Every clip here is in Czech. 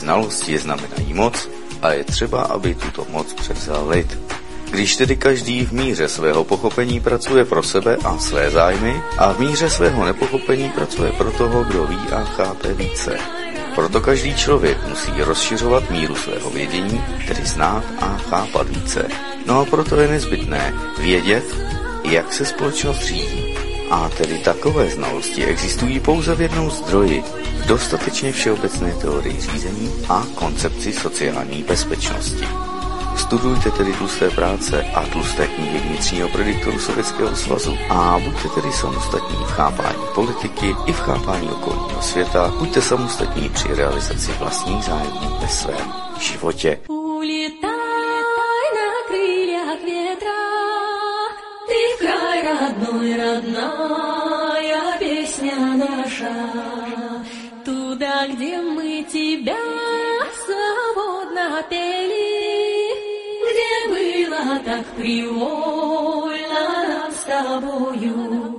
znalosti znamenají moc a je třeba, aby tuto moc převzal lid. Když tedy každý v míře svého pochopení pracuje pro sebe a své zájmy a v míře svého nepochopení pracuje pro toho, kdo ví a chápe více. Proto každý člověk musí rozšiřovat míru svého vědění, tedy znát a chápat více. No a proto je nezbytné vědět, jak se společnost řídí. A tedy takové znalosti existují pouze v jednom zdroji, v dostatečně všeobecné teorii řízení a koncepci sociální bezpečnosti. Studujte tedy tlusté práce a tlusté knihy vnitřního prediktoru Sovětského svazu a buďte tedy samostatní v chápání politiky i v chápání okolního světa. Buďte samostatní při realizaci vlastních zájmů ve svém životě. Улетай на крыльях ветра, ты в край родной, родная песня наша, туда, где мы тебя свободно пели. Было так привольно нам с тобою.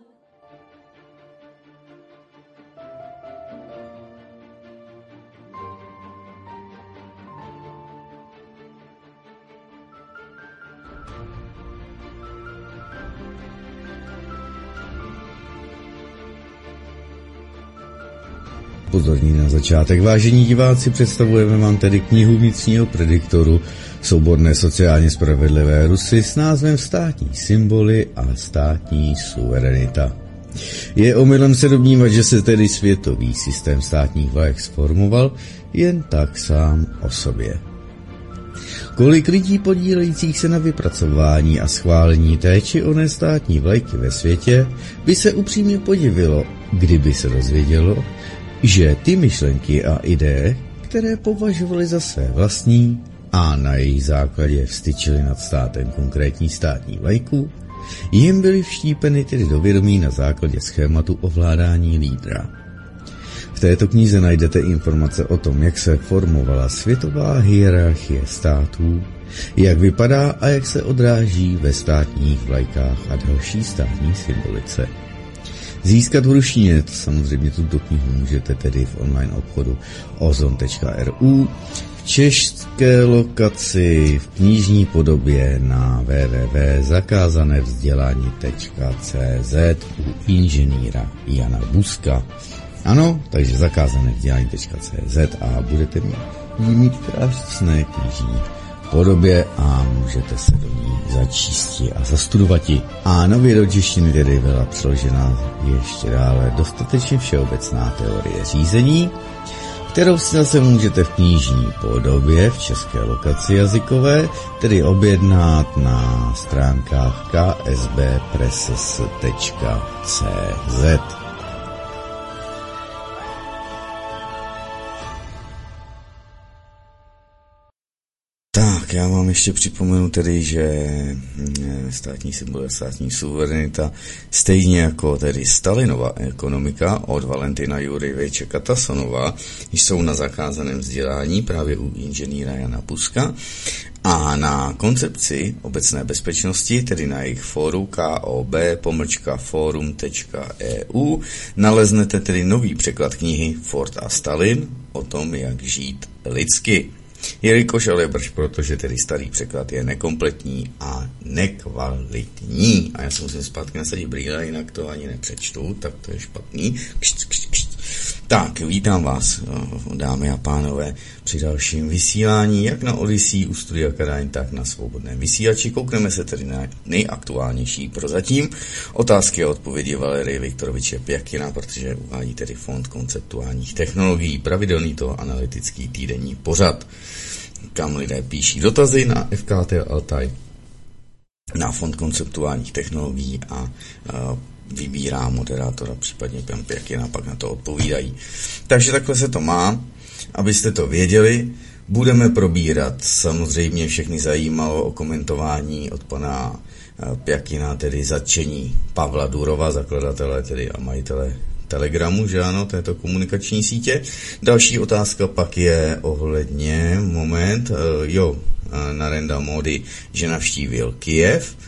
Pozorní na začátek, vážení diváci, představujeme vám tedy knihu vnitřního prediktoru Souborné sociálně spravedlivé Rusy s názvem Státní symboly a státní suverenita. Je omylem se domnívat, že se tedy světový systém státních vlajek sformoval jen tak sám o sobě. Kolik lidí podílejících se na vypracování a schválení té či oné státní vlajky ve světě by se upřímně podivilo, kdyby se dozvědělo, že ty myšlenky a ideje, které považovali za své vlastní a na jejich základě vstyčili nad státem konkrétní státní vlajku, jim byly vštípeny tedy do vědomí na základě schématu ovládání lídra. V této knize najdete informace o tom, jak se formovala světová hierarchie států, jak vypadá a jak se odráží ve státních vlajkách a další státní symbolice. Získat v ruštině, samozřejmě tuto knihu můžete tedy v online obchodu ozon.ru, v české lokaci v knižní podobě na www.zakázanevzdělání.cz u inženýra Jana Buska. Ano, takže zakázanevzdělání.cz a budete mít krásné knižní podobě a můžete se do ní začíst a zastudovat. A nově do češtiny tedy byla přeložena ještě dále dostatečně všeobecná teorie řízení, kterou si zase můžete v knižní podobě v české lokaci jazykové tedy objednat na stránkách ksbpresses.cz. Tak, já vám ještě připomenu tedy, že státní symbol a státní suverenita, stejně jako tedy Stalinova ekonomika od Valentina Jurjeviče Katasonova, jsou na zakázaném vzdělání právě u inženýra Jana Buska a na koncepci obecné bezpečnosti, tedy na jejich fóru kob-forum.eu naleznete tedy nový překlad knihy Ford a Stalin o tom, jak žít lidsky. Jelikož ale brž, protože tedy starý překlad je nekompletní a nekvalitní. A já si musím zpátky nasadit brýle, jinak to ani nepřečtu, tak to je špatný. Tak, vítám vás, dámy a pánové, při dalším vysílání, jak na Odyssey u Studia Kadaň, tak na svobodném vysílači. Koukneme se tedy na nejaktuálnější prozatím otázky a odpovědi Valerie Viktoroviče Pjakina, protože uvádí tedy Fond konceptuálních technologií, pravidelný to analytický týdenní pořad, kam lidé píší dotazy na FKT Altaj, na Fond konceptuálních technologií a vybírá moderátora, případně pan Pjakina, pak na to odpovídají. Takže takhle se to má, abyste to věděli. Budeme probírat, samozřejmě všechny zajímalo o komentování od pana Pjakina, tedy zatčení Pavla Durova, zakladatele tedy a majitele Telegramu, že ano, této komunikační sítě. Další otázka pak je ohledně, Narendra Modi, že navštívil Kyjev.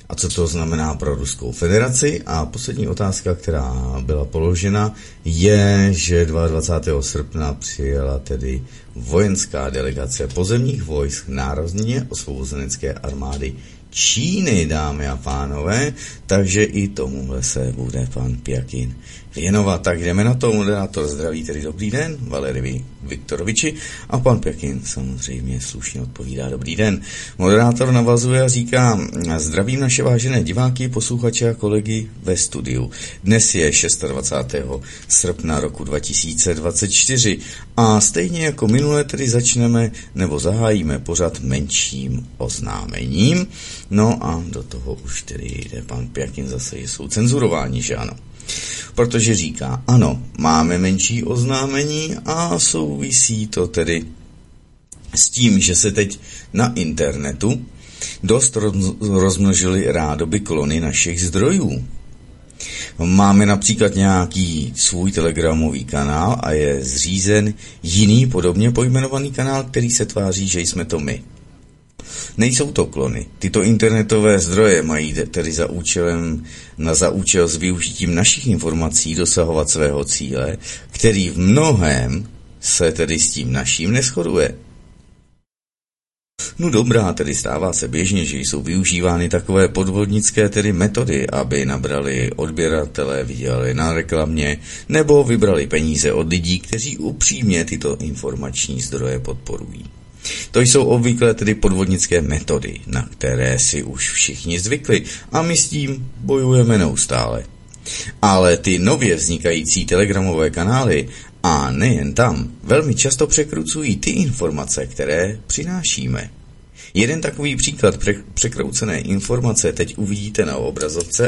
A co to znamená pro Ruskou federaci? A poslední otázka, která byla položena, je, že 22. srpna přijela tedy vojenská delegace pozemních vojsk národně osvobozenecké armády Číny, dámy a pánové, takže i tomuhle se bude pan Pjakin věnovat. Tak jdeme na to, moderátor zdraví, tedy dobrý den, Valerii Viktoroviči, a pan Pjakin samozřejmě slušně odpovídá dobrý den. Moderátor navazuje a říká: zdravím naše vážené diváky, posluchače a kolegy ve studiu. Dnes je 26. srpna roku 2024 a stejně jako minule tedy začneme nebo zahájíme pořad menším oznámením. No a do toho už tedy jde pan Pjakin zase, že jsou cenzurováni, že ano. Protože říká, ano, máme menší oznámení a souvisí to tedy s tím, že se teď na internetu dost rozmnožily rádoby klony našich zdrojů. Máme například nějaký svůj telegramový kanál a je zřízen jiný podobně pojmenovaný kanál, který se tváří, že jsme to my. Nejsou to klony. Tyto internetové zdroje mají tedy za účel s využitím našich informací dosahovat svého cíle, který v mnohém se tedy s tím naším neshoduje. No dobrá, tedy stává se běžně, že jsou využívány takové podvodnické tedy metody, aby nabrali odběratele, vydělali na reklamě, nebo vybrali peníze od lidí, kteří upřímně tyto informační zdroje podporují. To jsou obvykle tedy podvodnické metody, na které si už všichni zvykli a my s tím bojujeme neustále. Ale ty nově vznikající telegramové kanály, a nejen tam, velmi často překrucují ty informace, které přinášíme. Jeden takový příklad překroucené informace teď uvidíte na obrazovce,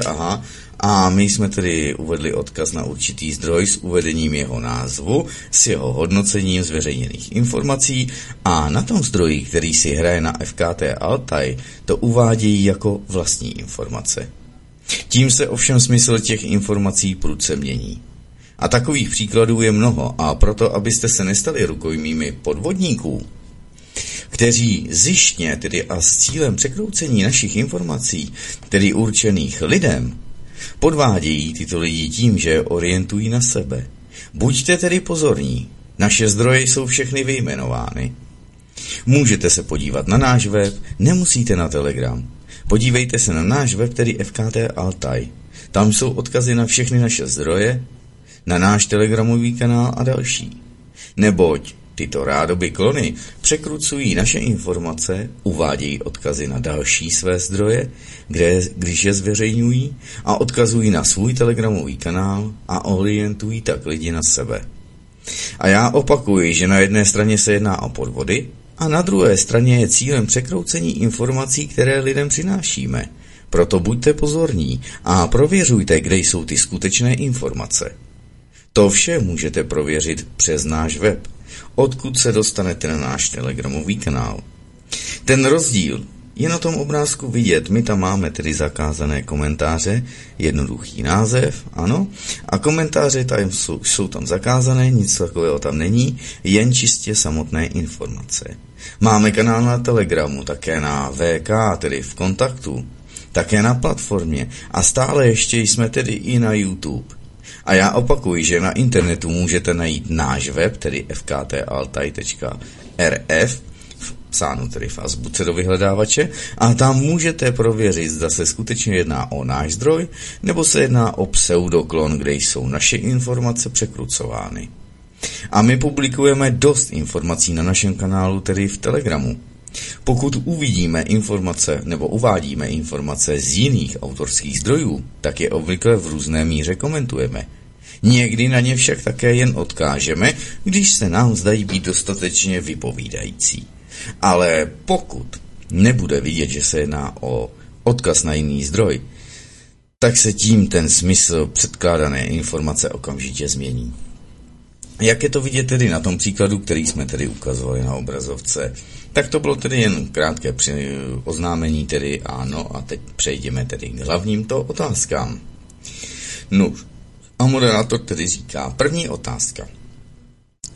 a my jsme tedy uvedli odkaz na určitý zdroj s uvedením jeho názvu, s jeho hodnocením zveřejněných informací a na tom zdroji, který si hraje na FKT Altaj, to uvádějí jako vlastní informace. Tím se ovšem smysl těch informací prudce mění. A takových příkladů je mnoho a proto, abyste se nestali rukojmími podvodníků, kteří zjištně tedy a s cílem překroucení našich informací, tedy určených lidem, podvádějí tyto lidi tím, že je orientují na sebe. Buďte tedy pozorní, naše zdroje jsou všechny vyjmenovány. Můžete se podívat na náš web, nemusíte na Telegram. Podívejte se na náš web, tedy FKT Altaj. Tam jsou odkazy na všechny naše zdroje, na náš telegramový kanál a další. Neboť tyto rádoby klony překrucují naše informace, uvádějí odkazy na další své zdroje, když je zveřejňují, a odkazují na svůj telegramový kanál a orientují tak lidi na sebe. A já opakuji, že na jedné straně se jedná o podvody a na druhé straně je cílem překroucení informací, které lidem přinášíme. Proto buďte pozorní a prověřujte, kde jsou ty skutečné informace. To vše můžete prověřit přes náš web, odkud se dostanete na náš telegramový kanál. Ten rozdíl je na tom obrázku vidět, my tam máme tedy zakázané komentáře, jednoduchý název, ano, a komentáře tam jsou tam zakázané, nic takového tam není, jen čistě samotné informace. Máme kanál na Telegramu, také na VK, tedy v kontaktu, také na platformě a stále ještě jsme tedy i na YouTube. A já opakuji, že na internetu můžete najít náš web, tedy fktaltaj.rf, psáno tedy v azbuce do vyhledávače, a tam můžete prověřit, zda se skutečně jedná o náš zdroj, nebo se jedná o pseudoklon, kde jsou naše informace překrucovány. A my publikujeme dost informací na našem kanálu, tedy v Telegramu. Pokud uvidíme informace nebo uvádíme informace z jiných autorských zdrojů, tak je obvykle v různé míře komentujeme. Někdy na ně však také jen odkážeme, když se nám zdají být dostatečně vypovídající. Ale pokud nebude vidět, že se jedná o odkaz na jiný zdroj, tak se tím ten smysl předkládané informace okamžitě změní. Jak je to vidět tedy na tom příkladu, který jsme tedy ukazovali na obrazovce? Tak to bylo tedy jen krátké oznámení tedy ano, a teď přejdeme tedy k hlavnímto otázkám. No, a moderátor tedy říká, první otázka.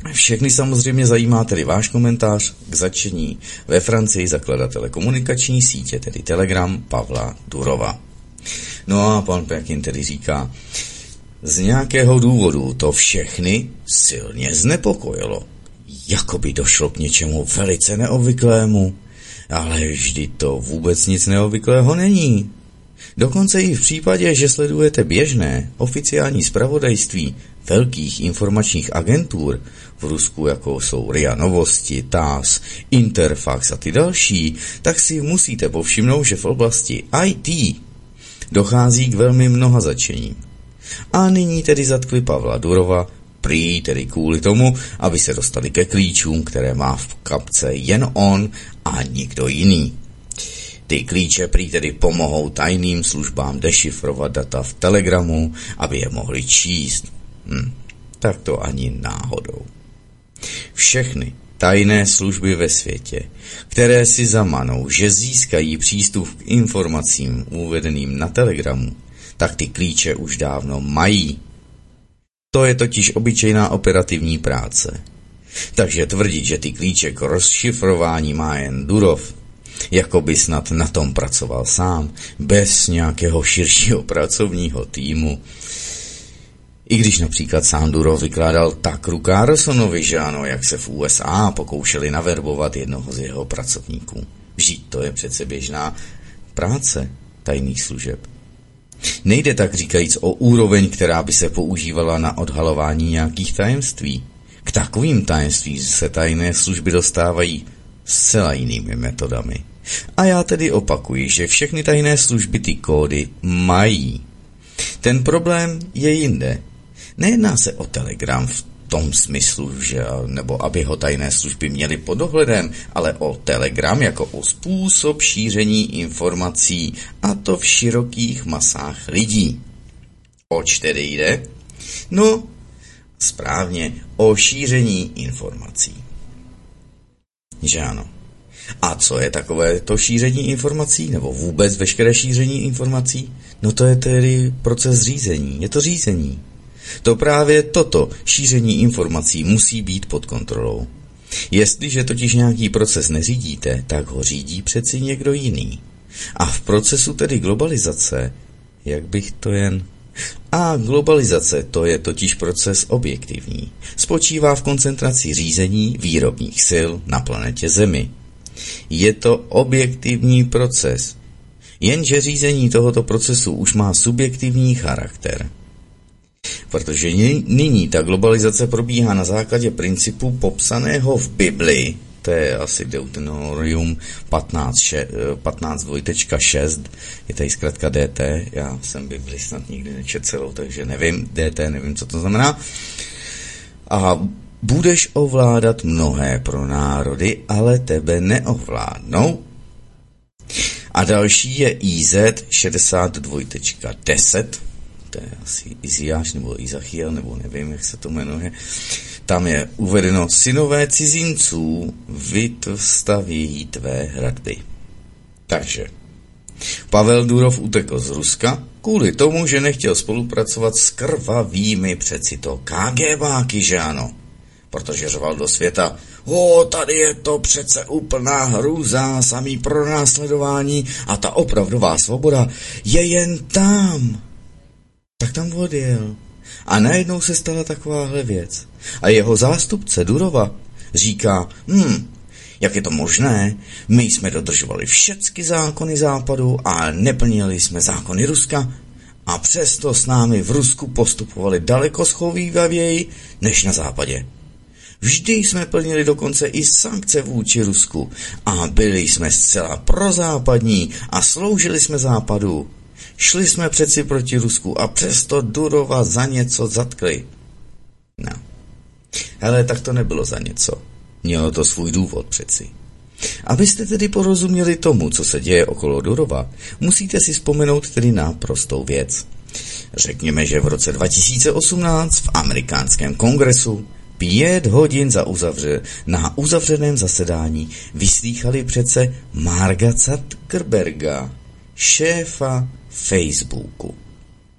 Všechny samozřejmě zajímá tedy váš komentář k zatčení ve Francii zakladatele komunikační sítě, tedy Telegram, Pavla Durova. No a pan Pekin tedy říká, z nějakého důvodu to všechny silně znepokojilo. Jakoby došlo k něčemu velice neobvyklému, ale vždy to vůbec nic neobvyklého není. Dokonce i v případě, že sledujete běžné oficiální zpravodajství velkých informačních agentur v Rusku, jako jsou RIA Novosti, TASS, Interfax a ty další, tak si musíte povšimnout, že v oblasti IT dochází k velmi mnoha zatčením. A nyní tedy zatkli Pavla Durova, prý tedy kvůli tomu, aby se dostali ke klíčům, které má v kapce jen on a nikdo jiný. Ty klíče prý tedy pomohou tajným službám dešifrovat data v Telegramu, aby je mohli číst. Tak to ani náhodou. Všechny tajné služby ve světě, které si zamanou, že získají přístup k informacím uvedeným na Telegramu, tak ty klíče už dávno mají. To je totiž obyčejná operativní práce. Takže tvrdit, že ty klíče k rozšifrování má jen Durov, jako by snad na tom pracoval sám, bez nějakého širšího pracovního týmu. I když například sám Durov vykládal Tuckeru Carlsonovi, že ano, jak se v USA pokoušeli naverbovat jednoho z jeho pracovníků. Vždyť to je přece běžná práce tajných služeb. Nejde tak říkajíc o úroveň, která by se používala na odhalování nějakých tajemství. K takovým tajemstvím se tajné služby dostávají zcela jinými metodami. A já tedy opakuji, že všechny tajné služby ty kódy mají. Ten problém je jinde. Nejedná se o Telegram v tom smyslu, že nebo aby ho tajné služby měly pod dohledem, ale o Telegram jako o způsob šíření informací, a to v širokých masách lidí. Oč tedy jde? No, správně, o šíření informací. Že ano. A co je takové to šíření informací, nebo vůbec veškeré šíření informací? No to je tedy proces řízení, je to řízení. To právě toto šíření informací musí být pod kontrolou. Jestliže totiž nějaký proces neřídíte, tak ho řídí přeci někdo jiný. A v procesu tedy globalizace, jak bych to jen... A globalizace, to je totiž proces objektivní. Spočívá v koncentraci řízení výrobních sil na planetě Zemi. Je to objektivní proces. Jenže řízení tohoto procesu už má subjektivní charakter. Protože nyní ta globalizace probíhá na základě principu popsaného v Bibli, to je asi Deuteronomium 15.2.6, je tady zkrátka DT, já jsem Bibli snad nikdy nečetl celou, takže nevím, DT, nevím, co to znamená. A budeš ovládat mnohé pro národy, ale tebe neovládnou. A další je IZ 62.10, to je asi Iziáš nebo Izachiel, nebo nevím, jak se to jmenuje. Tam je uvedeno, synové cizinců vystaví tvé hradby. Takže Pavel Durov utekl z Ruska kvůli tomu, že nechtěl spolupracovat s krvavými přeci to KGBáky, že ano. Protože řval do světa, tady je to přece úplná hrůza, samý pronásledování a ta opravdová svoboda je jen tam. Tak tam odjel. A najednou se stala takováhle věc. A jeho zástupce Durova říká, jak je to možné? My jsme dodržovali všechny zákony západu a neplnili jsme zákony Ruska a přesto s námi v Rusku postupovali daleko schovývavěji než na západě. Vždy jsme plnili dokonce i sankce vůči Rusku a byli jsme zcela prozápadní a sloužili jsme západu. Šli jsme přeci proti Rusku a přesto Durova za něco zatkli. No. Hele, tak to nebylo za něco. Mělo to svůj důvod přeci. Abyste tedy porozuměli tomu, co se děje okolo Durova, musíte si vzpomenout tedy na prostou věc. Řekněme, že v roce 2018 v americkém kongresu 5 hodin na uzavřeném zasedání vyslýchali přece Marka Zuckerberga, šéfa Facebooku.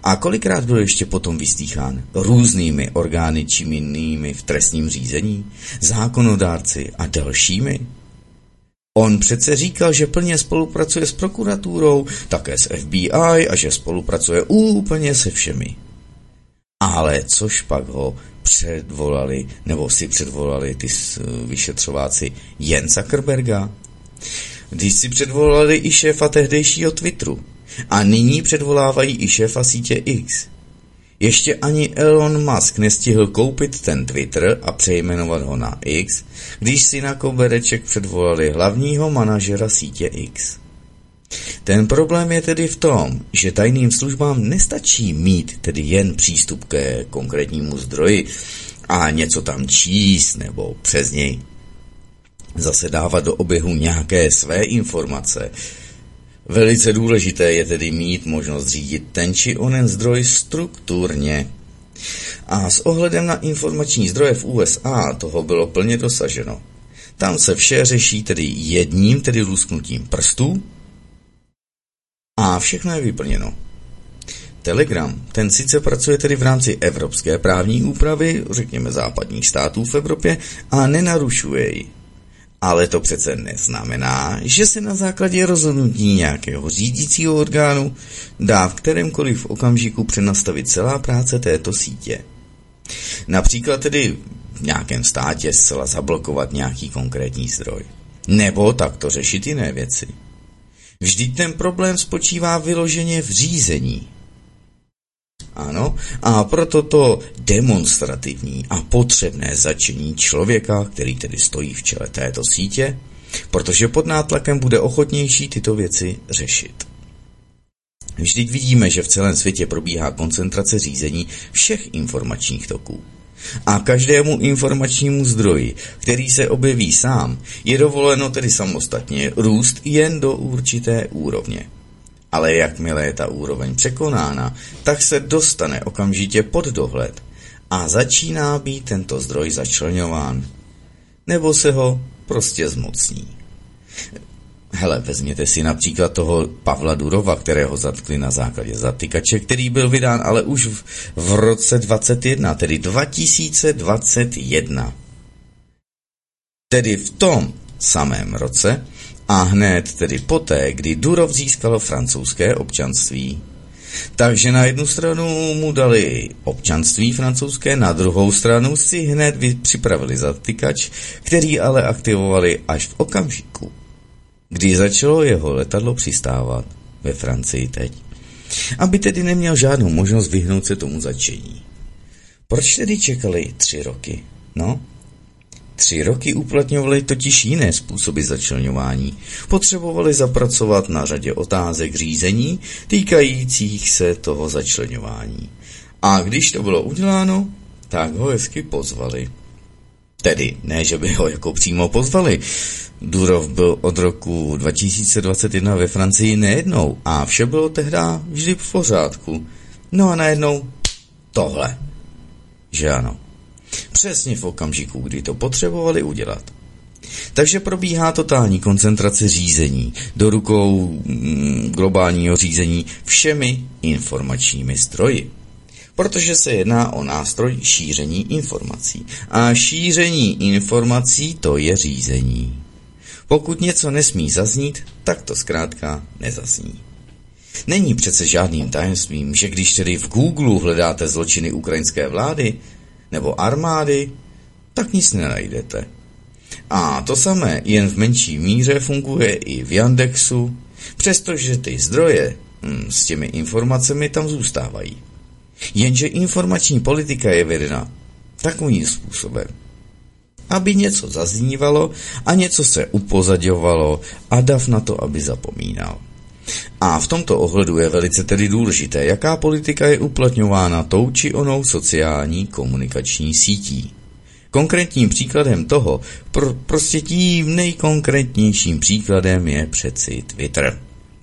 A kolikrát byl ještě potom vyslýchán různými orgány činnými v trestním řízení, zákonodárci a dalšími? On přece říkal, že plně spolupracuje s prokuraturou, také s FBI a že spolupracuje úplně se všemi. Ale což pak ho předvolali, nebo si předvolali ty vyšetřováci Jen Zuckerberga? Když si předvolali i šéfa tehdejšího Twitteru a nyní předvolávají i šéfa sítě X. Ještě ani Elon Musk nestihl koupit ten Twitter a přejmenovat ho na X, když si na kobereček předvolali hlavního manažera sítě X. Ten problém je tedy v tom, že tajným službám nestačí mít tedy jen přístup ke konkrétnímu zdroji a něco tam číst nebo přes něj zase dávat do oběhu nějaké své informace. Velice důležité je tedy mít možnost řídit ten či onen zdroj strukturně. A s ohledem na informační zdroje v USA toho bylo plně dosaženo. Tam se vše řeší tedy jedním, tedy lusknutím prstů a všechno je vyplněno. Telegram, ten sice pracuje tedy v rámci evropské právní úpravy, řekněme západních států v Evropě, a nenarušuje ji. Ale to přece neznamená, že se na základě rozhodnutí nějakého řídícího orgánu dá v kterémkoliv okamžiku přenastavit celá práce této sítě. Například tedy v nějakém státě zcela zablokovat nějaký konkrétní zdroj. Nebo takto řešit jiné věci. Vždyť ten problém spočívá vyloženě v řízení. Ano, a proto to demonstrativní a potřebné zatčení člověka, který tedy stojí v čele této sítě, protože pod nátlakem bude ochotnější tyto věci řešit. Vždyť vidíme, že v celém světě probíhá koncentrace řízení všech informačních toků. A každému informačnímu zdroji, který se objeví sám, je dovoleno tedy samostatně růst jen do určité úrovně. Ale jakmile je ta úroveň překonána, tak se dostane okamžitě pod dohled a začíná být tento zdroj začleňován. Nebo se ho prostě zmocní. Hele, vezměte si například toho Pavla Durova, kterého zatkli na základě zatykače, který byl vydán ale už v roce 2021, tedy 2021. Tedy v tom samém roce a hned tedy poté, kdy Durov získal francouzské občanství. Takže na jednu stranu mu dali občanství francouzské, na druhou stranu si hned připravili zatykač, který ale aktivovali až v okamžiku, kdy začalo jeho letadlo přistávat ve Francii teď. Aby tedy neměl žádnou možnost vyhnout se tomu zatčení. Proč tedy čekali 3 roky? No, 3 roky uplatňovali totiž jiné způsoby začleňování. Potřebovali zapracovat na řadě otázek řízení týkajících se toho začleňování. A když to bylo uděláno, tak ho hezky pozvali. Tedy ne, že by ho jako přímo pozvali. Durov byl od roku 2021 ve Francii nejednou a vše bylo tehdy vždy v pořádku. No a najednou tohle. Že ano. Přesně v okamžiku, kdy to potřebovali udělat. Takže probíhá totální koncentrace řízení do rukou globálního řízení všemi informačními zdroji. Protože se jedná o nástroj šíření informací. A šíření informací to je řízení. Pokud něco nesmí zaznít, tak to zkrátka nezazní. Není přece žádným tajemstvím, že když tedy v Google hledáte zločiny ukrajinské vlády nebo armády, tak nic nenajdete. A to samé jen v menší míře funguje i v Yandexu, přestože ty zdroje s těmi informacemi tam zůstávají. Jenže informační politika je vedena takovým způsobem, aby něco zaznívalo a něco se upozaďovalo a dav na to, aby zapomínal. A v tomto ohledu je velice tedy důležité, jaká politika je uplatňována tou či onou sociální komunikační sítí. Konkrétním příkladem toho, prostě tím nejkonkrétnějším příkladem je přeci Twitter.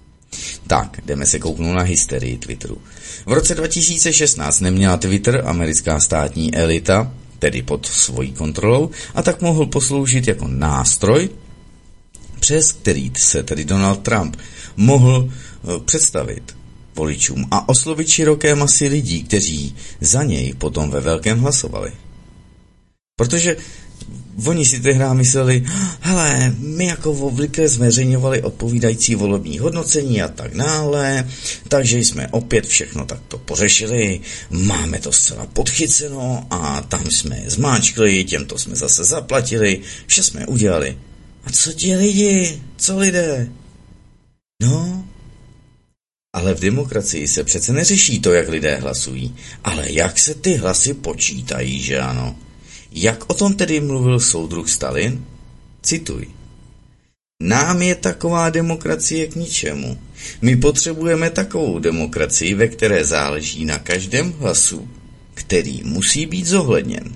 Tak, jdeme se kouknout na hysterii Twitteru. V roce 2016 neměla Twitter americká státní elita, tedy pod svojí kontrolou, a tak mohl posloužit jako nástroj, přes který se tedy Donald Trump mohl představit voličům a oslovit široké masy lidí, kteří za něj potom ve velkém hlasovali. Protože oni si tehdy mysleli, hele, my jako obvykle zveřejňovali odpovídající volební hodnocení a tak dále, takže jsme opět všechno takto pořešili, máme to zcela podchyceno a tam jsme zmáčkli, těmto jsme zase zaplatili, vše jsme udělali. A co ti lidi? Co lidé? No, ale v demokracii se přece neřeší to, jak lidé hlasují, ale jak se ty hlasy počítají, že ano? Jak o tom tedy mluvil soudruh Stalin? Cituji. Nám je taková demokracie k ničemu. My potřebujeme takovou demokracii, ve které záleží na každém hlasu, který musí být zohledněn.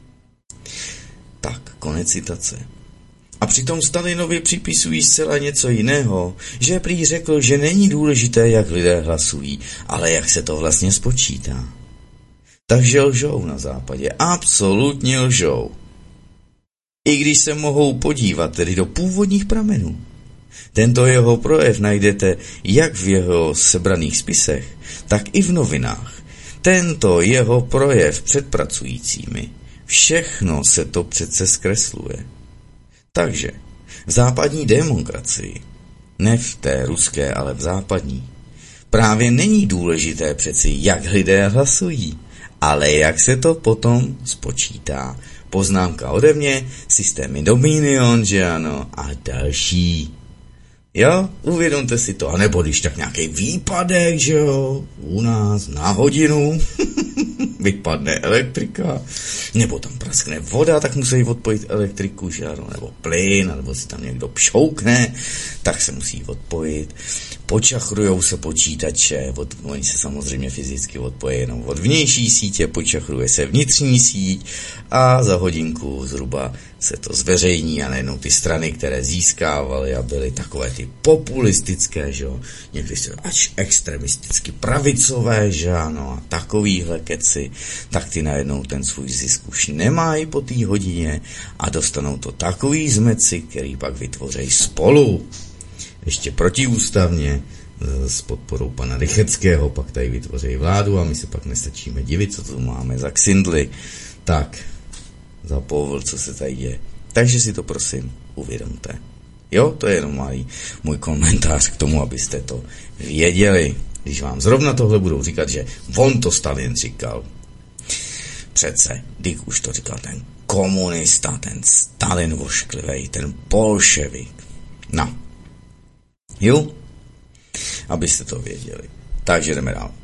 Tak, konec citace. A přitom Stalinovi připisují zcela něco jiného, že prý řekl, že není důležité, jak lidé hlasují, ale jak se to vlastně spočítá. Takže lžou na západě, absolutně lžou. I když se mohou podívat tedy do původních pramenů. Tento jeho projev najdete jak v jeho sebraných spisech, tak i v novinách. Tento jeho projev před pracujícími. Všechno se to přece zkresluje. Takže v západní demokracii, ne v té ruské, ale v západní, právě není důležité přeci, jak lidé hlasují, ale jak se to potom spočítá. Poznámka ode mě, systémy Dominion, že ano, a další. Jo, uvědomte si to, anebo když tak nějaký výpadek, že jo, u nás na hodinu vypadne elektrika, nebo tam praskne voda, tak musí odpojit elektriku, že ano, nebo plyn, nebo si tam někdo pšoukne, tak se musí odpojit. Počachrujou se počítače, oni se samozřejmě fyzicky odpojí jenom od vnější sítě, počachruje se vnitřní síť a za hodinku zhruba se to zveřejní a najednou ty strany, které získávaly a byly takové ty populistické, že jo, někdy se až extremisticky pravicové, že ano, a takovýhle keci, tak ty najednou ten svůj zisk už nemají po té hodině a dostanou to takový zmeci, který pak vytvoří spolu. Ještě protiústavně s podporou pana Rycheckého, pak tady vytvoří vládu a my se pak nestačíme divit, co tu máme za ksindly. Tak, za povol, co se tady děje. Takže si to prosím uvědomte. Jo, to je jenom můj komentář k tomu, abyste to věděli. Když vám zrovna tohle budou říkat, že on to Stalin říkal. Přece, když už to říkal ten komunista, ten Stalin vošklivej, ten bolševik. No. Jo? Abyste to věděli. Takže jdeme dál.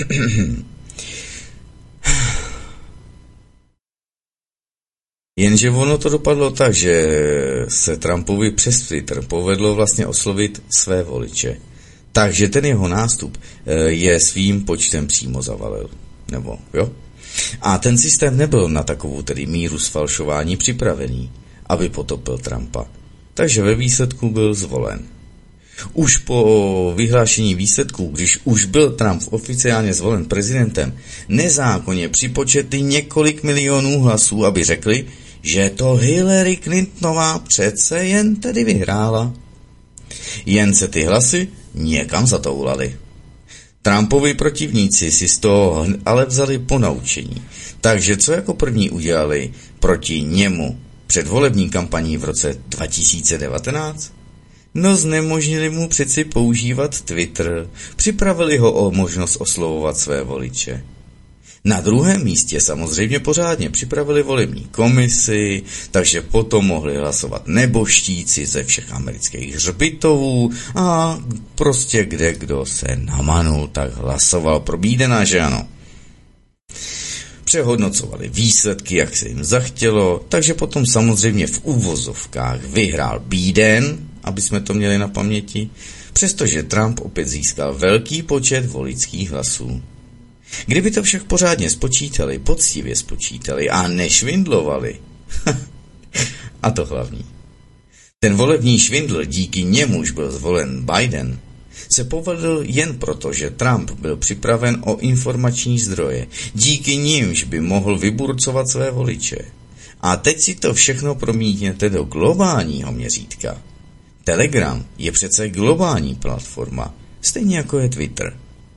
Jenže ono to dopadlo tak, že se Trumpovi přes Twitter povedlo vlastně oslovit své voliče. Takže ten jeho nástup je svým počtem přímo zavalil. Nebo, jo? A ten systém nebyl na takovou tedy míru sfalšování připravený, aby potopil Trumpa. Takže ve výsledku byl zvolen. Už po vyhlášení výsledků, když už byl Trump oficiálně zvolen prezidentem, nezákonně připočetli několik milionů hlasů, aby řekli, že to Hillary Clintonová přece jen tedy vyhrála. Jen se ty hlasy někam zatoulali. Trumpovi protivníci si z toho ale vzali ponaučení. Takže co jako první udělali proti němu předvolební kampaní v roce 2019? No znemožnili mu přeci používat Twitter, připravili ho o možnost oslovovat své voliče. Na druhém místě samozřejmě pořádně připravili volební komisi, takže potom mohli hlasovat neboštíci ze všech amerických hřbitovů a prostě kde kdo se namanul, tak hlasoval pro Bidena, že ano. Přehodnocovali výsledky, jak se jim zachtělo, takže potom samozřejmě v úvozovkách vyhrál Biden, aby jsme to měli na paměti, přestože Trump opět získal velký počet voličských hlasů. Kdyby to však pořádně spočítali, poctivě spočítali a nešvindlovali. A to hlavní. Ten volební švindl, díky němuž byl zvolen Biden, se povedl jen proto, že Trump byl připraven o informační zdroje, díky nimž by mohl vyburcovat své voliče. A teď si to všechno promítněte do globálního měřítka. Telegram je přece globální platforma, stejně jako je Twitter.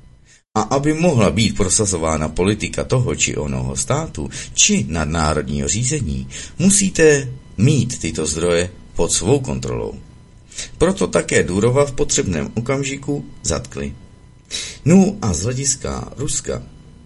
A aby mohla být prosazována politika toho či onoho státu, či nadnárodního řízení, musíte mít tyto zdroje pod svou kontrolou. Proto také Durova v potřebném okamžiku zatkli. No a z hlediska Ruska.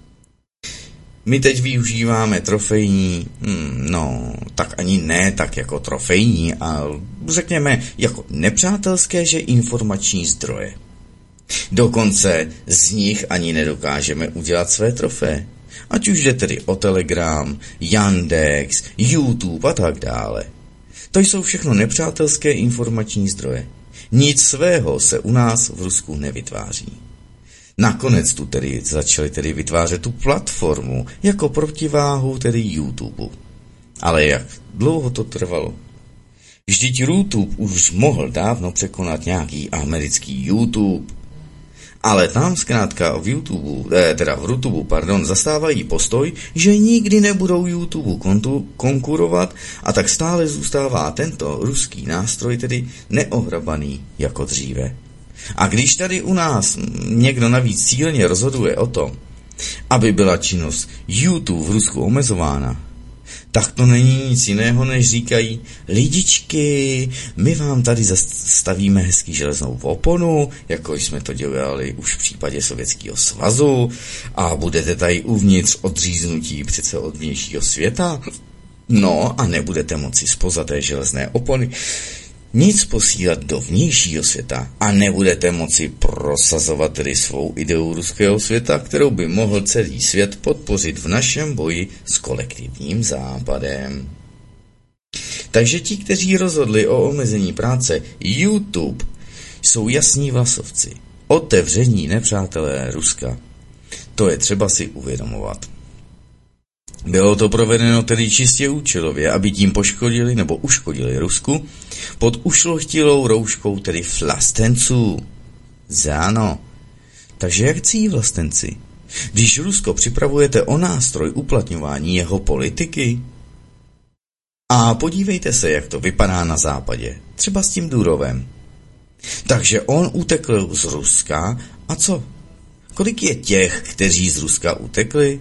My teď využíváme trofejní, tak ani ne tak jako trofejní, ale řekněme jako nepřátelské, že informační zdroje. Dokonce z nich ani nedokážeme udělat své trofé. Ať už jde tedy o Telegram, Yandex, YouTube a tak dále. To jsou všechno nepřátelské informační zdroje. Nic svého se u nás v Rusku nevytváří. Nakonec tu tedy začali vytvářet tu platformu jako protiváhu tedy YouTube. Ale jak dlouho to trvalo? Vždyť YouTube už mohl dávno překonat nějaký americký YouTube. Ale tam zkrátka v YouTube zastávají postoj, že nikdy nebudou YouTube konkurovat a tak stále zůstává tento ruský nástroj tedy neohrabaný jako dříve. A když tady u nás někdo navíc cíleně rozhoduje o tom, aby byla činnost YouTube v Rusku omezována, tak to není nic jiného, než říkají, lidičky, my vám tady zastavíme hezký železnou oponu, jako jsme to dělali už v případě Sovětského svazu, a budete tady uvnitř odříznutí přece od vnějšího světa, no a nebudete moci zpoza té železné opony nic posílat do vnějšího světa a nebudete moci prosazovat tedy svou ideu ruského světa, kterou by mohl celý svět podpořit v našem boji s kolektivním západem. Takže ti, kteří rozhodli o omezení práce YouTube, jsou jasní vlasovci, otevření nepřátelé Ruska. To je třeba si uvědomovat. Bylo to provedeno tedy čistě účelově, aby tím poškodili nebo uškodili Rusku pod ušlechtilou rouškou tedy vlastenců. Záno. Takže jak cí vlastenci? Když Rusko připravujete o nástroj uplatňování jeho politiky? A podívejte se, jak to vypadá na západě. Třeba s tím Durovem. Takže on utekl z Ruska a co? Kolik je těch, kteří z Ruska utekli?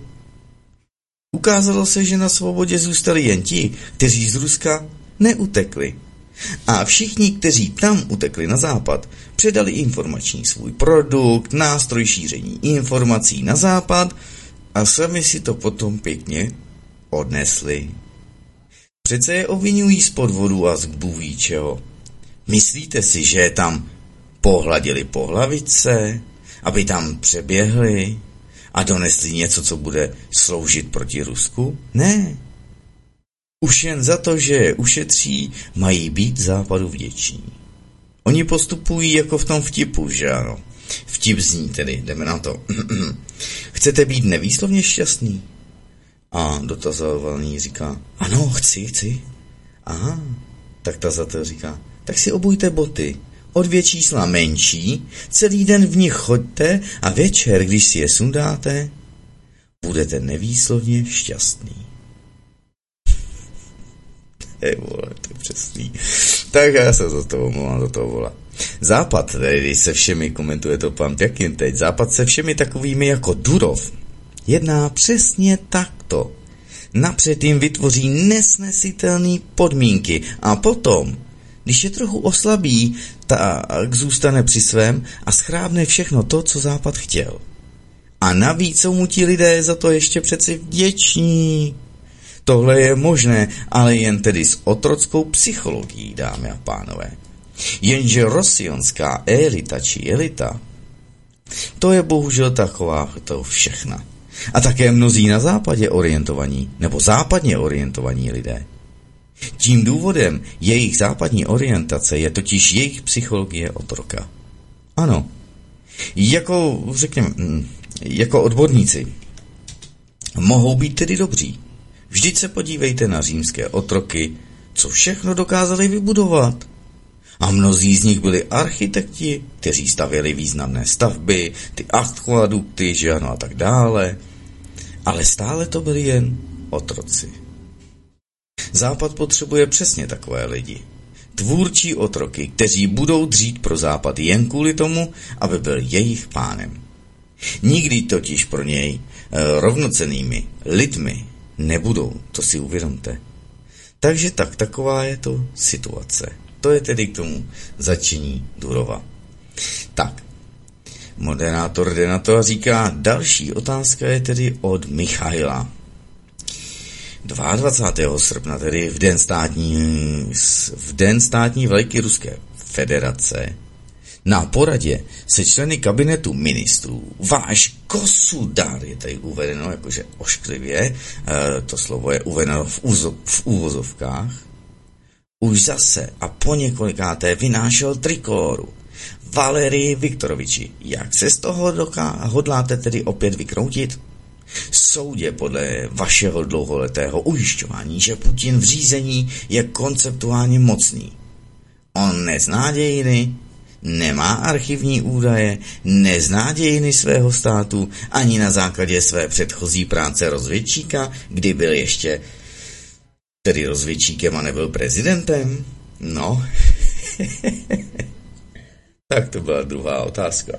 Ukázalo se, že na svobodě zůstali jen ti, kteří z Ruska neutekli. A všichni, kteří tam utekli na západ, předali informační svůj produkt, nástroj šíření informací na západ a sami si to potom pěkně odnesli. Přece je obvinují z podvodu a z bůhví čeho. Myslíte si, že je tam pohladili po hlavice, aby tam přeběhli a donesli něco, co bude sloužit proti Rusku? Ne. Už jen za to, že je ušetří, mají být západu vděční. Oni postupují jako v tom vtipu, že ano. Vtip zní tedy, jdeme na to. Chcete být nevýslovně šťastný? A dotazovaný říká, ano, chci. Aha, tak tazatel říká, tak si obujte boty. O 2 čísla menší, celý den v nich choďte a večer, když si je sundáte, budete nevýslovně šťastný. Vole, to je přesný. Tak já se za to omlouvám, do toho vola. Západ, tedy se všemi, komentuje to pan Pěkin teď, Západ se všemi takovými jako Durov jedná přesně takto. Napřed jim vytvoří nesnesitelné podmínky a potom, když je trochu oslabí, tak zůstane při svém a schrábne všechno to, co Západ chtěl. A navíc jsou mu ti lidé za to ještě přeci vděční. Tohle je možné, ale jen tedy s otrockou psychologií, dámy a pánové. Jenže rosionská elita či elita, to je bohužel taková to všechna. A také mnozí na západě orientovaní, nebo západně orientovaní lidé. Tím důvodem jejich západní orientace je totiž jejich psychologie otroka. Ano, jako odborníci mohou být tedy dobří. Vždyť se podívejte na římské otroky, co všechno dokázali vybudovat. A mnozí z nich byli architekti, kteří stavěli významné stavby, ty akvadukty, že ano a tak dále. Ale stále to byli jen otroci. Západ potřebuje přesně takové lidi. Tvůrčí otroky, kteří budou dřít pro Západ jen kvůli tomu, aby byl jejich pánem. Nikdy totiž pro něj rovnocennými lidmi nebudou, to si uvědomte. Takže taková je to situace. To je tedy k tomu zatčení Durova. Tak, moderátor jde na to a říká, další otázka je tedy od Michaila. 22. srpna, tedy v den státní vlajky Ruské federace, na poradě se členy kabinetu ministrů váš Kosudar, je tady uvedeno jakože ošklivě, to slovo je uvedeno v úvozovkách, už zase a po několikáté vynášel trikoloru. Valerii Viktoroviči, jak se z toho hodláte tedy opět vykroutit? Soudě podle vašeho dlouholetého ujišťování, že Putin v řízení je konceptuálně mocný. On nezná dějiny, nemá archivní údaje, nezná dějiny svého státu ani na základě své předchozí práce rozvědčíka, kdy byl ještě tedy rozvědčíkem a nebyl prezidentem? No, tak to byla druhá otázka.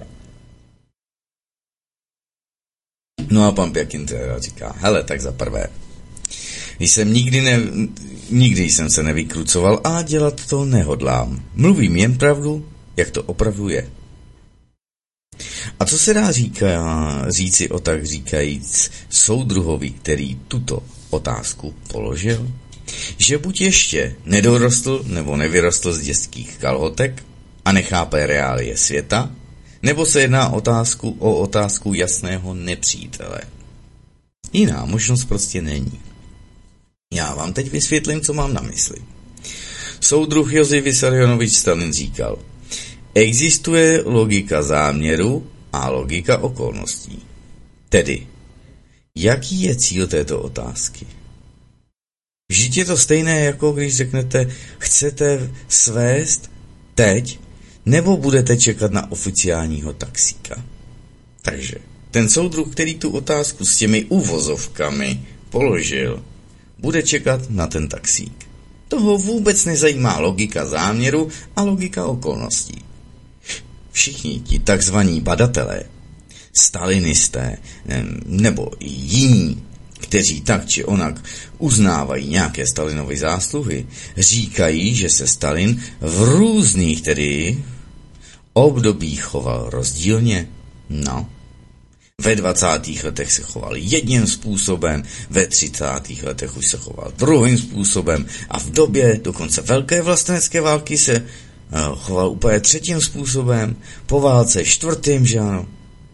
No a pan Pjakin teda říká, hele, tak za prvé, nikdy jsem se nevykrucoval a dělat to nehodlám. Mluvím jen pravdu, jak to opravdu je. A co se dá říci o tak říkajíc soudruhovi, který tuto otázku položil? Že buď ještě nedorostl nebo nevyrostl z dětských kalhotek a nechápe reálie světa, nebo se jedná o otázku jasného nepřítele. Jiná možnost prostě není. Já vám teď vysvětlím, co mám na mysli. Soudruh Josif Vissarionovič Stalin říkal, existuje logika záměru a logika okolností. Tedy, jaký je cíl této otázky? Vždyť je to stejné, jako když řeknete, chcete svést teď, nebo budete čekat na oficiálního taxíka. Takže ten soudruh, který tu otázku s těmi uvozovkami položil, bude čekat na ten taxík. Toho vůbec nezajímá logika záměru a logika okolností. Všichni ti takzvaní badatelé, stalinisté nebo i jiní, kteří tak či onak uznávají nějaké Stalinovy zásluhy, říkají, že se Stalin v různých tedy obdobích choval rozdílně. No, ve 20. letech se choval jedním způsobem, ve 30. letech už se choval druhým způsobem a v době dokonce velké vlastenecké války se choval úplně třetím způsobem, po válce čtvrtým, že ano?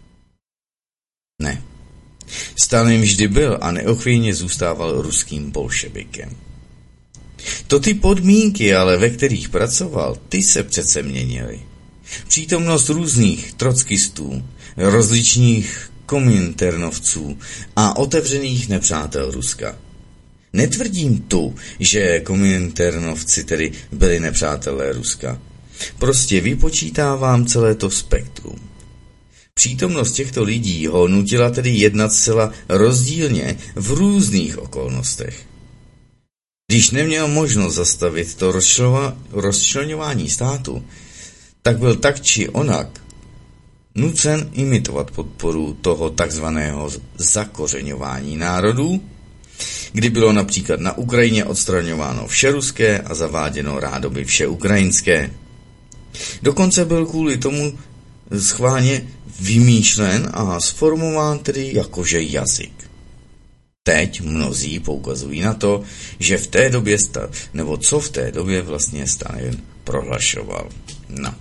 Ne. Stalin vždy byl a neochvějně zůstával ruským bolševikem. To ty podmínky, ale ve kterých pracoval, ty se přece měnily. Přítomnost různých trockistů, rozličných kominternovců a otevřených nepřátel Ruska. Netvrdím tu, že kominternovci tedy byli nepřátelé Ruska. Prostě vypočítávám celé to spektrum. Přítomnost těchto lidí ho nutila tedy jednat zcela rozdílně v různých okolnostech. Když neměl možnost zastavit to rozčleňování státu, tak byl tak či onak nucen imitovat podporu toho takzvaného zakořeňování národů, kdy bylo například na Ukrajině odstraňováno vše ruské a zaváděno rádoby vše ukrajinské. Dokonce byl kvůli tomu schválně vymýšlen a sformován tedy jakože jazyk. Teď mnozí poukazují na to, že v té době, co v té době vlastně Stalin prohlašoval. No.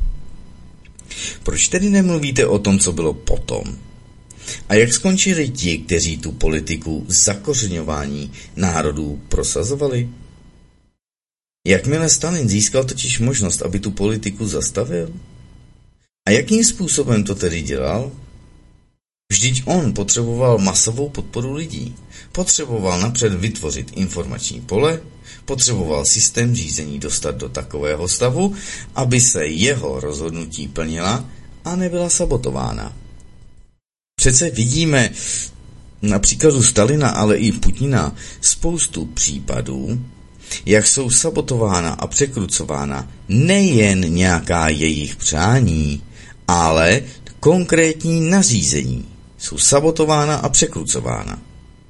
Proč tedy nemluvíte o tom, co bylo potom? A jak skončili ti, kteří tu politiku zakořeňování národů prosazovali? Jakmile Stalin získal totiž možnost, aby tu politiku zastavil? A jakým způsobem to tedy dělal? Vždyť on potřeboval masovou podporu lidí. Potřeboval napřed vytvořit informační pole, potřeboval systém řízení dostat do takového stavu, aby se jeho rozhodnutí plnila a nebyla sabotována. Přece vidíme na příkladu Stalina, ale i Putina spoustu případů, jak jsou sabotována a překrucována nejen nějaká jejich přání, ale konkrétní nařízení jsou sabotována a překrucována.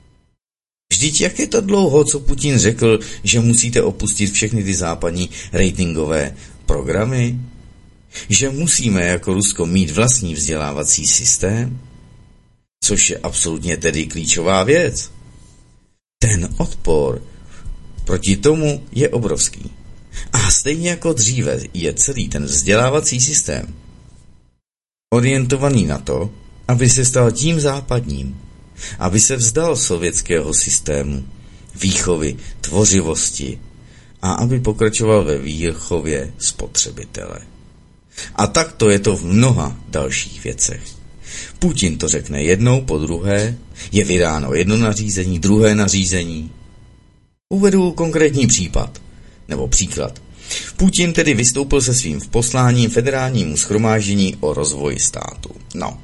Vždyť jak je to dlouho, co Putin řekl, že musíte opustit všechny ty západní ratingové programy? Že musíme jako Rusko mít vlastní vzdělávací systém? Což je absolutně tedy klíčová věc. Ten odpor proti tomu je obrovský. A stejně jako dříve je celý ten vzdělávací systém orientovaný na to, aby se stal tím západním, aby se vzdal sovětského systému výchovy, tvořivosti a aby pokračoval ve výchově spotřebitele. A takto je to v mnoha dalších věcech. Putin to řekne jednou po druhé, je vydáno jedno nařízení, druhé nařízení. Uvedu konkrétní případ, nebo příklad. Putin tedy vystoupil se svým posláním Federálnímu shromáždění o rozvoji státu. No,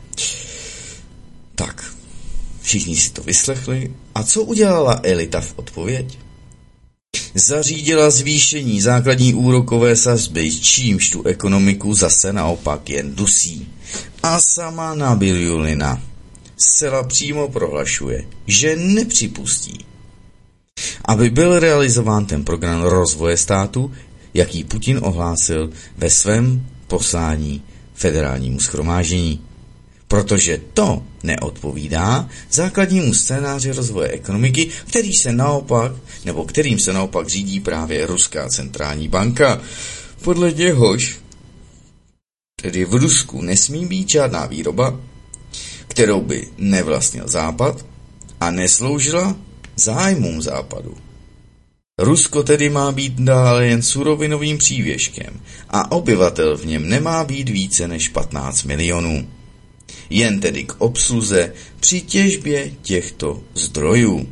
tak, všichni si to vyslechli. A co udělala elita v odpověď? Zařídila zvýšení základní úrokové sazby, čímž tu ekonomiku zase naopak jen dusí. A sama Nabiullina zcela přímo prohlašuje, že nepřipustí, aby byl realizován ten program rozvoje státu, jaký Putin ohlásil ve svém poslání Federálnímu shromáždění. Protože to neodpovídá základnímu scénáři rozvoje ekonomiky, kterým se naopak řídí právě Ruská centrální banka. Podle něhož tedy v Rusku nesmí být žádná výroba, kterou by nevlastnil Západ a nesloužila zájmům Západu. Rusko tedy má být dále jen surovinovým přívěškem a obyvatel v něm nemá být více než 15 milionů. Jen tedy k obsluze při těžbě těchto zdrojů.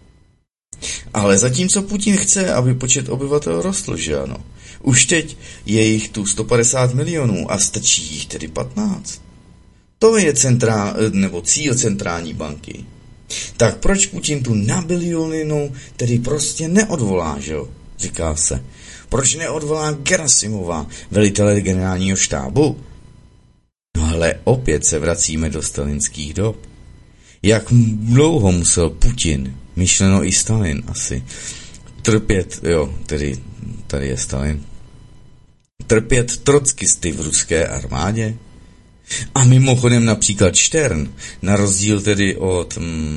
Ale zatímco Putin chce, aby počet obyvatel rostl, že ano, už teď je jich tu 150 milionů a stačí jich tedy 15. To je cíl centrální banky. Tak proč Putin tu Nabiullinu tedy prostě neodvolá, že jo? Říká se. Proč neodvolá Gerasimova, velitele generálního štábu? No ale opět se vracíme do stalinských dob. Jak dlouho musel Putin, myšleno i Stalin asi, trpět, tady je Stalin, trpět trockisty v ruské armádě? A mimochodem například Štern, na rozdíl tedy od...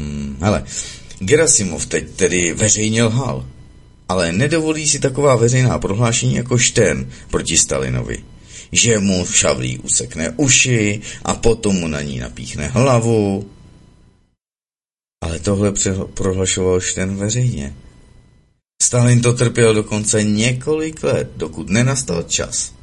Gerasimov teď tedy veřejně lhal, ale nedovolí si taková veřejná prohlášení jako Štern proti Stalinovi, že mu šavlí usekne uši a potom mu na ní napíchne hlavu. Ale tohle prohlašoval Štern veřejně. Stalin to trpěl dokonce několik let, dokud nenastal čas,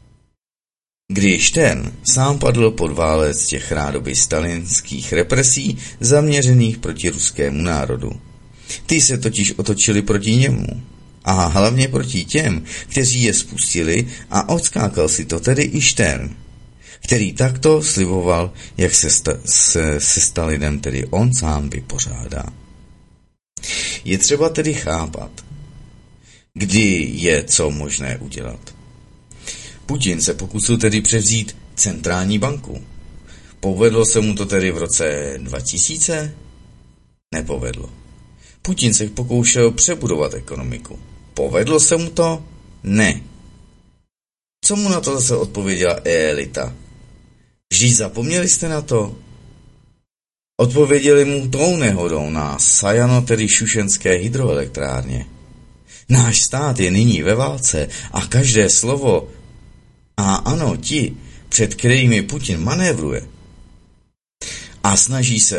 kdy Štern sám padl pod válec těch rádoby stalinských represí zaměřených proti ruskému národu. Ty se totiž otočili proti němu a hlavně proti těm, kteří je spustili a odskákal si to tedy i Štern, který takto sliboval, jak se Stalinem tedy on sám vypořádá. Je třeba tedy chápat, kdy je co možné udělat. Putin se pokusil tedy převzít centrální banku. Povedlo se mu to tedy v roce 2000? Nepovedlo. Putin se pokoušel přebudovat ekonomiku. Povedlo se mu to? Ne. Co mu na to zase odpověděla elita? Vždyť zapomněli jste na to? Odpověděli mu tou nehodou na Sajano, tedy šušenské hydroelektrárně. Náš stát je nyní ve válce a každé slovo a ano, ti, před kterými Putin manévruje a snaží se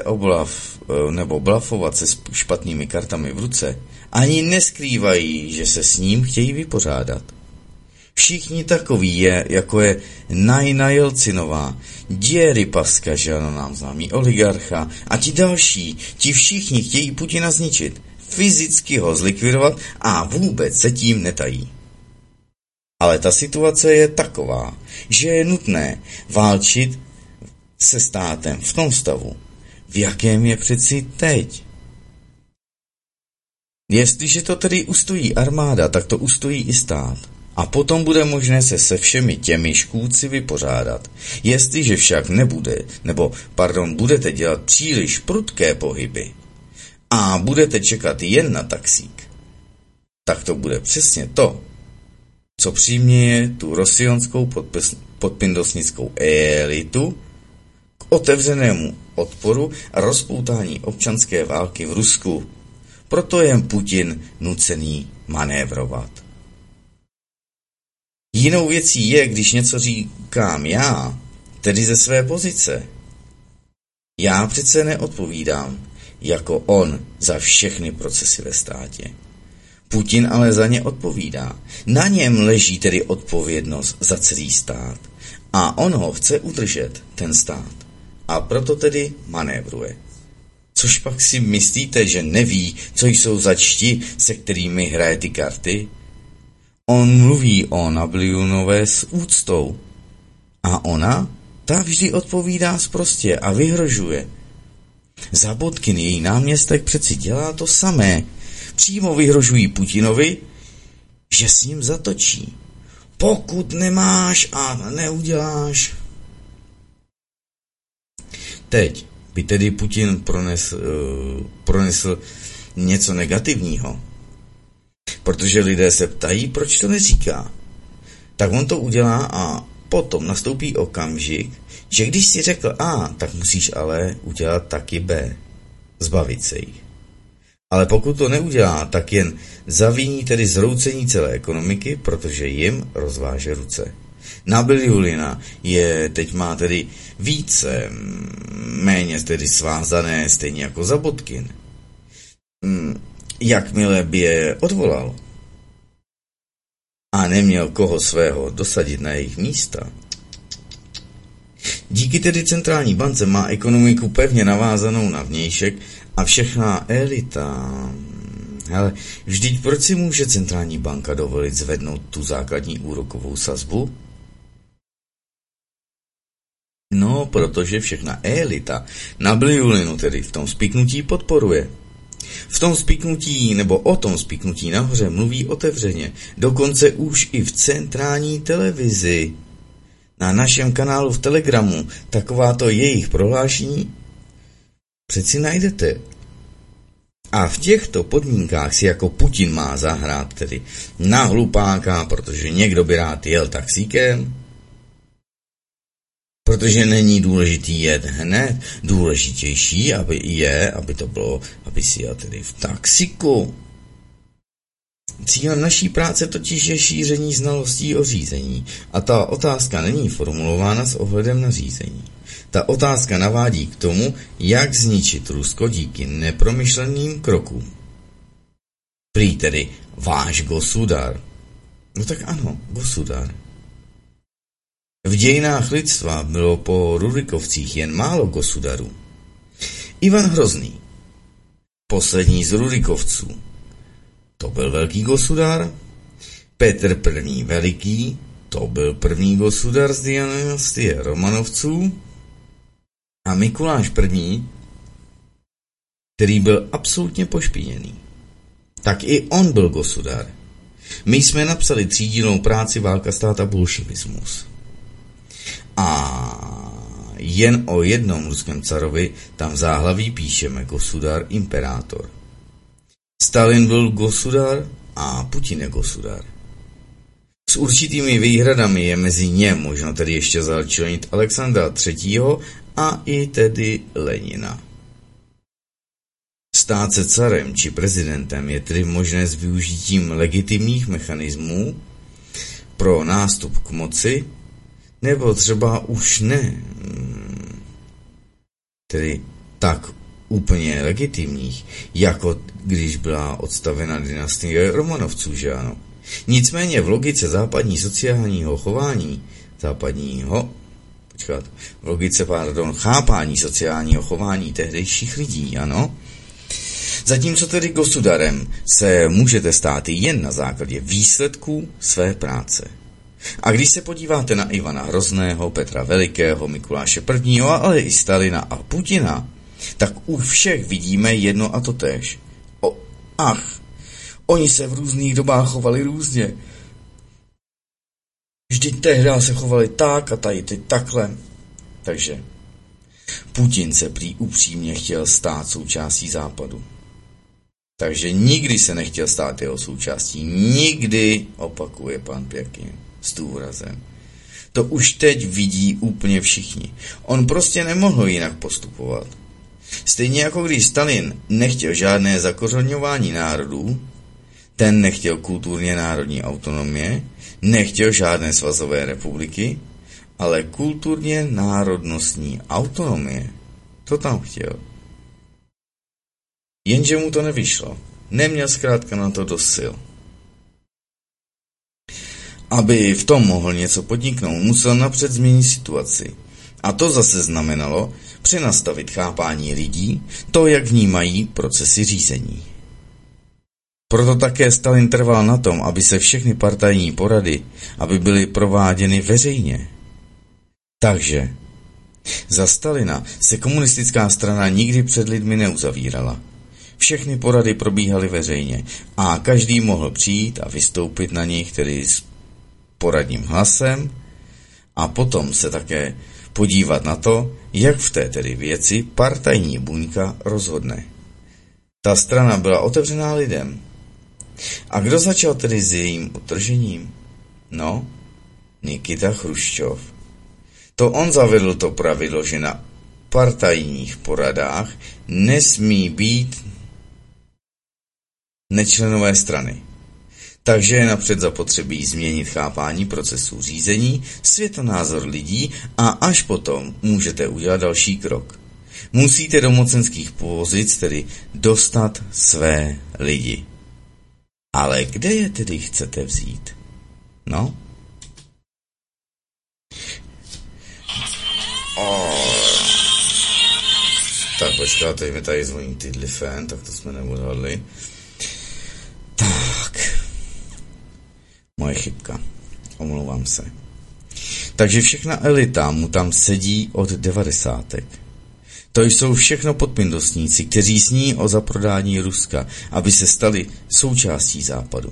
blafovat se špatnými kartami v ruce, ani neskrývají, že se s ním chtějí vypořádat. Všichni takoví jako je Najna Jelcinová, Děrypaska, že ano, nám známý oligarcha, a ti další, ti všichni chtějí Putina zničit, fyzicky ho zlikvidovat a vůbec se tím netají. Ale ta situace je taková, že je nutné válčit se státem v tom stavu, v jakém je přeci teď. Jestliže to tedy ustojí armáda, tak to ustojí i stát. A potom bude možné se všemi těmi škůdci vypořádat. Jestliže však budete dělat příliš prudké pohyby a budete čekat jen na taxík, tak to bude přesně to, co přiměje tu rosionskou podpindosnickou elitu k otevřenému odporu a rozpoutání občanské války v Rusku. Proto je Putin nucený manévrovat. Jinou věcí je, když něco říkám já, tedy ze své pozice. Já přece neodpovídám, jako on, za všechny procesy ve státě. Putin ale za ně odpovídá. Na něm leží tedy odpovědnost za celý stát. A on ho chce udržet, ten stát. A proto tedy manévruje. Což pak si myslíte, že neví, co jsou za čti, se kterými hraje ty karty? On mluví o Napoleonové s úctou. A ona, ta vždy odpovídá sprostě a vyhrožuje. Zabodkin, její náměstek, přeci dělá to samé. Přímo vyhrožují Putinovi, že s ním zatočí. Pokud nemáš a neuděláš. Teď by tedy Putin pronesl něco negativního, protože lidé se ptají, proč to neříká. Tak on to udělá a potom nastoupí okamžik, že když si řekl A, tak musíš ale udělat taky B. Zbavit se jich. Ale pokud to neudělá, tak jen zaviní tedy zhroucení celé ekonomiky, protože jim rozváže ruce. Nabiljulina teď má tedy více, méně tedy svázané, stejně jako Zabodkin. Jakmile by je odvolal a neměl koho svého dosadit na jejich místa, díky tedy centrální bance má ekonomiku pevně navázanou na vnějšek a všechna elita. Hele, vždyť proč si může centrální banka dovolit zvednout tu základní úrokovou sazbu? No, protože všechna elita Nabiljulinu tedy v tom spiknutí podporuje. V tom spiknutí nebo o tom spiknutí nahoře mluví otevřeně, dokonce už i v centrální televizi. Na našem kanálu v Telegramu takováto jejich prohlášení přeci najdete. A v těchto podmínkách si jako Putin má zahrát tedy na hlupáka, protože někdo by rád jel taxíkem, protože není důležitý jet hned, důležitější, aby si jel tedy v taxiku. Cílem naší práce totiž je šíření znalostí o řízení a ta otázka není formulována s ohledem na řízení. Ta otázka navádí k tomu, jak zničit Rusko díky nepromyšleným krokům. Prý tedy váš gosudar. No tak ano, gosudar. V dějinách lidstva bylo po Rurikovcích jen málo gosudarů. Ivan Hrozný, poslední z Rurikovců, to byl velký gosudar. Petr I. Veliký, to byl první gosudar z dynastie Romanovců. A Mikuláš I., který byl absolutně pošpiněný, tak i on byl gosudar. My jsme napsali třídílnou práci Válka stát a bolševismus. A jen o jednom ruském carovi tam v záhlaví píšeme gosudar imperátor. Stalin byl gosudar a Putin je gosudar. S určitými výhradami je mezi ně možno tedy ještě začlenit Alexandra III. A i tedy Lenina. Stát se carem či prezidentem je tedy možné s využitím legitimních mechanismů pro nástup k moci, nebo třeba už ne, tedy tak úplně legitimních, jako když byla odstavena dynastie Romanovců, že ano. Nicméně v logice chápání sociálního chování tehdejších lidí, ano. Zatímco tedy gosudarem se můžete stát jen na základě výsledků své práce. A když se podíváte na Ivana Hrozného, Petra Velikého, Mikuláše I., ale i Stalina a Putina, tak u všech vidíme jedno a to též. Oni se v různých dobách chovali různě. Vždyť tehdy se chovali tak a tady teď takhle. Takže Putin se prý upřímně chtěl stát součástí Západu. Takže nikdy se nechtěl stát jeho součástí. Nikdy, opakuje pan Pěkin s důrazem. To už teď vidí úplně všichni. On prostě nemohl jinak postupovat. Stejně jako když Stalin nechtěl žádné zakořeňování národů, ten nechtěl kulturně národní autonomie, nechtěl žádné svazové republiky, ale kulturně národnostní autonomie. To tam chtěl. Jenže mu to nevyšlo. Neměl zkrátka na to dost sil. Aby v tom mohl něco podniknout, musel napřed změnit situaci. A to zase znamenalo přenastavit chápání lidí, to, jak vnímají procesy řízení. Proto také Stalin trval na tom, aby se všechny partajní porady, aby byly prováděny veřejně. Takže za Stalina se komunistická strana nikdy před lidmi neuzavírala. Všechny porady probíhaly veřejně a každý mohl přijít a vystoupit na nich, tedy s poradním hlasem, a potom se také podívat na to, jak v té tedy věci partajní buňka rozhodne. Ta strana byla otevřená lidem. A kdo začal tedy s jejím utržením? No, Nikita Chruščov. To on zavedl to pravidlo, že na partajních poradách nesmí být nečlenové strany. Takže je napřed zapotřebí změnit chápání procesů řízení, světonázor lidí a až potom můžete udělat další krok. Musíte do mocenských pozic tedy dostat své lidi. Ale kde je tedy chcete vzít? No? Tak počkat, teď mi tady zvoní Tidlifan, tak to jsme neodhadli. Tak. Moje chybka. Omlouvám se. Takže všechna elita mu tam sedí od 90. To jsou všechno podpindostníci, kteří sní o zaprodání Ruska, aby se stali součástí Západu.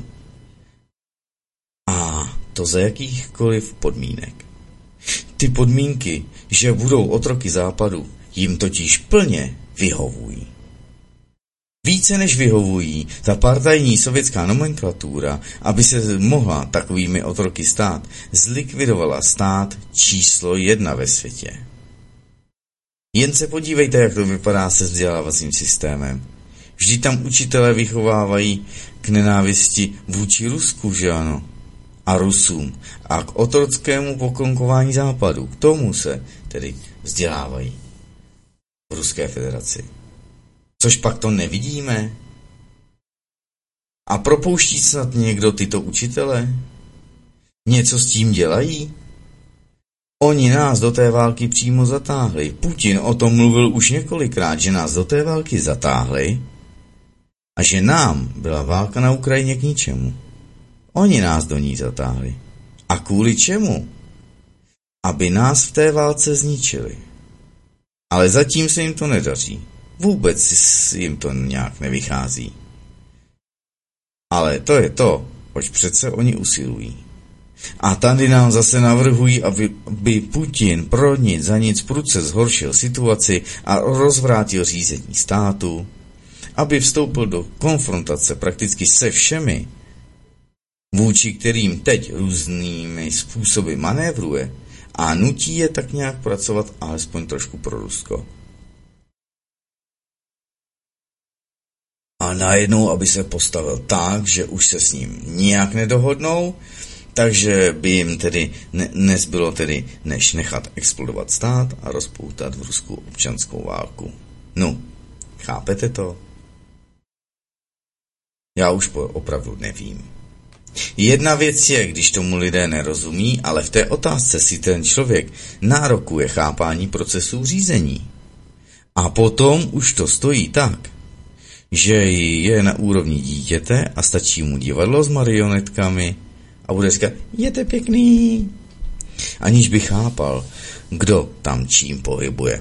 A to za jakýchkoliv podmínek. Ty podmínky, že budou otroky Západu, jim totiž plně vyhovují. Více než vyhovují ta partajní sovětská nomenklatura, aby se mohla takovými otroky stát, zlikvidovala stát číslo 1 ve světě. Jen se podívejte, jak to vypadá se vzdělávacím systémem. Vždy tam učitelé vychovávají k nenávisti vůči Rusku, že ano? A Rusům. A k otrockému poklonkování Západu. K tomu se tedy vzdělávají v Ruské federaci. Což pak to nevidíme? A propouští snad někdo tyto učitele? Něco s tím dělají? Oni nás do té války přímo zatáhli. Putin o tom mluvil už několikrát, že nás do té války zatáhli a že nám byla válka na Ukrajině k ničemu. Oni nás do ní zatáhli. A kvůli čemu? Aby nás v té válce zničili. Ale zatím se jim to nedaří. Vůbec jim to nějak nevychází. Ale to je to, oč přece oni usilují. A tady nám zase navrhují, aby Putin pro nic za nic prudce zhoršil situaci a rozvrátil řízení státu, aby vstoupil do konfrontace prakticky se všemi, vůči kterým teď různými způsoby manévruje a nutí je tak nějak pracovat alespoň trošku pro Rusko. A najednou, aby se postavil tak, že už se s ním nijak nedohodnou, takže by jim tedy nezbylo tedy, než nechat explodovat stát a rozpoutat v Rusku občanskou válku. No, chápete to? Já už opravdu nevím. Jedna věc je, když tomu lidé nerozumí, ale v té otázce si ten člověk nárokuje chápání procesů řízení. A potom už to stojí tak, že je na úrovni dítěte a stačí mu divadlo s marionetkami a bude říkat, je to pěkný, aniž by chápal, kdo tam čím pohybuje.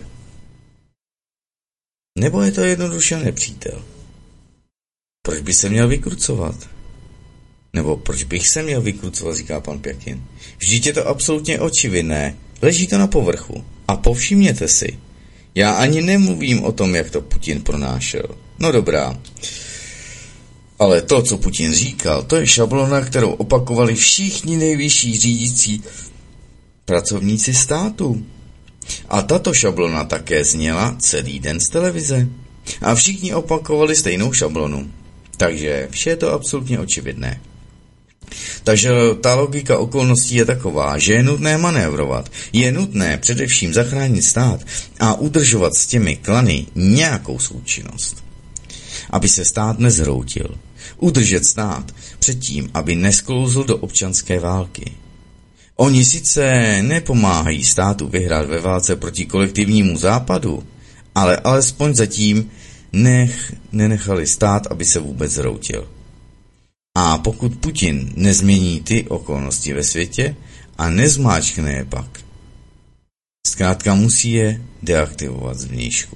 Nebo je to jednoduše nepřítel? Proč by se měl vykrucovat? Nebo proč bych se měl vykrucovat, říká pan Pěkin. Vždyť je to absolutně očividné. Leží to na povrchu. A povšimněte si. Já ani nemluvím o tom, jak to Putin pronášel. No dobrá. Ale to, co Putin říkal, to je šablona, kterou opakovali všichni nejvyšší řídící pracovníci státu. A tato šablona také zněla celý den z televize. A všichni opakovali stejnou šablonu. Takže vše je to absolutně očividné. Takže ta logika okolností je taková, že je nutné manévrovat. Je nutné především zachránit stát a udržovat s těmi klany nějakou součinnost. Aby se stát nezhroutil. Udržet stát předtím, aby nesklouzl do občanské války. Oni sice nepomáhají státu vyhrát ve válce proti kolektivnímu západu, ale alespoň zatím nenechali stát, aby se vůbec zhroutil. A pokud Putin nezmění ty okolnosti ve světě a nezmáčkne je pak, zkrátka musí je deaktivovat zvnějšku.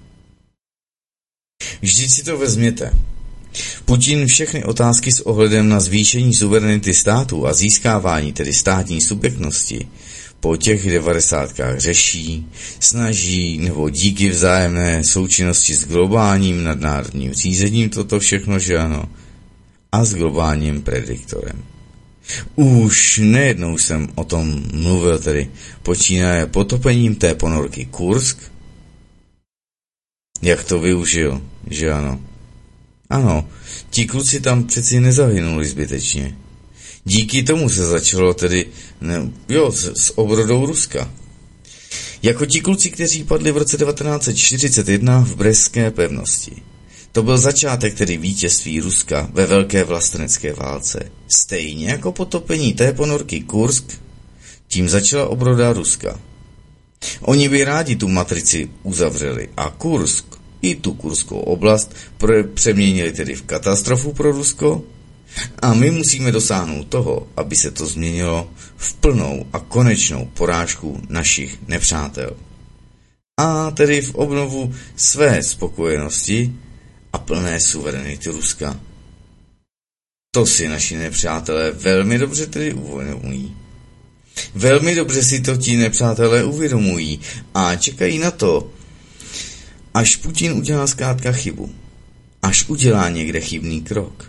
Vždyť si to vezměte. Putin všechny otázky s ohledem na zvýšení suverenity státu a získávání tedy státní subjektnosti po těch 90kách řeší, snaží nebo díky vzájemné součinnosti s globálním nadnárodním řízením toto všechno, že ano, a s globálním prediktorem. Už nejednou jsem o tom mluvil, tedy počínaje potopením té ponorky Kursk, jak to využil, že ano. Ano, ti kluci tam přeci nezahynuli zbytečně. Díky tomu se začalo tedy, s obrodou Ruska. Jako ti kluci, kteří padli v roce 1941 v Brestské pevnosti. To byl začátek tedy vítězství Ruska ve velké vlastenecké válce. Stejně jako potopení té ponorky Kursk, tím začala obroda Ruska. Oni by rádi tu matrici uzavřeli a Kursk, i tu kurskou oblast, přeměnili tedy v katastrofu pro Rusko a my musíme dosáhnout toho, aby se to změnilo v plnou a konečnou porážku našich nepřátel. A tedy v obnovu své spokojenosti a plné suverenity Ruska. To si naši nepřátelé velmi dobře tedy uvědomují. Velmi dobře si to ti nepřátelé uvědomují a čekají na to, až Putin udělá zkrátka chybu. Až udělá někde chybný krok.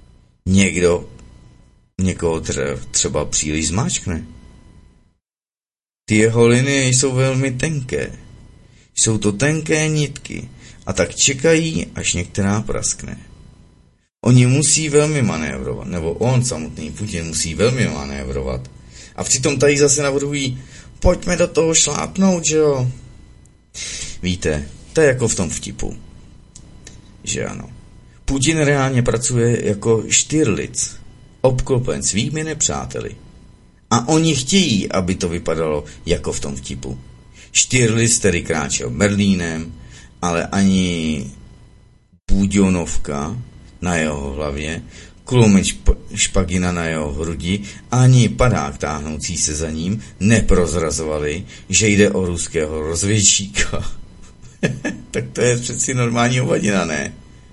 Někoho třeba příliš zmáčkne. Ty jeho linie jsou velmi tenké. Jsou to tenké nitky a tak čekají, až některá praskne. Oni musí velmi manévrovat, nebo on samotný Putin musí velmi manévrovat. A přitom tady zase navrhují, pojďme do toho šlápnout, že jo? Víte, to je jako v tom vtipu. Že ano. Putin reálně pracuje jako Štýrlic, obklopen svými nepřáteli. A oni chtějí, aby to vypadalo jako v tom vtipu. Štýrlic tedy kráčel Berlínem, ale ani Budjonovka na jeho hlavě, klumeč špagina na jeho hrudi, ani padák táhnoucí se za ním neprozrazovali, že jde o ruského rozvědčíka. Tak to je přeci normální hovadina, ne?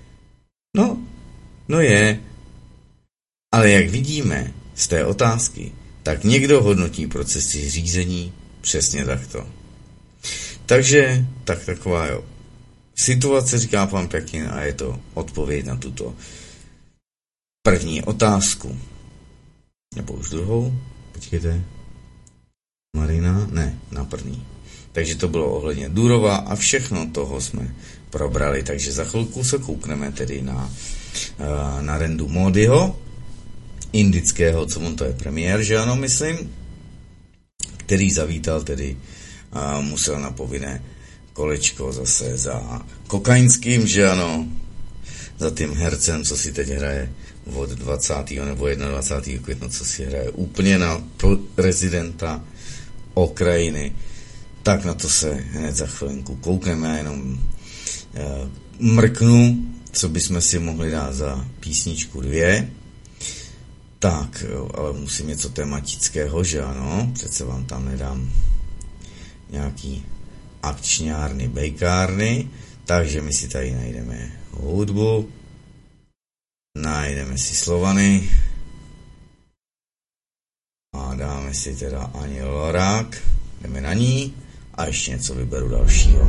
No je. Ale jak vidíme z té otázky, tak někdo hodnotí procesy řízení přesně takto. Takže, taková jo. Situace, říká pan Pěkin, a je to odpověď na tuto první otázku. Nebo už druhou? Počkejte. Marina? Ne, na první. Takže to bylo ohledně Durova a všechno toho jsme probrali. Takže za chvilku se koukneme tedy na Narendu Modiho, indického, co on to je premiér, že ano, myslím, který zavítal tedy a musel na povinné kolečko zase za kokainským, že ano, za tím hercem, co si teď hraje od 20. nebo 21. května, co si hraje úplně na prezidenta Ukrajiny. Tak na to se hned za chvilinku koukneme, jenom mrknu, co bychom si mohli dát za písničku 2. Tak, ale musím něco tematického, že ano, přece vám tam nedám nějaký akčňárny, bejkárny, takže my si tady najdeme hudbu, najdeme si Slovany a dáme si teda Ani Lorák, jdeme na ní a ještě něco vyberu dalšího.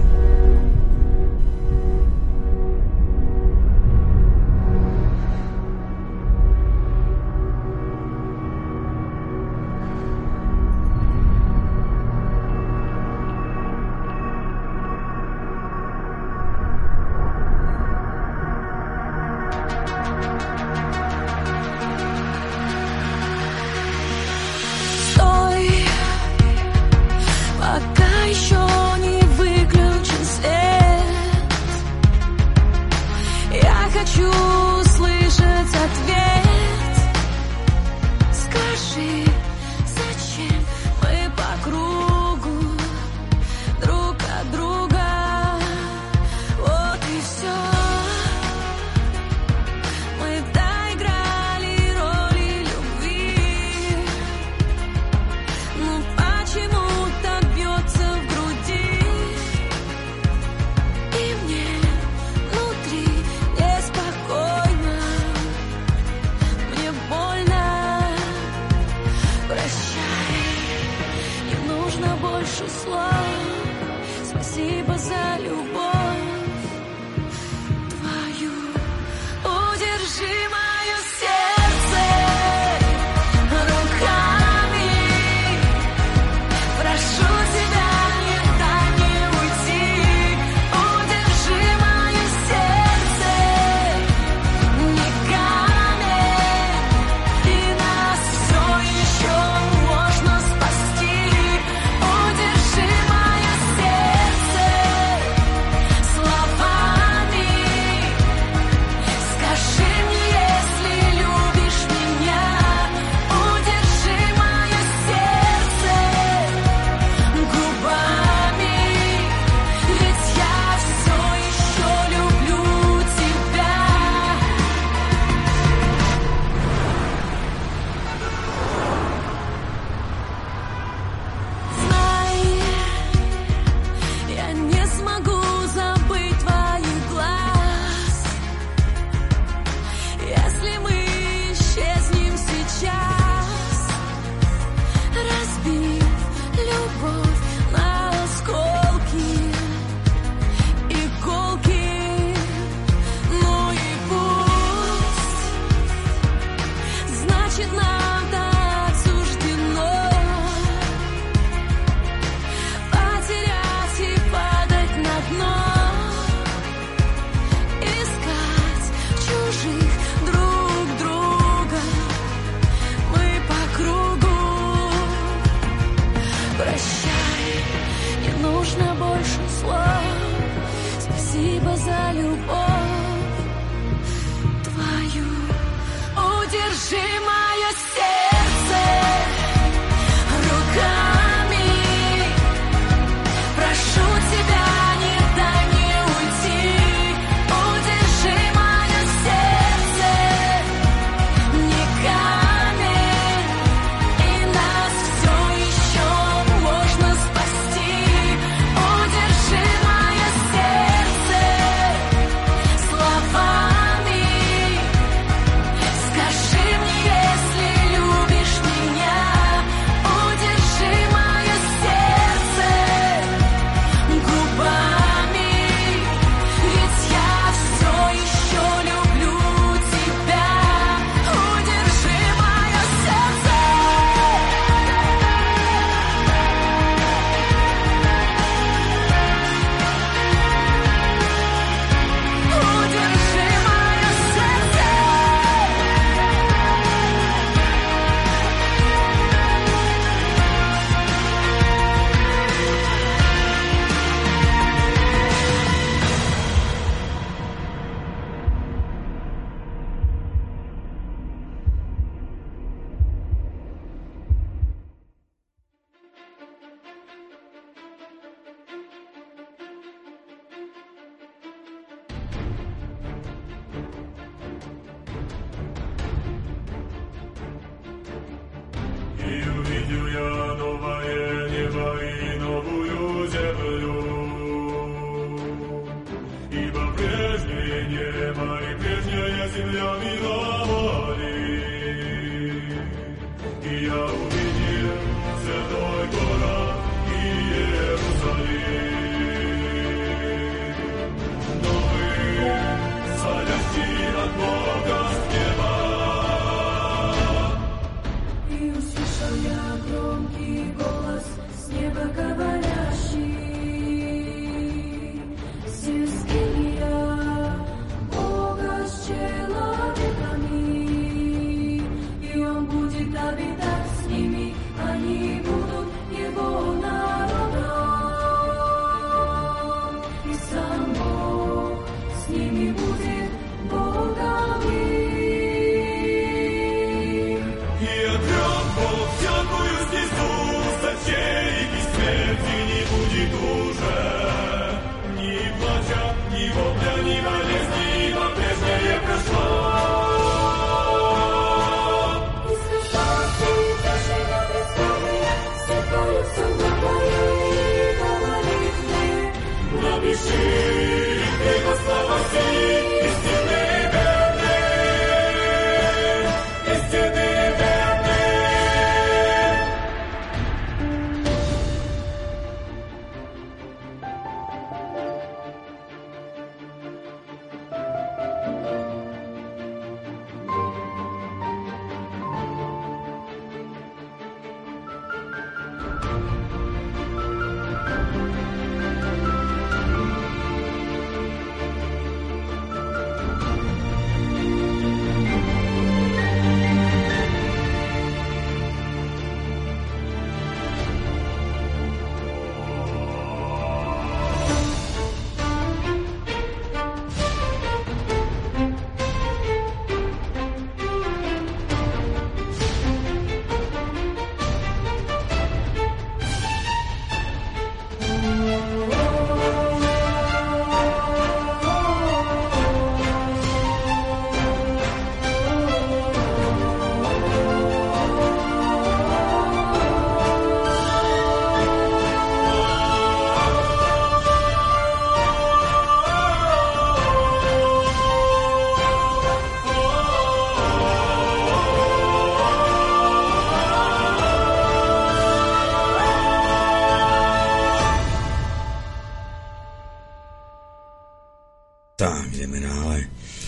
Tak, jdeme dále.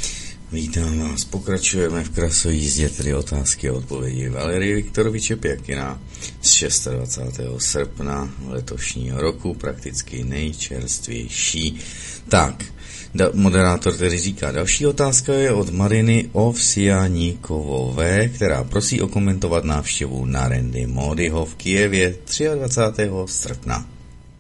Vítám vás, pokračujeme v krasojízdě, tedy otázky a odpovědi Valerie Viktoroviče Pěkina z 26. srpna letošního roku, prakticky nejčerstvější. Tak, moderátor tedy říká, další otázka je od Mariny Ovsianíkovové, která prosí okomentovat návštěvu Narendy Módiho v Kyjevě 23. srpna.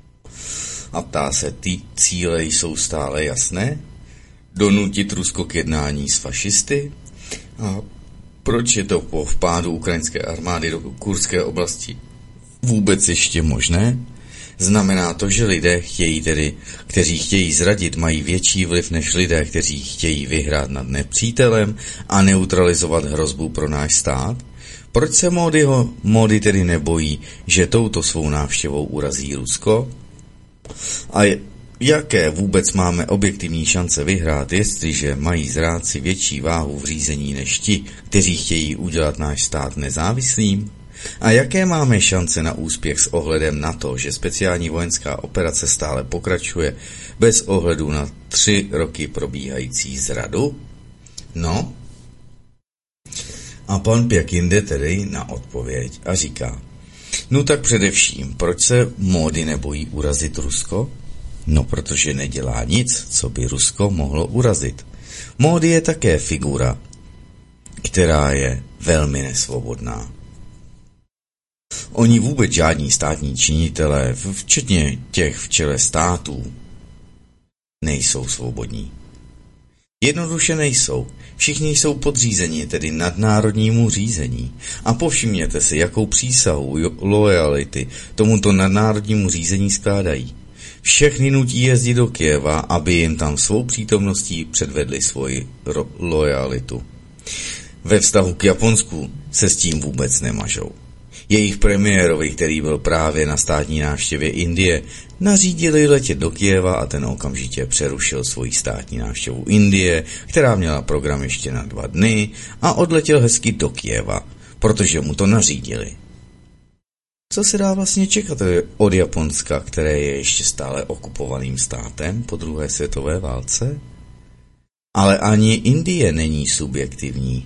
A ptá se, ty cíle jsou stále jasné? Donutit Rusko k jednání s fašisty? A proč je to po vpádu ukrajinské armády do kurdské oblasti vůbec ještě možné? Znamená to, že lidé kteří chtějí zradit, mají větší vliv než lidé, kteří chtějí vyhrát nad nepřítelem a neutralizovat hrozbu pro náš stát? Proč se Módi tedy nebojí, že touto svou návštěvou urazí Rusko? A jaké vůbec máme objektivní šance vyhrát, jestliže mají zrádci větší váhu v řízení než ti, kteří chtějí udělat náš stát nezávislým? A jaké máme šance na úspěch s ohledem na to, že speciální vojenská operace stále pokračuje bez ohledu na 3 roky probíhající zradu? No? A pan Pěkin jde tedy na odpověď a říká, no tak především, proč se Módi nebojí urazit Rusko? No, protože nedělá nic, co by Rusko mohlo urazit. Módi je také figura, která je velmi nesvobodná. Oni vůbec žádní státní činitelé, včetně těch v čele států, nejsou svobodní. Jednoduše nejsou. Všichni jsou podřízeni, tedy nadnárodnímu řízení. A povšimněte si, jakou přísahu loajality tomuto nadnárodnímu řízení skládají. Všechny nutí jezdit do Kyjeva, aby jim tam svou přítomností předvedli svoji loajalitu. Ve vztahu k Japonsku se s tím vůbec nemažou. Jejich premiérovi, který byl právě na státní návštěvě Indie, nařídili letět do Kyjeva a ten okamžitě přerušil svoji státní návštěvu Indie, která měla program ještě na 2 dny, a odletěl hezky do Kyjeva, protože mu to nařídili. Co se dá vlastně čekat od Japonska, které je ještě stále okupovaným státem po druhé světové válce? Ale ani Indie není subjektivní.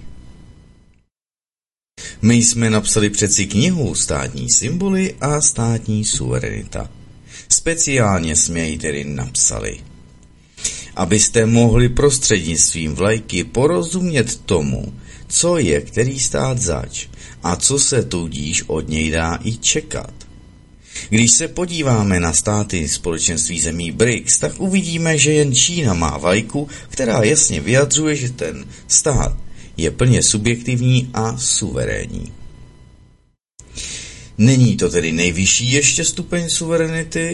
My jsme napsali přeci knihu Státní symboly a státní suverenita. Speciálně jsme ji tedy napsali, abyste mohli prostřednictvím vlajky porozumět tomu, co je který stát zač a co se tudíž od něj dá i čekat. Když se podíváme na státy společenství zemí BRICS, tak uvidíme, že jen Čína má vlajku, která jasně vyjadřuje, že ten stát je plně subjektivní a suverénní. Není to tedy nejvyšší ještě stupeň suverenity,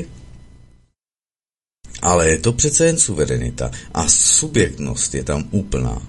ale je to přece jen suverenita a subjektnost je tam úplná.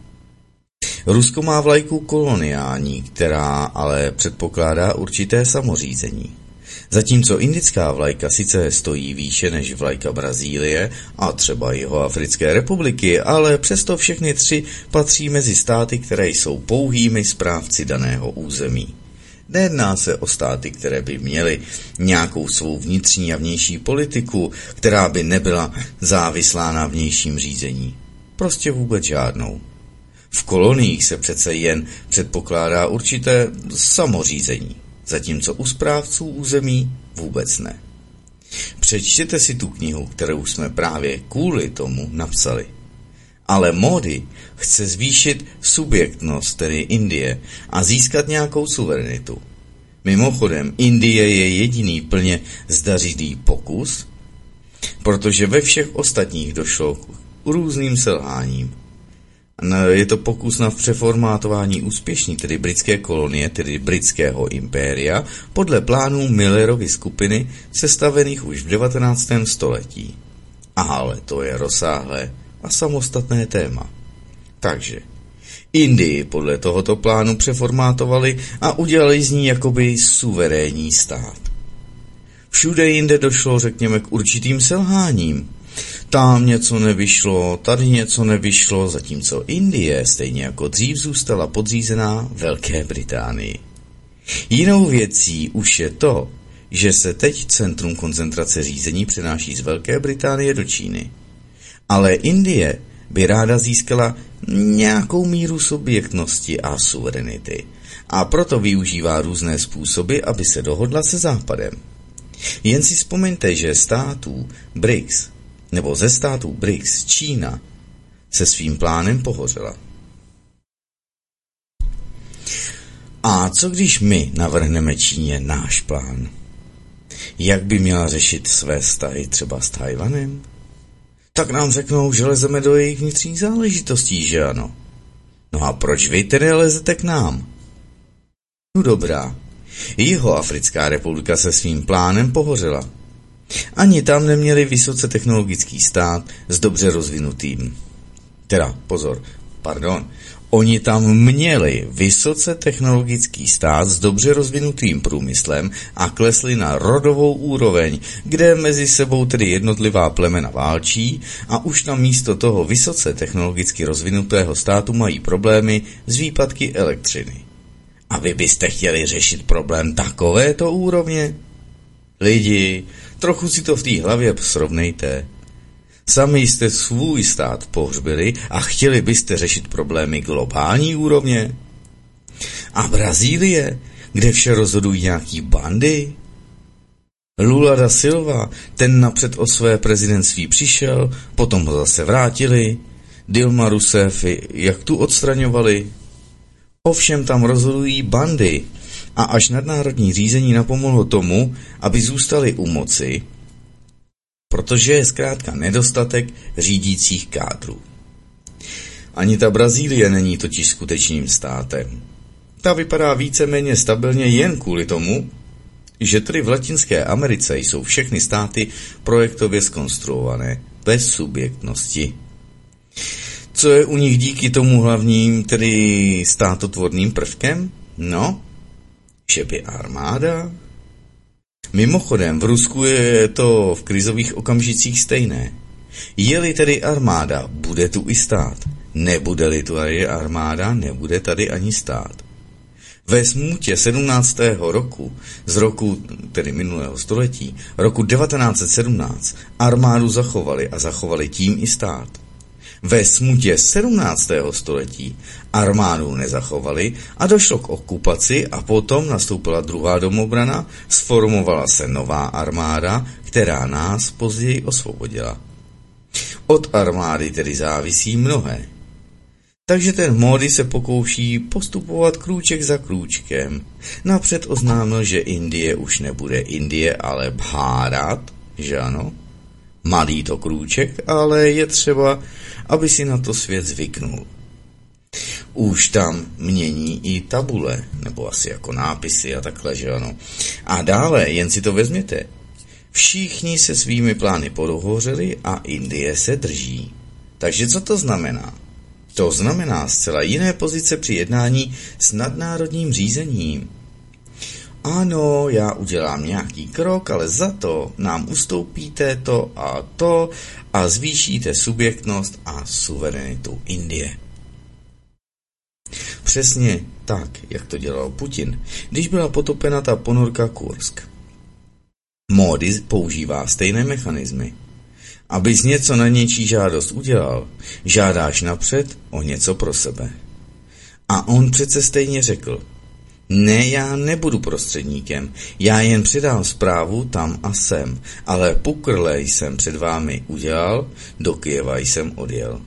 Rusko má vlajku koloniální, která ale předpokládá určité samořízení. Zatímco indická vlajka sice stojí výše než vlajka Brazílie a třeba Jihoafrické republiky, ale přesto všechny tři patří mezi státy, které jsou pouhými správci daného území. Nejedná se o státy, které by měly nějakou svou vnitřní a vnější politiku, která by nebyla závislá na vnějším řízení. Prostě vůbec žádnou. V koloniích se přece jen předpokládá určité samořízení, zatímco u správců území vůbec ne. Přečtěte si tu knihu, kterou jsme právě kvůli tomu napsali. Ale Modi chce zvýšit subjektnost, tedy Indie, a získat nějakou suverenitu. Mimochodem, Indie je jediný plně zdařilý pokus, protože ve všech ostatních došlo k různým selháním. Je to pokus na přeformátování úspěšný, tedy britské kolonie, tedy britského impéria, podle plánů Millerovy skupiny, sestavených už v 19. století. Ale to je rozsáhlé a samostatné téma. Takže Indii podle tohoto plánu přeformátovali a udělali z ní jakoby suverénní stát. Všude jinde došlo, řekněme, k určitým selháním. Tam něco nevyšlo, tady něco nevyšlo, zatímco Indie stejně jako dřív zůstala podřízená Velké Británii. Jinou věcí už je to, že se teď centrum koncentrace řízení přenáší z Velké Británie do Číny. Ale Indie by ráda získala nějakou míru subjektnosti a suverenity a proto využívá různé způsoby, aby se dohodla se Západem. Jen si vzpomeňte, že ze států BRICS Čína se svým plánem pohořela. A co když my navrhneme Číně náš plán? Jak by měla řešit své vztahy třeba s Tchaj-wanem? Tak nám řeknou, že lezeme do jejich vnitřních záležitostí, že ano? No a proč vy tedy lezete k nám? No dobrá, Jihoafrická republika se svým plánem pohořela. Ani tam neměli vysoce technologický stát s dobře rozvinutým. Oni tam měli vysoce technologický stát s dobře rozvinutým průmyslem a klesli na rodovou úroveň, kde mezi sebou tedy jednotlivá plemena válčí a už na místo toho vysoce technologicky rozvinutého státu mají problémy s výpadky elektřiny. A vy byste chtěli řešit problém takovéto úrovně? Lidi, trochu si to v té hlavě srovnejte. Sami jste svůj stát pohřbili a chtěli byste řešit problémy globální úrovně? A Brazílie, kde vše rozhodují nějaký bandy? Lula da Silva, ten napřed o své prezidentství přišel, potom ho zase vrátili. Dilma Rousseff, jak tu odstraňovali? Ovšem tam rozhodují bandy a až nadnárodní řízení napomohlo tomu, aby zůstali u moci, protože je zkrátka nedostatek řídících kádrů. Ani ta Brazílie není totiž skutečným státem. Ta vypadá víceméně stabilně jen kvůli tomu, že tedy v Latinské Americe jsou všechny státy projektově zkonstruované bez subjektnosti. Co je u nich díky tomu hlavním, tedy státotvorným prvkem? No, že by armáda. Mimochodem, v Rusku je to v krizových okamžicích stejné. Je-li tedy armáda, bude tu i stát. Nebude-li tu armáda, nebude tady ani stát. Ve smutě 17. roku, z roku, tedy minulého století, roku 1917, armádu zachovali tím i stát. Ve smutě 17. století armádu nezachovali a došlo k okupaci a potom nastoupila druhá domobrana, sformovala se nová armáda, která nás později osvobodila. Od armády tedy závisí mnohé. Takže ten Módi se pokouší postupovat krůček za krůčkem. Napřed oznámil, že Indie už nebude Indie, ale Bharat, že ano? Malý to krůček, ale je třeba, aby si na to svět zvyknul. Už tam mění i tabule, nebo asi jako nápisy a takhle, že ano. A dále, jen si to vezměte. Všichni se svými plány podohořeli a Indie se drží. Takže co to znamená? To znamená zcela jiné pozice při jednání s nadnárodním řízením. Ano, já udělám nějaký krok, ale za to nám ustoupíte to a zvýšíte subjektnost a suverenitu Indie. Přesně tak, jak to dělal Putin, když byla potopena ta ponorka Kursk. Módi používá stejné mechanismy. Abys něco na něčí žádost udělal, žádáš napřed o něco pro sebe. A on přece stejně řekl, ne, já nebudu prostředníkem, já jen předám zprávu tam a sem, ale pukrle jsem před vámi udělal, do Kyjeva jsem odjel.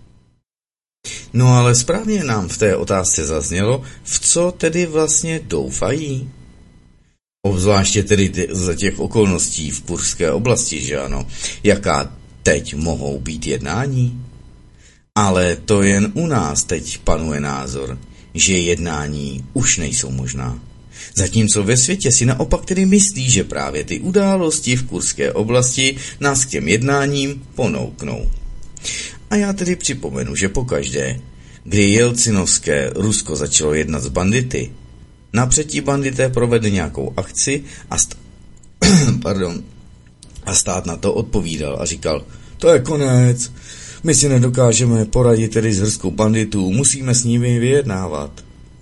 No ale správně nám v té otázce zaznělo, v co tedy vlastně doufají? Obzvláště tedy za těch okolností v Kurské oblasti, že ano, jaká teď mohou být jednání? Ale to jen u nás teď panuje názor, že jednání už nejsou možná. Zatímco ve světě si naopak tedy myslí, že právě ty události v Kurské oblasti nás k těm jednáním ponouknou. A já tedy připomenu, že pokaždé, kdy jelcinovské Rusko začalo jednat s bandity, napřed ti bandité provedli nějakou akci a stát na to odpovídal a říkal, to je konec, my si nedokážeme poradit tedy s hrskou banditů, musíme s nimi vyjednávat.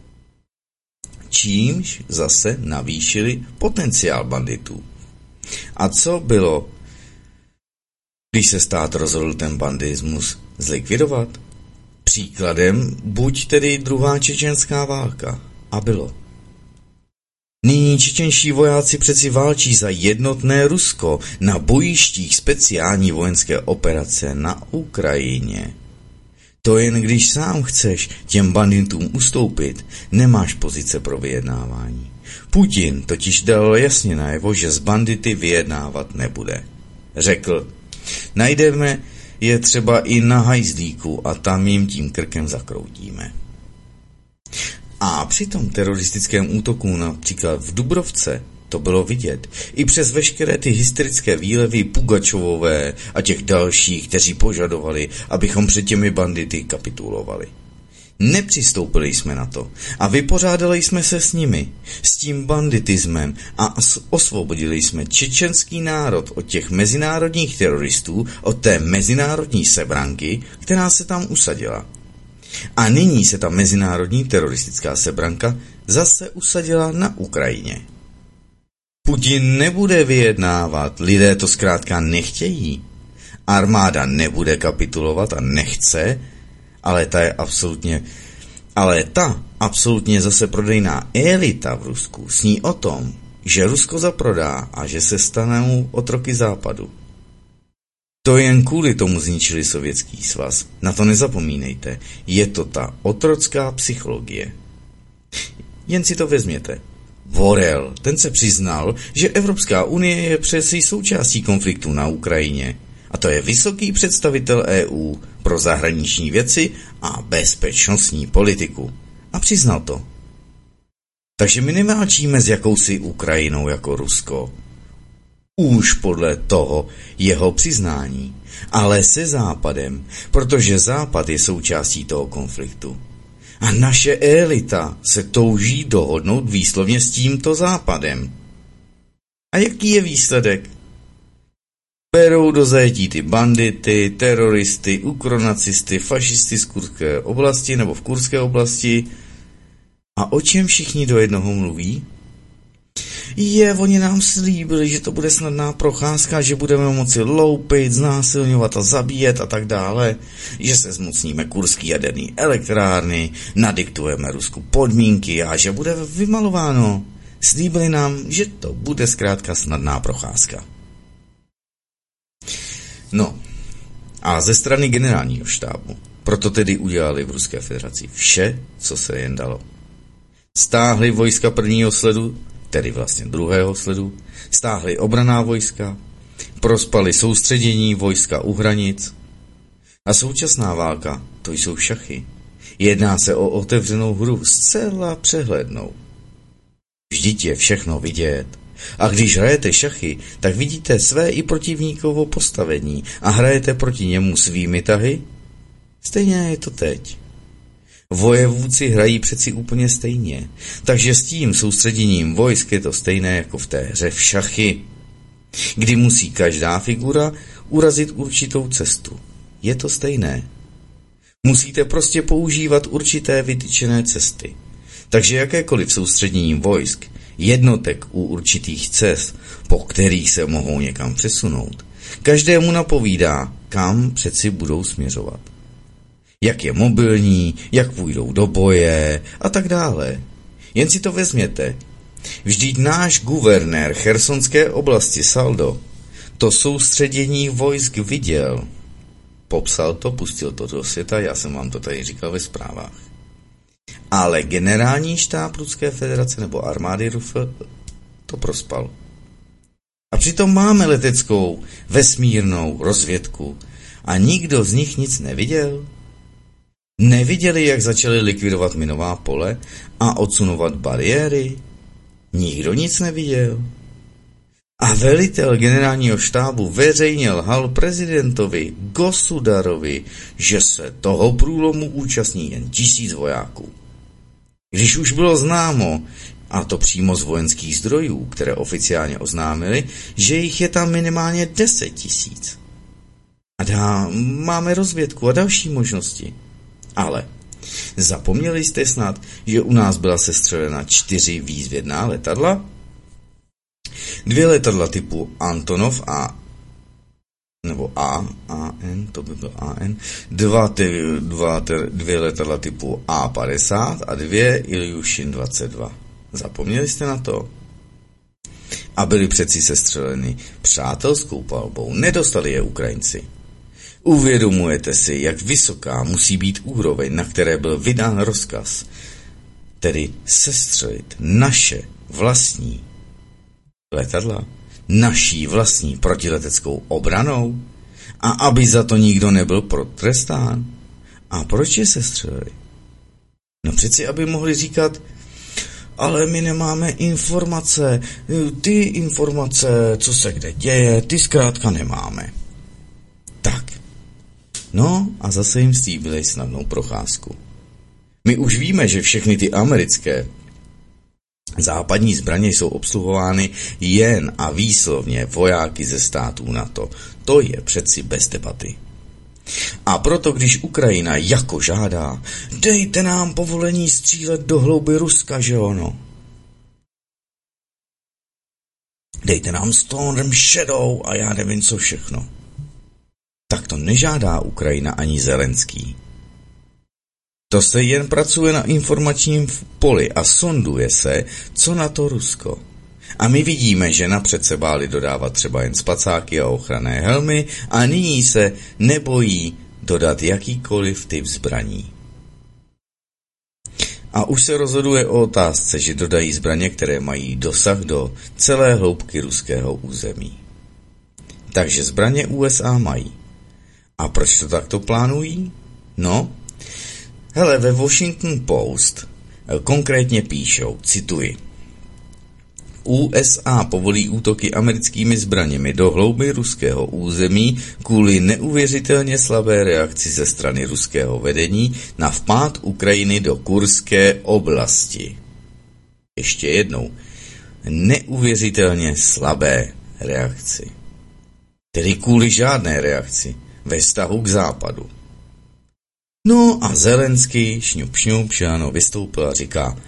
Čímž zase navýšili potenciál banditů. A co bylo, když se stát rozhodl ten bandismus zlikvidovat? Příkladem buď tedy druhá čečenská válka. A bylo. Nyní čečenští vojáci přeci válčí za jednotné Rusko na bojištích speciální vojenské operace na Ukrajině. To jen když sám chceš těm banditům ustoupit, nemáš pozice pro vyjednávání. Putin totiž dal jasně najevo, že s bandity vyjednávat nebude. Řekl, najdeme je třeba i na hajzlíku a tam jim tím krkem zakroutíme. A při tom teroristickém útoku například v Dubrovce to bylo vidět. I přes veškeré ty hysterické výlevy Pugačovové a těch dalších, kteří požadovali, abychom před těmi bandity kapitulovali. Nepřistoupili jsme na to a vypořádali jsme se s nimi, s tím banditismem a osvobodili jsme čečenský národ od těch mezinárodních teroristů, od té mezinárodní sebranky, která se tam usadila. A nyní se ta mezinárodní teroristická sebranka zase usadila na Ukrajině. Putin nebude vyjednávat, lidé to zkrátka nechtějí. Armáda nebude kapitulovat a nechce, ale ta absolutně zase prodejná elita v Rusku sní o tom, že Rusko zaprodá a že se stanou otroky západu. To jen kvůli tomu zničili Sovětský svaz. Na to nezapomínejte. Je to ta otrocká psychologie. Jen si to vezměte. Borel, ten se přiznal, že Evropská unie je přeci součástí konfliktu na Ukrajině. A to je vysoký představitel EU pro zahraniční věci a bezpečnostní politiku. A přiznal to. Takže my neválčíme s jakousi Ukrajinou jako Rusko. Už podle toho jeho přiznání, ale se Západem, protože Západ je součástí toho konfliktu. A naše elita se touží dohodnout výslovně s tímto Západem. A jaký je výsledek? Berou do zajetí ty bandity, teroristy, ukronacisty, fašisty z Kurské oblasti nebo v Kurské oblasti A o čem všichni do jednoho mluví? Oni nám slíbili, že to bude snadná procházka, že budeme moci loupit, znásilňovat a zabíjet a tak dále, že se zmocníme kurský jaderný elektrárny, nadiktujeme Rusku podmínky a že bude vymalováno. Slíbili nám, že to bude zkrátka snadná procházka. No, a ze strany generálního štábu proto tedy udělali v Ruské federaci vše, co se jen dalo. Stáhli vojska prvního sledu, tedy vlastně druhého sledu, stáhli obranná vojska, prospali soustředění vojska u hranic. A současná válka, to jsou šachy. Jedná se o otevřenou hru zcela přehlednou. Vždyť je všechno vidět. A když hrajete šachy, tak vidíte své i protivníkovo postavení a hrajete proti němu svými tahy. Stejně je to teď. Vojevůdci hrají přeci úplně stejně, takže s tím soustředěním vojsk je to stejné jako v té hře v šachy, kdy musí každá figura urazit určitou cestu. Je to stejné. Musíte prostě používat určité vytyčené cesty. Takže jakékoliv soustředění vojsk, jednotek u určitých cest, po kterých se mohou někam přesunout, každému napovídá, kam přeci budou směřovat. Jak je mobilní, jak půjdou do boje a tak dále. Jen si to vezměte. Vždyť náš guvernér chersonské oblasti Saldo to soustředění vojsk viděl. Popsal to, pustil to do světa, já jsem vám to tady říkal ve zprávách. Ale generální štáb Ruské federace nebo armády RF to prospal. A přitom máme leteckou, vesmírnou rozvědku a nikdo z nich nic neviděl. Neviděli, jak začali likvidovat minová pole a odsunovat bariéry? Nikdo nic neviděl. A velitel generálního štábu veřejně lhal prezidentovi Gosudarovi, že se toho průlomu účastní jen 1000 vojáků. Když už bylo známo, a to přímo z vojenských zdrojů, které oficiálně oznámili, že jich je tam minimálně 10 000. A máme rozvědku a další možnosti. Ale zapomněli jste snad, že u nás byla sestřelena 4 výzvědná letadla? 2 letadla typu Antonov nebo AN, to by byl AN, 2 letadla typu A-50 a 2 Ilyushin 22. Zapomněli jste na to? A byly přeci sestřeleny přátelskou palbou, nedostali je Ukrajinci. Uvědomujete si, jak vysoká musí být úroveň, na které byl vydán rozkaz, tedy sestřelit naše vlastní letadla, naší vlastní protileteckou obranou, a aby za to nikdo nebyl potrestán. A proč je sestřelili? No přeci, aby mohli říkat, ale my nemáme informace, ty informace, co se kde děje, ty zkrátka nemáme. Tak. No a zase jim slíbili snadnou procházku. My už víme, že všechny ty americké západní zbraně jsou obsluhovány jen a výslovně vojáky ze států NATO. To je přeci bez debaty. A proto, když Ukrajina jako žádá, dejte nám povolení střílet do hlouby Ruska, že ono? Dejte nám Storm Shadow a já nevím co všechno. Tak to nežádá Ukrajina ani Zelenský. To se jen pracuje na informačním poli a sonduje se, co na to Rusko. A my vidíme, že napřed se báli dodávat třeba jen spacáky a ochranné helmy a nyní se nebojí dodat jakýkoliv typ zbraní. A už se rozhoduje o otázce, že dodají zbraně, které mají dosah do celé hloubky ruského území. Takže zbraně USA mají. A proč to takto plánují? No, hele, ve Washington Post konkrétně píšou, cituji, USA povolí útoky americkými zbraněmi do hlouby ruského území kvůli neuvěřitelně slabé reakci ze strany ruského vedení na vpád Ukrajiny do Kurské oblasti. Ještě jednou, neuvěřitelně slabé reakci. Tedy kvůli žádné reakci ve vztahu k západu. No a Zelenský šňup, že ano, vystoupil a říká,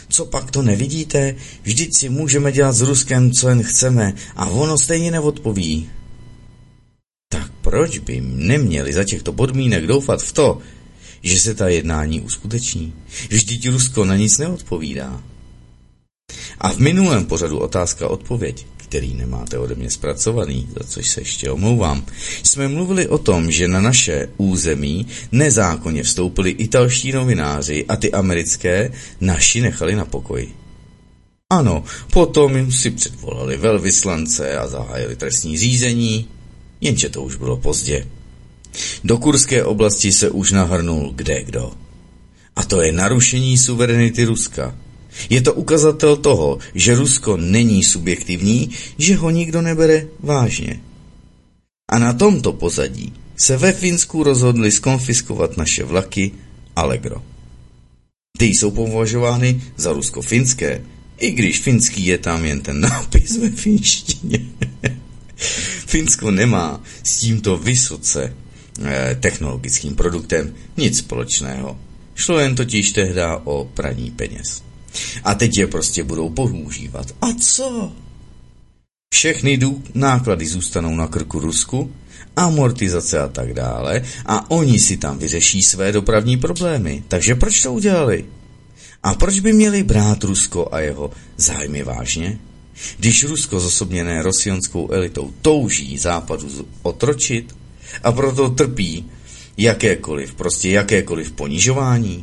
Co pak to nevidíte? Vždyť si můžeme dělat s Ruskem, co jen chceme a ono stejně neodpoví. Tak proč by neměli za těchto podmínek doufat v to, že se ta jednání uskuteční? Vždyť Rusko na nic neodpovídá. A v minulém pořadu otázka odpověď, který nemáte ode mě zpracovaný, za což se ještě omlouvám, jsme mluvili o tom, že na naše území nezákonně vstoupili italští novináři a ty americké naši nechali na pokoji. Ano, potom si předvolali velvyslance a zahájili trestní řízení, jenže to už bylo pozdě. Do Kurské oblasti se už nahrnul kdekdo. A to je narušení suverenity Ruska. Je to ukazatel toho, že Rusko není subjektivní, že ho nikdo nebere vážně. A na tomto pozadí se ve Finsku rozhodli zkonfiskovat naše vlaky Allegro. Ty jsou považovány za rusko-finské, i když finský je tam jen ten nápis ve finštině. Finsko nemá s tímto vysoce technologickým produktem nic společného. Šlo jen totiž tehda o praní peněz. A teď je prostě budou používat. A co? Všechny náklady zůstanou na krku Rusku, amortizace a tak dále, a oni si tam vyřeší své dopravní problémy. Takže proč to udělali? A proč by měli brát Rusko a jeho zájmy vážně? Když Rusko zosobněné rosionskou elitou touží západu otročit a proto trpí jakékoliv ponižování?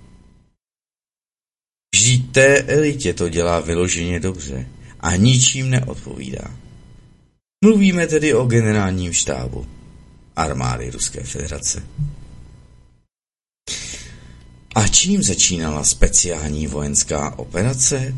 Vždyť té elitě to dělá vyloženě dobře a ničím neodpovídá. Mluvíme tedy o generálním štábu armády Ruské federace. A čím začínala speciální vojenská operace?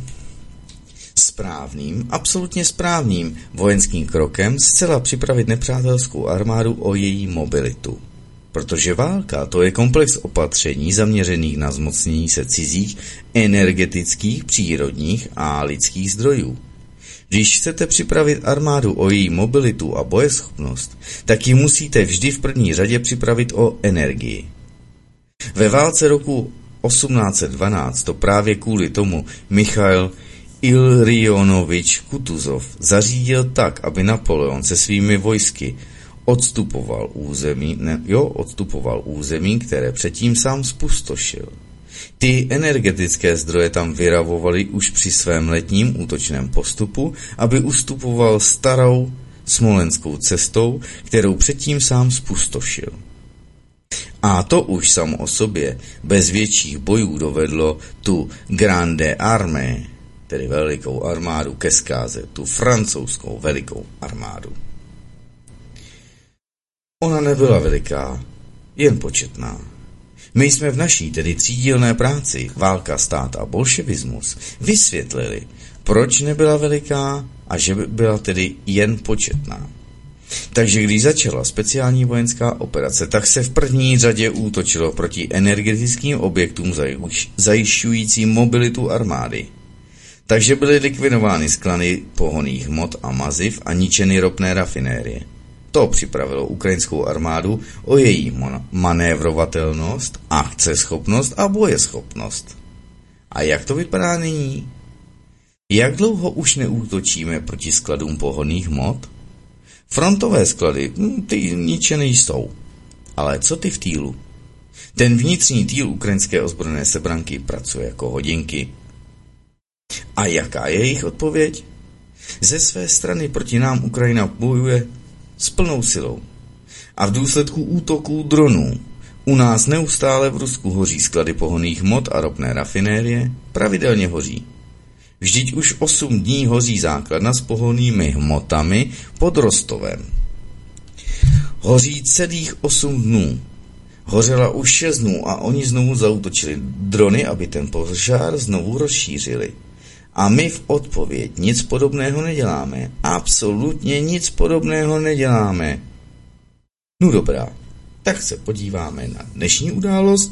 Absolutně správným vojenským krokem zcela připravit nepřátelskou armádu o její mobilitu. Protože válka to je komplex opatření zaměřených na zmocnění se cizích energetických, přírodních a lidských zdrojů. Když chcete připravit armádu o její mobilitu a bojeschopnost, tak ji musíte vždy v první řadě připravit o energii. Ve válce roku 1812 to právě kvůli tomu Michail Ilrionovič Kutuzov zařídil tak, aby Napoleon se svými vojsky odstupoval území, které předtím sám zpustošil. Ty energetické zdroje tam vyravovali už při svém letním útočném postupu, aby ustupoval starou smolenskou cestou, kterou předtím sám zpustošil. A to už samo o sobě bez větších bojů dovedlo tu Grande Armée, tedy velikou armádu, ke zkáze, tu francouzskou velikou armádu. Ona nebyla veliká, jen početná. My jsme v naší, tedy třídílné práci, válka, stát a bolševismus, vysvětlili, proč nebyla veliká a že byla tedy jen početná. Takže když začala speciální vojenská operace, tak se v první řadě útočilo proti energetickým objektům zajišťujícím mobilitu armády. Takže byly likvidovány sklady pohonných hmot a maziv a ničeny ropné rafinérie. To připravilo ukrajinskou armádu o její manévrovatelnost, akceschopnost a bojeschopnost. A jak to vypadá nyní? Jak dlouho už neútočíme proti skladům pohonných hmot? Frontové sklady, ty ničené jsou. Ale co ty v týlu? Ten vnitřní týl ukrajinské ozbrojené sebranky pracuje jako hodinky. A jaká je jejich odpověď? Ze své strany proti nám Ukrajina bojuje s plnou silou. A v důsledku útoků dronů u nás neustále v Rusku hoří sklady pohonných hmot a ropné rafinérie, pravidelně hoří. Vždyť už 8 dní hoří základna s pohonnými hmotami pod Rostovem. Hoří celých 8 dnů. Hořela už 6 dnů a oni znovu zaútočili drony, aby ten požár znovu rozšířili. A my v odpověď nic podobného neděláme. Absolutně nic podobného neděláme. No dobrá, tak se podíváme na dnešní událost.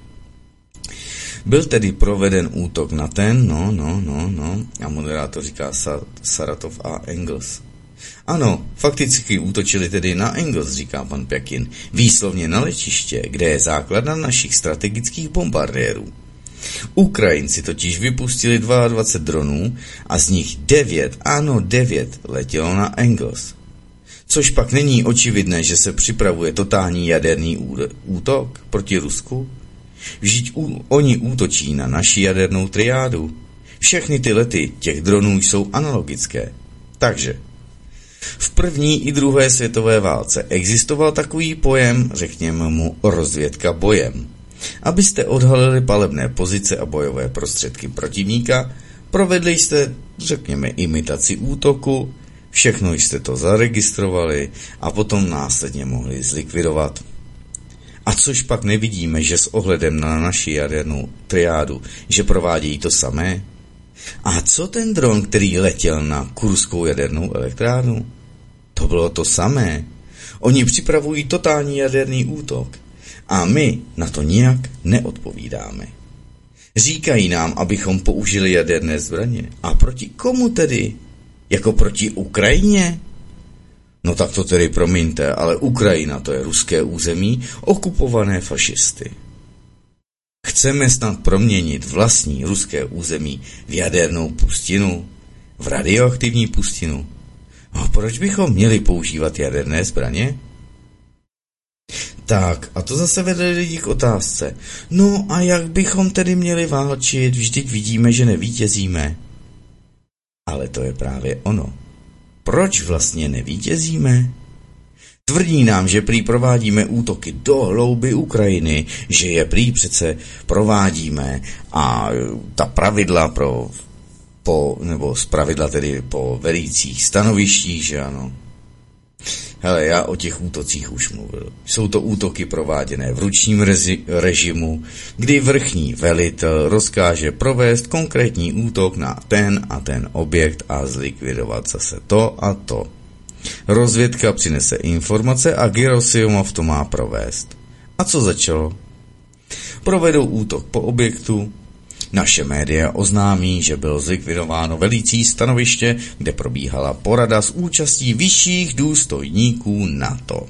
Byl tedy proveden útok na ten, a moderátor říká Saratov a Engels. Ano, fakticky útočili tedy na Engels, říká pan Pjakin, výslovně na letiště, kde je základna našich strategických bombardérů. Ukrajinci totiž vypustili 22 dronů a z nich 9 letělo na Engels. Což pak není očividné, že se připravuje totální jaderný útok proti Rusku? Vždyť oni útočí na naši jadernou triádu. Všechny ty lety těch dronů jsou analogické. Takže v první i druhé světové válce existoval takový pojem, řekněme mu rozvědka bojem. Abyste odhalili palebné pozice a bojové prostředky protivníka, provedli jste, řekněme, imitaci útoku, všechno jste to zaregistrovali a potom následně mohli zlikvidovat. A což pak nevidíme, že s ohledem na naši jadernou triádu, že provádějí to samé? A co ten dron, který letěl na kurskou jadernou elektrárnu? To bylo to samé. Oni připravují totální jaderný útok. A my na to nijak neodpovídáme. Říkají nám, abychom použili jaderné zbraně. A proti komu tedy? Jako proti Ukrajině? No tak to tedy promiňte, ale Ukrajina to je ruské území okupované fašisty. Chceme snad proměnit vlastní ruské území v jadernou pustinu? V radioaktivní pustinu? A proč bychom měli používat jaderné zbraně? Tak, a to zase vede lidi k otázce. No a jak bychom tedy měli válčit, vždyť vidíme, že nevítězíme? Ale to je právě ono. Proč vlastně nevítězíme? Tvrdí nám, že prý provádíme útoky do hlouby Ukrajiny, že je prý přece provádíme a ta pravidla nebo zpravidla tedy po velících stanovištích, že ano. Hele, já o těch útocích už mluvil. Jsou to útoky prováděné v ručním režimu, kdy vrchní velitel rozkáže provést konkrétní útok na ten a ten objekt a zlikvidovat zase to a to. Rozvědka přinese informace a Gerasimov to má provést. A co začalo? Provedou útok po objektu. Naše média oznámí, že bylo zlikvidováno velící stanoviště, kde probíhala porada s účastí vyšších důstojníků NATO.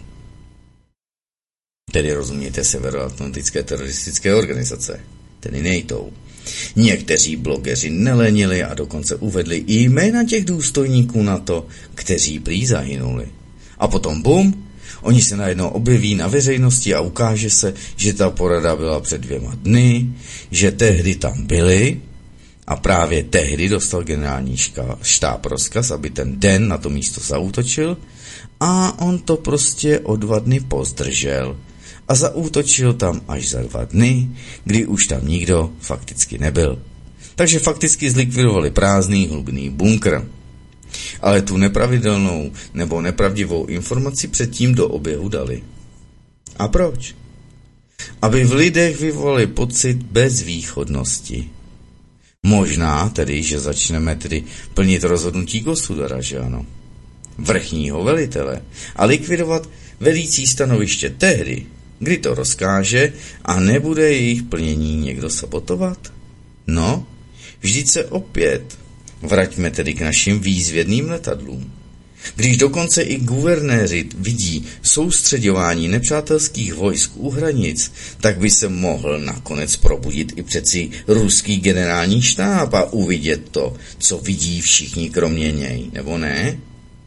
Tedy rozumějte severoatlantické teroristické organizace, tedy NATO. Někteří blogeři nelenili a dokonce uvedli i jména těch důstojníků NATO, kteří prý zahynuli. A potom bum, oni se najednou objeví na veřejnosti a ukáže se, že ta porada byla před 2 dny, že tehdy tam byli a právě tehdy dostal generální štáb rozkaz, aby ten den na to místo zaútočil a on to prostě o 2 dny pozdržel a zaútočil tam až za 2 dny, kdy už tam nikdo fakticky nebyl. Takže fakticky zlikvidovali prázdný hlubný bunkr. Ale tu nepravidelnou nebo nepravdivou informaci předtím do oběhu dali. A proč? Aby v lidech vyvolali pocit bezvýchodnosti. Možná tedy, že začneme tedy plnit rozhodnutí Gosudara, že ano? Vrchního velitele a likvidovat velící stanoviště tehdy, kdy to rozkáže a nebude jejich plnění někdo sabotovat? No, vždyť se opět vraťme tedy k našim výzvědným letadlům. Když dokonce i guvernéři vidí soustředování nepřátelských vojsk u hranic, tak by se mohl nakonec probudit i přeci ruský generální štáb a uvidět to, co vidí všichni kromě něj, nebo ne?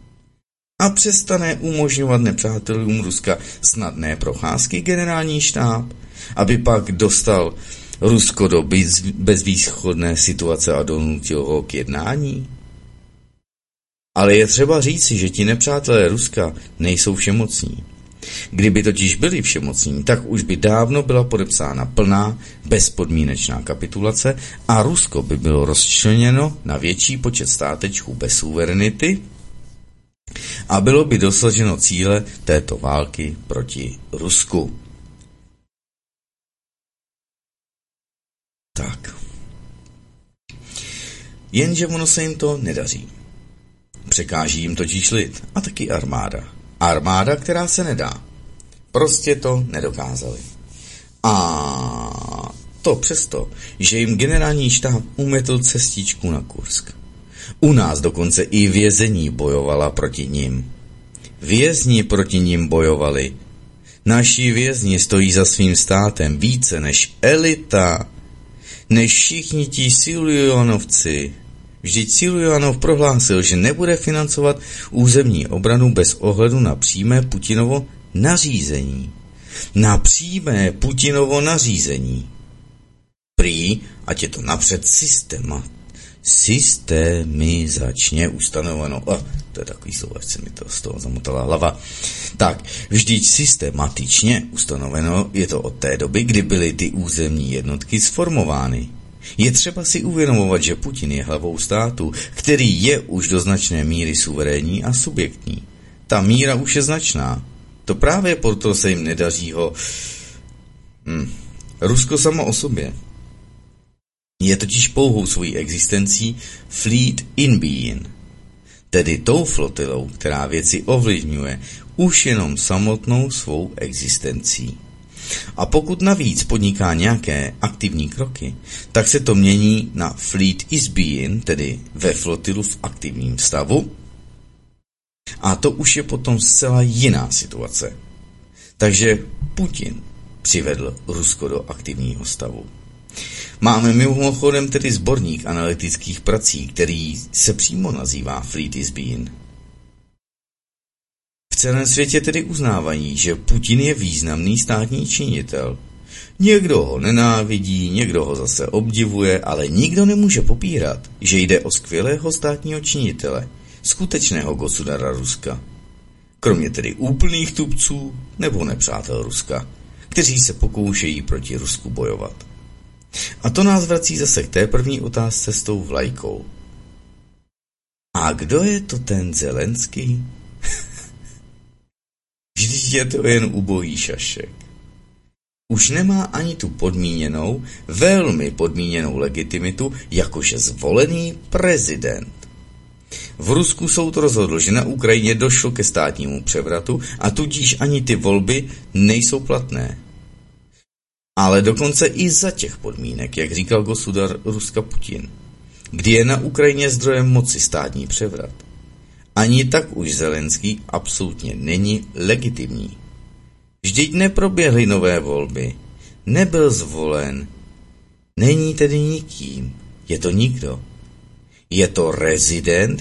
A přestane umožňovat nepřátelům Ruska snadné procházky generální štáb, aby pak dostal Rusko do bezvýchodné situace a donutil ho k jednání? Ale je třeba říci, že ti nepřátelé Ruska nejsou všemocní. Kdyby totiž byli všemocní, tak už by dávno byla podepsána plná, bezpodmínečná kapitulace a Rusko by bylo rozčleněno na větší počet státečků bez suverenity a bylo by dosaženo cíle této války proti Rusku. Tak. Jenže ono se jim to nedaří. Překáží jim totiž lid a taky armáda. Armáda, která se nedá. Prostě to nedokázali. A to přesto, že jim generální štáb umetl cestičku na Kursk. U nás dokonce i vězení bojovala proti nim. Vězni proti nim bojovali. Naši vězni stojí za svým státem více než elita. než všichni ti Siljuanovci. Vždyť Siljuanov prohlásil, že nebude financovat územní obranu bez ohledu na přímé Putinovo nařízení. Na přímé Putinovo nařízení. Prý, ať je to napřed systemizačně ustanoveno. To je takový slovo, ať se mi to z toho zamotala hlava. Tak, vždyť systematičně ustanoveno je to od té doby, kdy byly ty územní jednotky sformovány. Je třeba si uvědomovat, že Putin je hlavou státu, který je už do značné míry suverénní a subjektní. Ta míra už je značná. To právě proto se jim nedaří ho... Rusko samo o sobě je totiž pouhou svojí existencí fleet in being, tedy tou flotilou, která věci ovlivňuje už jenom samotnou svou existencí. A pokud navíc podniká nějaké aktivní kroky, tak se to mění na fleet is being, tedy ve flotilu v aktivním stavu. A to už je potom zcela jiná situace. Takže Putin přivedl Rusko do aktivního stavu. Máme mimochodem tedy sborník analytických prací, který se přímo nazývá Fleet is Being. V celém světě tedy uznávají, že Putin je významný státní činitel. Někdo ho nenávidí, někdo ho zase obdivuje, ale nikdo nemůže popírat, že jde o skvělého státního činitele, skutečného gosudara Ruska. Kromě tedy úplných tupců nebo nepřátel Ruska, kteří se pokoušejí proti Rusku bojovat. A to nás vrací zase k té první otázce s tou vlajkou. A kdo je to ten Zelenský? Vždyť je to jen ubohý šašek. Už nemá ani tu podmíněnou, velmi podmíněnou legitimitu, jakože zvolený prezident. V Rusku soud rozhodl, že na Ukrajině došlo ke státnímu převratu a tudíž ani ty volby nejsou platné. Ale dokonce i za těch podmínek, jak říkal gosudar Ruska Putin, kdy je na Ukrajině zdrojem moci státní převrat. Ani tak už Zelenský absolutně není legitimní. Vždyť neproběhly nové volby, nebyl zvolen, není tedy nikým, je to nikdo. Je to rezident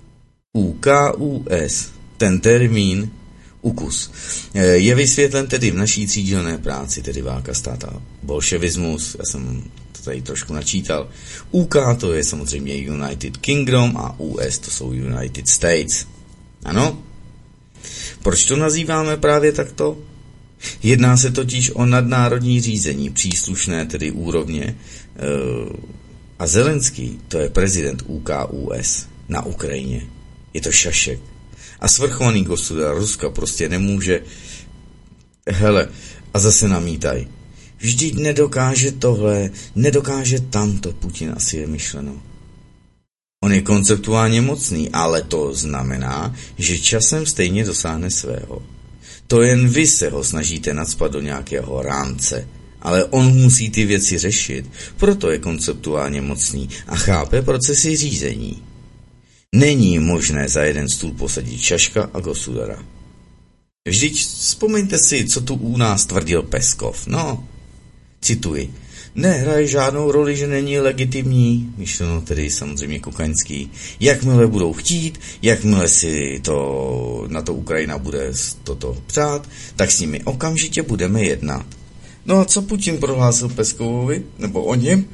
UKUS, ten termín UKUS. Je vysvětlen tedy v naší třídílné práci, tedy válka stát a bolševismus. Já jsem to tady trošku načítal. UK to je samozřejmě United Kingdom a US to jsou United States. Ano? Proč to nazýváme právě takto? Jedná se totiž o nadnárodní řízení příslušné tedy úrovně a Zelenský to je prezident UKUS na Ukrajině. Je to šašek. A svrchovaný gosudar Ruska prostě nemůže... Hele, a zase namítaj. Vždyť nedokáže tohle, nedokáže tamto, Putin asi je myšleno. On je konceptuálně mocný, ale to znamená, že časem stejně dosáhne svého. To jen vy se ho snažíte nacpat do nějakého rámce, ale on musí ty věci řešit, proto je konceptuálně mocný a chápe procesy řízení. Není možné za jeden stůl posadit šaška a gosudara. Vždyť vzpomeňte si, co tu u nás tvrdil Peskov. No, cituji. Nehraje žádnou roli, že není legitimní, myšleno tedy samozřejmě Kukaňský. Jakmile budou chtít, jakmile si to na to Ukrajina bude toto přát, tak s nimi okamžitě budeme jednat. No a co Putin prohlásil Peskovovi, nebo o něm?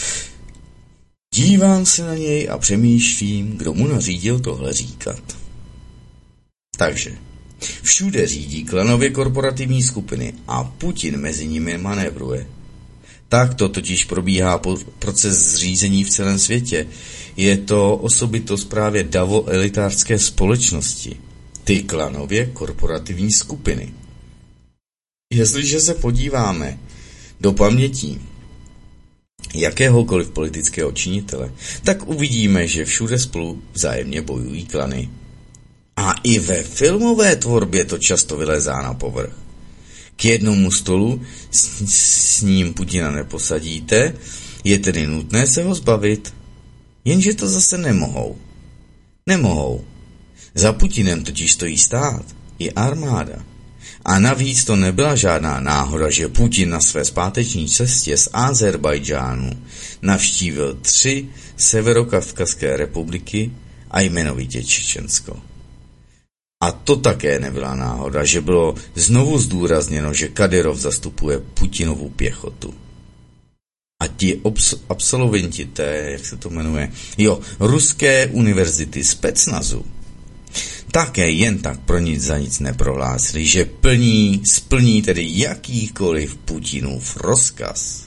Dívám se na něj a přemýšlím, kdo mu nařídil tohle říkat. Takže, všude řídí klanově korporativní skupiny a Putin mezi nimi manévruje. Tak to totiž probíhá proces zřízení v celém světě. Je to osobitost právě davo-elitářské společnosti. Ty klanově korporativní skupiny. Jestliže se podíváme do pamětí jakéhokoliv politického činitele, tak uvidíme, že všude spolu vzájemně bojují klany. A i ve filmové tvorbě to často vylezá na povrch. K jednomu stolu s ním Putina neposadíte, je tedy nutné se ho zbavit. Jenže to zase nemohou. Nemohou. Za Putinem totiž stojí stát i armáda. A navíc to nebyla žádná náhoda, že Putin na své zpáteční cestě z Azerbajdžánu navštívil 3 severokavkazské republiky a jmenovitě Čečensko. A to také nebyla náhoda, že bylo znovu zdůrazněno, že Kadyrov zastupuje Putinovu pěchotu. A ti absolventi té, jak se to jmenuje, ruské univerzity Specnazu, také jen tak pro nic za nic neprohlásili, že splní tedy jakýkoliv Putinův rozkaz.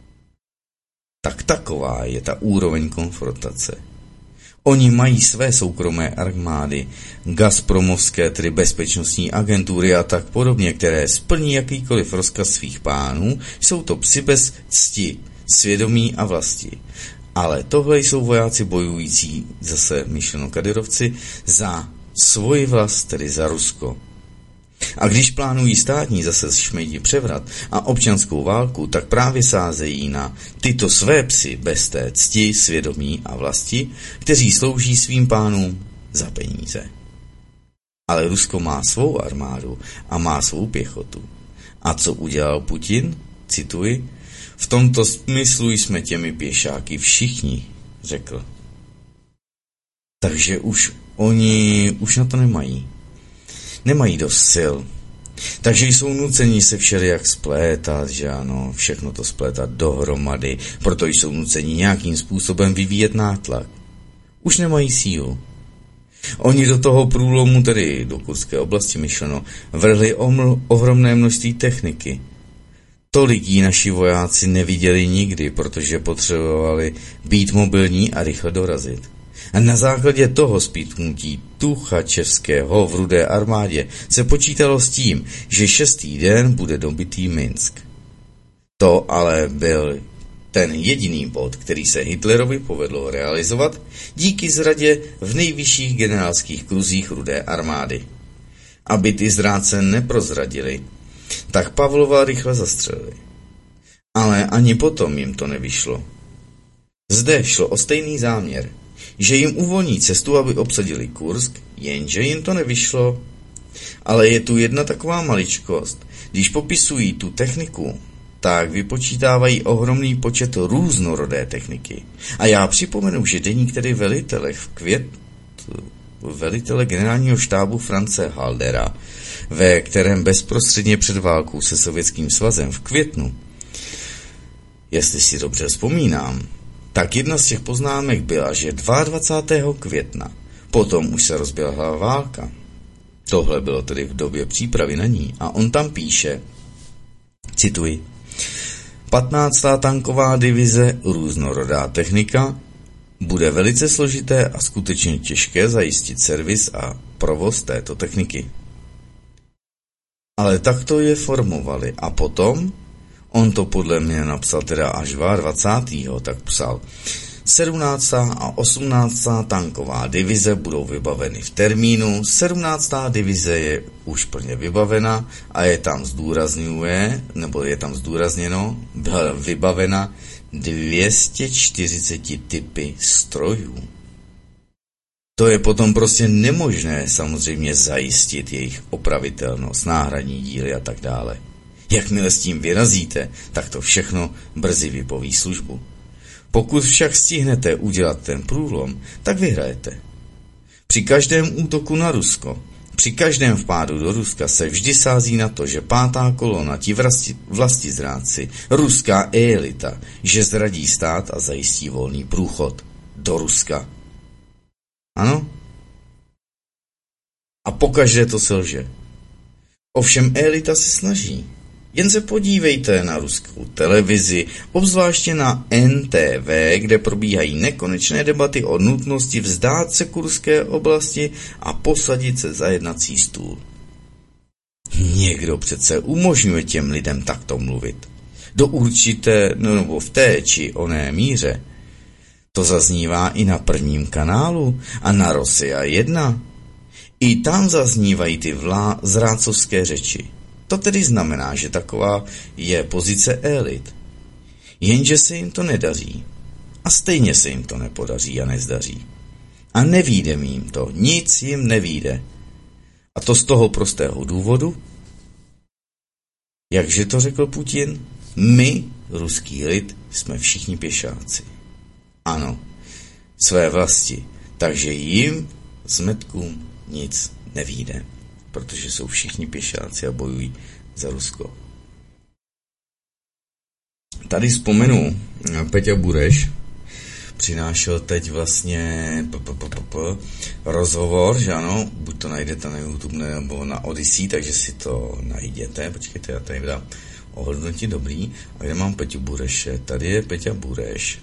Tak taková je ta úroveň konfrontace. Oni mají své soukromé armády, gazpromovské, tedy bezpečnostní agentury a tak podobně, které splní jakýkoliv rozkaz svých pánů, jsou to psi bez cti, svědomí a vlasti. Ale tohle jsou vojáci bojující, zase myšleno Kadyrovci, za svoji vlast, tedy za Rusko. A když plánují státní zase šmejdi převrat a občanskou válku, tak právě sázejí na tyto své psy bez té cti, svědomí a vlasti, kteří slouží svým pánům za peníze. Ale Rusko má svou armádu a má svou pěchotu. A co udělal Putin? Cituji, v tomto smyslu jsme těmi pěšáky všichni, řekl. Takže oni na to nemají. Nemají dost sil. Takže jsou nuceni se všelijak splétat, že ano, všechno to splétat dohromady, proto jsou nuceni nějakým způsobem vyvíjet nátlak. Už nemají sílu. Oni do toho průlomu, tedy do Kurské oblasti myšleno, vrhli ohromné množství techniky. Tolik jí naši vojáci neviděli nikdy, protože potřebovali být mobilní a rychle dorazit. A na základě toho spítknutí Tuchačevského v Rudé armádě se počítalo s tím, že 6. den bude dobitý Minsk. To ale byl ten jediný bod, který se Hitlerovi povedlo realizovat díky zradě v nejvyšších generálských kruzích Rudé armády. Aby ty zrádce neprozradili, tak Pavlova rychle zastřelili. Ale ani potom jim to nevyšlo. Zde šlo o stejný záměr, že jim uvolní cestu, aby obsadili Kursk, jenže jim to nevyšlo. Ale je tu jedna taková maličkost. Když popisují tu techniku, tak vypočítávají ohromný počet různorodé techniky. A já připomenu, že deník tedy velitele generálního štábu France Haldera, ve kterém bezprostředně před válkou se Sovětským svazem v květnu, jestli si dobře vzpomínám, tak jedna z těch poznámek byla, že 22. května potom už se rozběhla válka. Tohle bylo tedy v době přípravy na ní a on tam píše, cituji, 15. tanková divize, různorodá technika, bude velice složité a skutečně těžké zajistit servis a provoz této techniky. Ale takto je formovali a potom, on to podle mě napsal teda až 22. tak psal, 17. a 18. tanková divize budou vybaveny v termínu, 17. divize je už plně vybavena a je tam zdůrazněno, byla vybavena 240 typy strojů. To je potom prostě nemožné samozřejmě zajistit jejich opravitelnost, náhradní díly a tak dále. Jakmile s tím vyrazíte, tak to všechno brzy vypoví službu. Pokud však stihnete udělat ten průlom, tak vyhrajete. Při každém útoku na Rusko, při každém vpádu do Ruska se vždy sází na to, že 5. kolona, ti vlastizrádci, ruská elita, že zradí stát a zajistí volný průchod do Ruska. Ano? A pokaždé to selže. Ovšem elita se snaží. Jen se podívejte na ruskou televizi, obzvláště na NTV, kde probíhají nekonečné debaty o nutnosti vzdát se Kurské oblasti a posadit se za jednací stůl. Někdo přece umožňuje těm lidem takto mluvit. Do určité, nebo v té či oné míře. To zaznívá i na Prvním kanálu a na Rosia 1. I tam zaznívají ty zrádcovské řeči. To tedy znamená, že taková je pozice elit. Jenže se jim to nedaří. A stejně se jim to nepodaří a nezdaří. A nevyjde jim to. Nic jim nevyjde. A to z toho prostého důvodu, Jakže to řekl Putin? My, ruský lid, jsme všichni pěšáci. Ano, své vlasti. Takže jim, zmetkům, nic nevyjde, protože jsou všichni pěšáci a bojují za Rusko. Tady vzpomenu, Peťa Bureš přinášel teď vlastně rozhovor, že ano, buď to najdete na YouTube nebo na Odyssey, takže si to najděte. Počkejte, já tady dám ohodnotí dobrý. A kde mám Peťu Bureše? Tady je Peťa Bureš.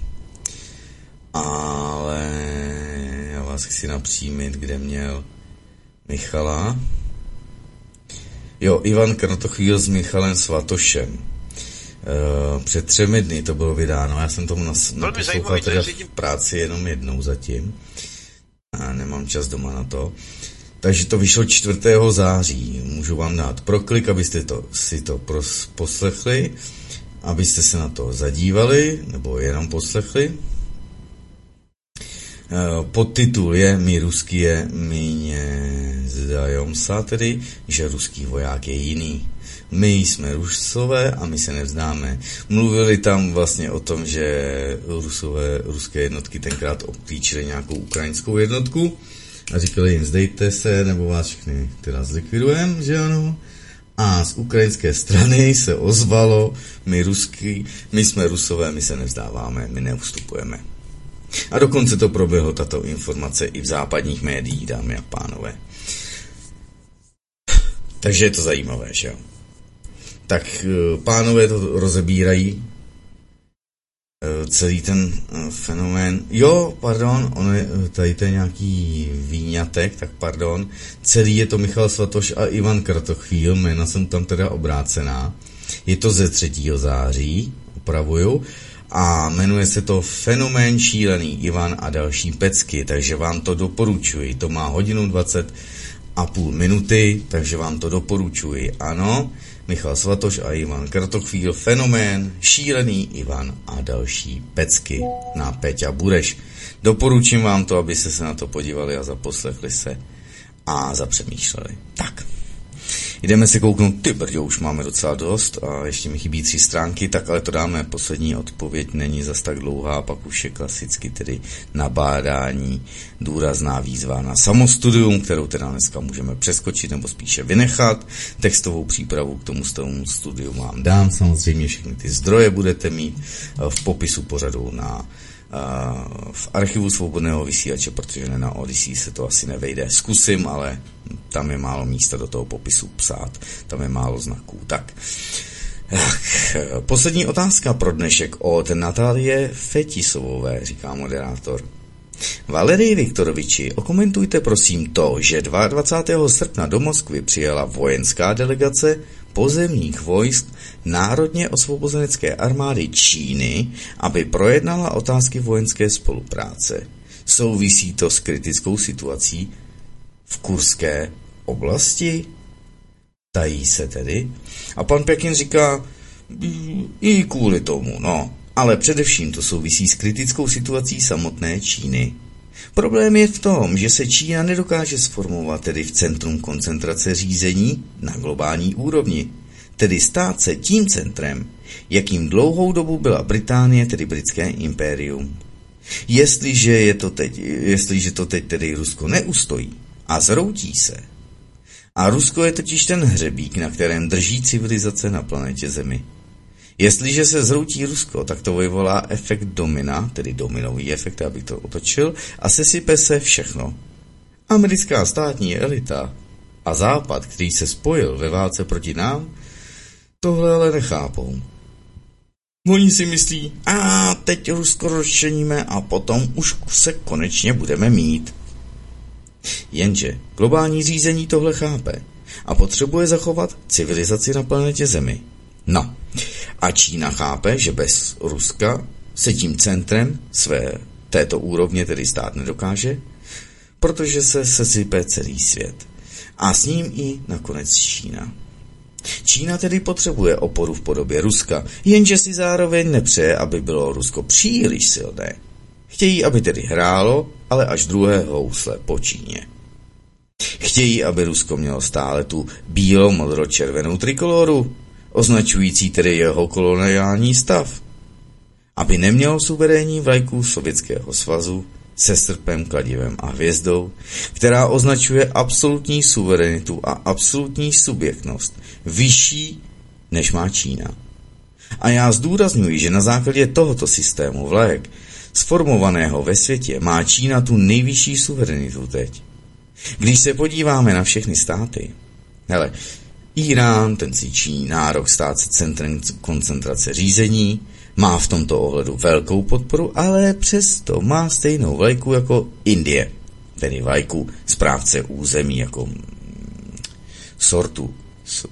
Ale já vás chci napřímit, kde měl Michala. Jo, Ivan Kratochvíl s Michalem Svatošem. Před 3 dny to bylo vydáno. Já jsem tomu naposlouchal teda v práci jenom jednou zatím. A nemám čas doma na to. Takže to vyšlo 4. září. Můžu vám dát proklik, abyste si to poslechli, abyste se na to zadívali, nebo jenom poslechli. Podtitul je My ruský je, mě zdajom sa tedy, že ruský voják je jiný. My jsme Rusové a my se nevzdáme. Mluvili tam vlastně o tom, že ruské jednotky tenkrát obklíčily nějakou ukrajinskou jednotku a říkali jim, zdejte se, nebo vás všechny teda zlikvidujeme, že ano. A z ukrajinské strany se ozvalo, my jsme Rusové, my se nevzdáváme, my neustupujeme. A dokonce to proběhlo, tato informace, i v západních médiích, dámy a pánové. Takže je to zajímavé, že jo. Tak pánové to rozebírají, celý ten fenomén. Jo, pardon, tady to je nějaký výňatek, tak pardon. Celý je to Michal Svatoš a Ivan Kratochvíl, jména jsem tam teda obrácená. Je to ze 3. září, opravuju. A jmenuje se to Fenomén šílený Ivan a další pecky, takže vám to doporučuji. To má 1:20,5 minuty, takže vám to doporučuji. Ano, Michal Svatoš a Ivan Kratochvíl, Fenomén šílený Ivan a další pecky na Peťa Bureš. Doporučím vám to, abyste se na to podívali a zaposlechli se a zapřemýšleli. Tak. Jdeme se kouknout, ty brďo, už máme docela dost a ještě mi chybí 3 stránky, tak ale to dáme, poslední odpověď není zas tak dlouhá, pak už je klasicky tedy nabádání, důrazná výzva na samostudium, kterou teda dneska můžeme přeskočit nebo spíše vynechat. Textovou přípravu k tomu studiu vám dám, samozřejmě všechny ty zdroje budete mít v popisu pořadu v archivu Svobodného vysílače, protože na Odyssey se to asi nevejde. Zkusím, ale tam je málo místa do toho popisu psát. Tam je málo znaků. Tak. Poslední otázka pro dnešek od Natálie Fetisovové, říká moderátor. Valerii Viktoroviči, okomentujte prosím to, že 22. srpna do Moskvy přijela vojenská delegace pozemních vojsk Národně osvobozenecké armády Číny, aby projednala otázky vojenské spolupráce. Souvisí to s kritickou situací v Kurské oblasti? Tají se tedy. A pan Pekin říká, i kvůli tomu, no, ale především to souvisí s kritickou situací samotné Číny. Problém je v tom, že se Čína nedokáže sformovat tedy v centrum koncentrace řízení na globální úrovni, tedy stát se tím centrem, jakým dlouhou dobu byla Británie, tedy britské impérium. Jestliže to teď tedy Rusko neustojí a zhroutí se, a Rusko je totiž ten hřebík, na kterém drží civilizace na planetě Zemi. Jestliže se zhroutí Rusko, tak to vyvolá efekt domina, tedy dominový efekt, abych to otočil, a sesype se všechno. Americká státní elita a Západ, který se spojil ve válce proti nám, tohle ale nechápou. Oni si myslí, teď Rusko rozčleníme a potom už se konečně budeme mít. Jenže globální řízení tohle chápe a potřebuje zachovat civilizaci na planetě Zemi. No, a Čína chápe, že bez Ruska se tím centrem své této úrovně tedy stát nedokáže, protože se sesype celý svět. A s ním i nakonec Čína. Čína tedy potřebuje oporu v podobě Ruska, jenže si zároveň nepřeje, aby bylo Rusko příliš silné. Chtějí, aby tedy hrálo, ale až druhé housle po Číně. Chtějí, aby Rusko mělo stále tu bílo-modro-červenou trikoloru, označující tedy jeho koloniální stav, aby neměl suverénní vlajku Sovětského svazu se srpem, kladivem a hvězdou, která označuje absolutní suverenitu a absolutní subjektnost vyšší, než má Čína. A já zdůrazňuji, že na základě tohoto systému vlajek, sformovaného ve světě, má Čína tu nejvyšší suverenitu teď. Když se podíváme na všechny státy, hele, Irán, ten si činí nárok stát se centrem koncentrace řízení, má v tomto ohledu velkou podporu, ale přesto má stejnou vlajku jako Indie, tedy vlajku správce území jako sortu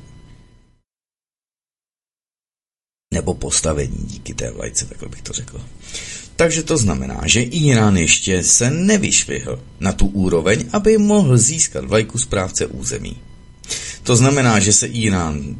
nebo postavení díky té vlajce, takhle bych to řekl. Takže to znamená, že Irán ještě se nevyšvihl na tu úroveň, aby mohl získat vlajku správce území. To znamená, že se Irán,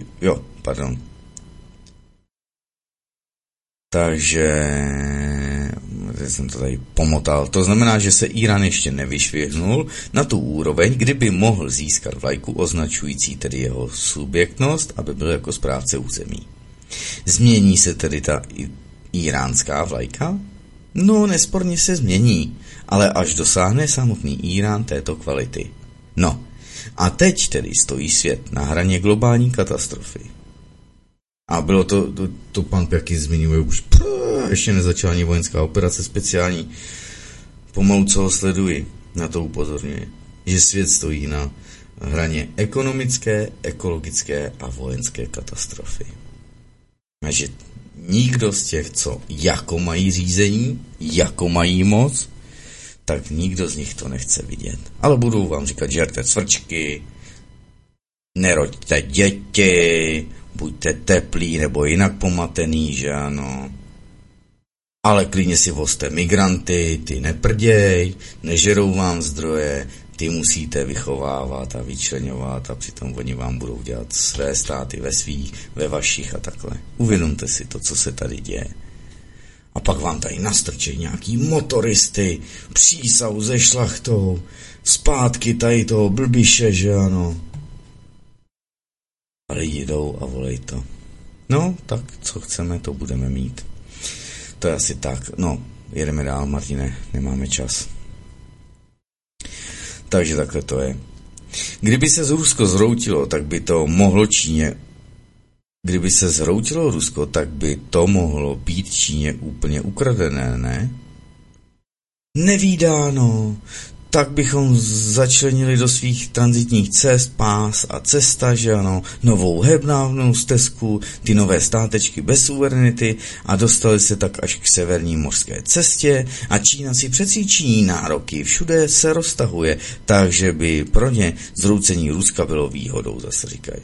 Takže jsem to tady pomotal. To znamená, že se Irán ještě nevyšvihnul na tu úroveň, kdyby mohl získat vlajku označující tedy jeho subjektnost, aby byl jako správce území. Změní se tedy ta iránská vlajka? No, nesporně se změní, ale až dosáhne samotný Irán této kvality. No, a teď tedy stojí svět na hraně globální katastrofy. A bylo to pan Pjaky zmiňuje už, ještě nezačala ani vojenská operace speciální. Pomalu, co ho sleduji, na to upozorňuje, že svět stojí na hraně ekonomické, ekologické a vojenské katastrofy. A že nikdo z těch, co jako mají řízení, jako mají moc, tak nikdo z nich to nechce vidět. Ale budou vám říkat, žerte cvrčky, neroďte děti, buďte teplí nebo jinak pomatený, že ano. Ale klidně si vozte migranty, ty neprděj, nežerou vám zdroje, ty musíte vychovávat a vyčleňovat a přitom oni vám budou dělat své státy ve vašich a takhle. Uvědomte si to, co se tady děje. A pak vám tady nastrčí nějaký motoristy, přísahu ze šlachtou, zpátky tady toho blbiše, že ano. A lidi jdou a volej to. No, tak co chceme, to budeme mít. To je asi tak. No, jedeme dál, Martine, nemáme čas. Takže takhle to je. Kdyby se z Rusko zhroutilo, tak by to mohlo Číně... Kdyby se zhroutilo Rusko, tak by to mohlo být Číně úplně ukradené, ne? Nevídáno. Tak bychom začlenili do svých tranzitních cest pás a cesta, že ano, novou hebnávnou stezku, ty nové státečky bez suverenity a dostali se tak až k severní mořské cestě a Čína si přeci činí nároky, všude se roztahuje, takže by pro ně zhroucení Ruska bylo výhodou, zase říkají.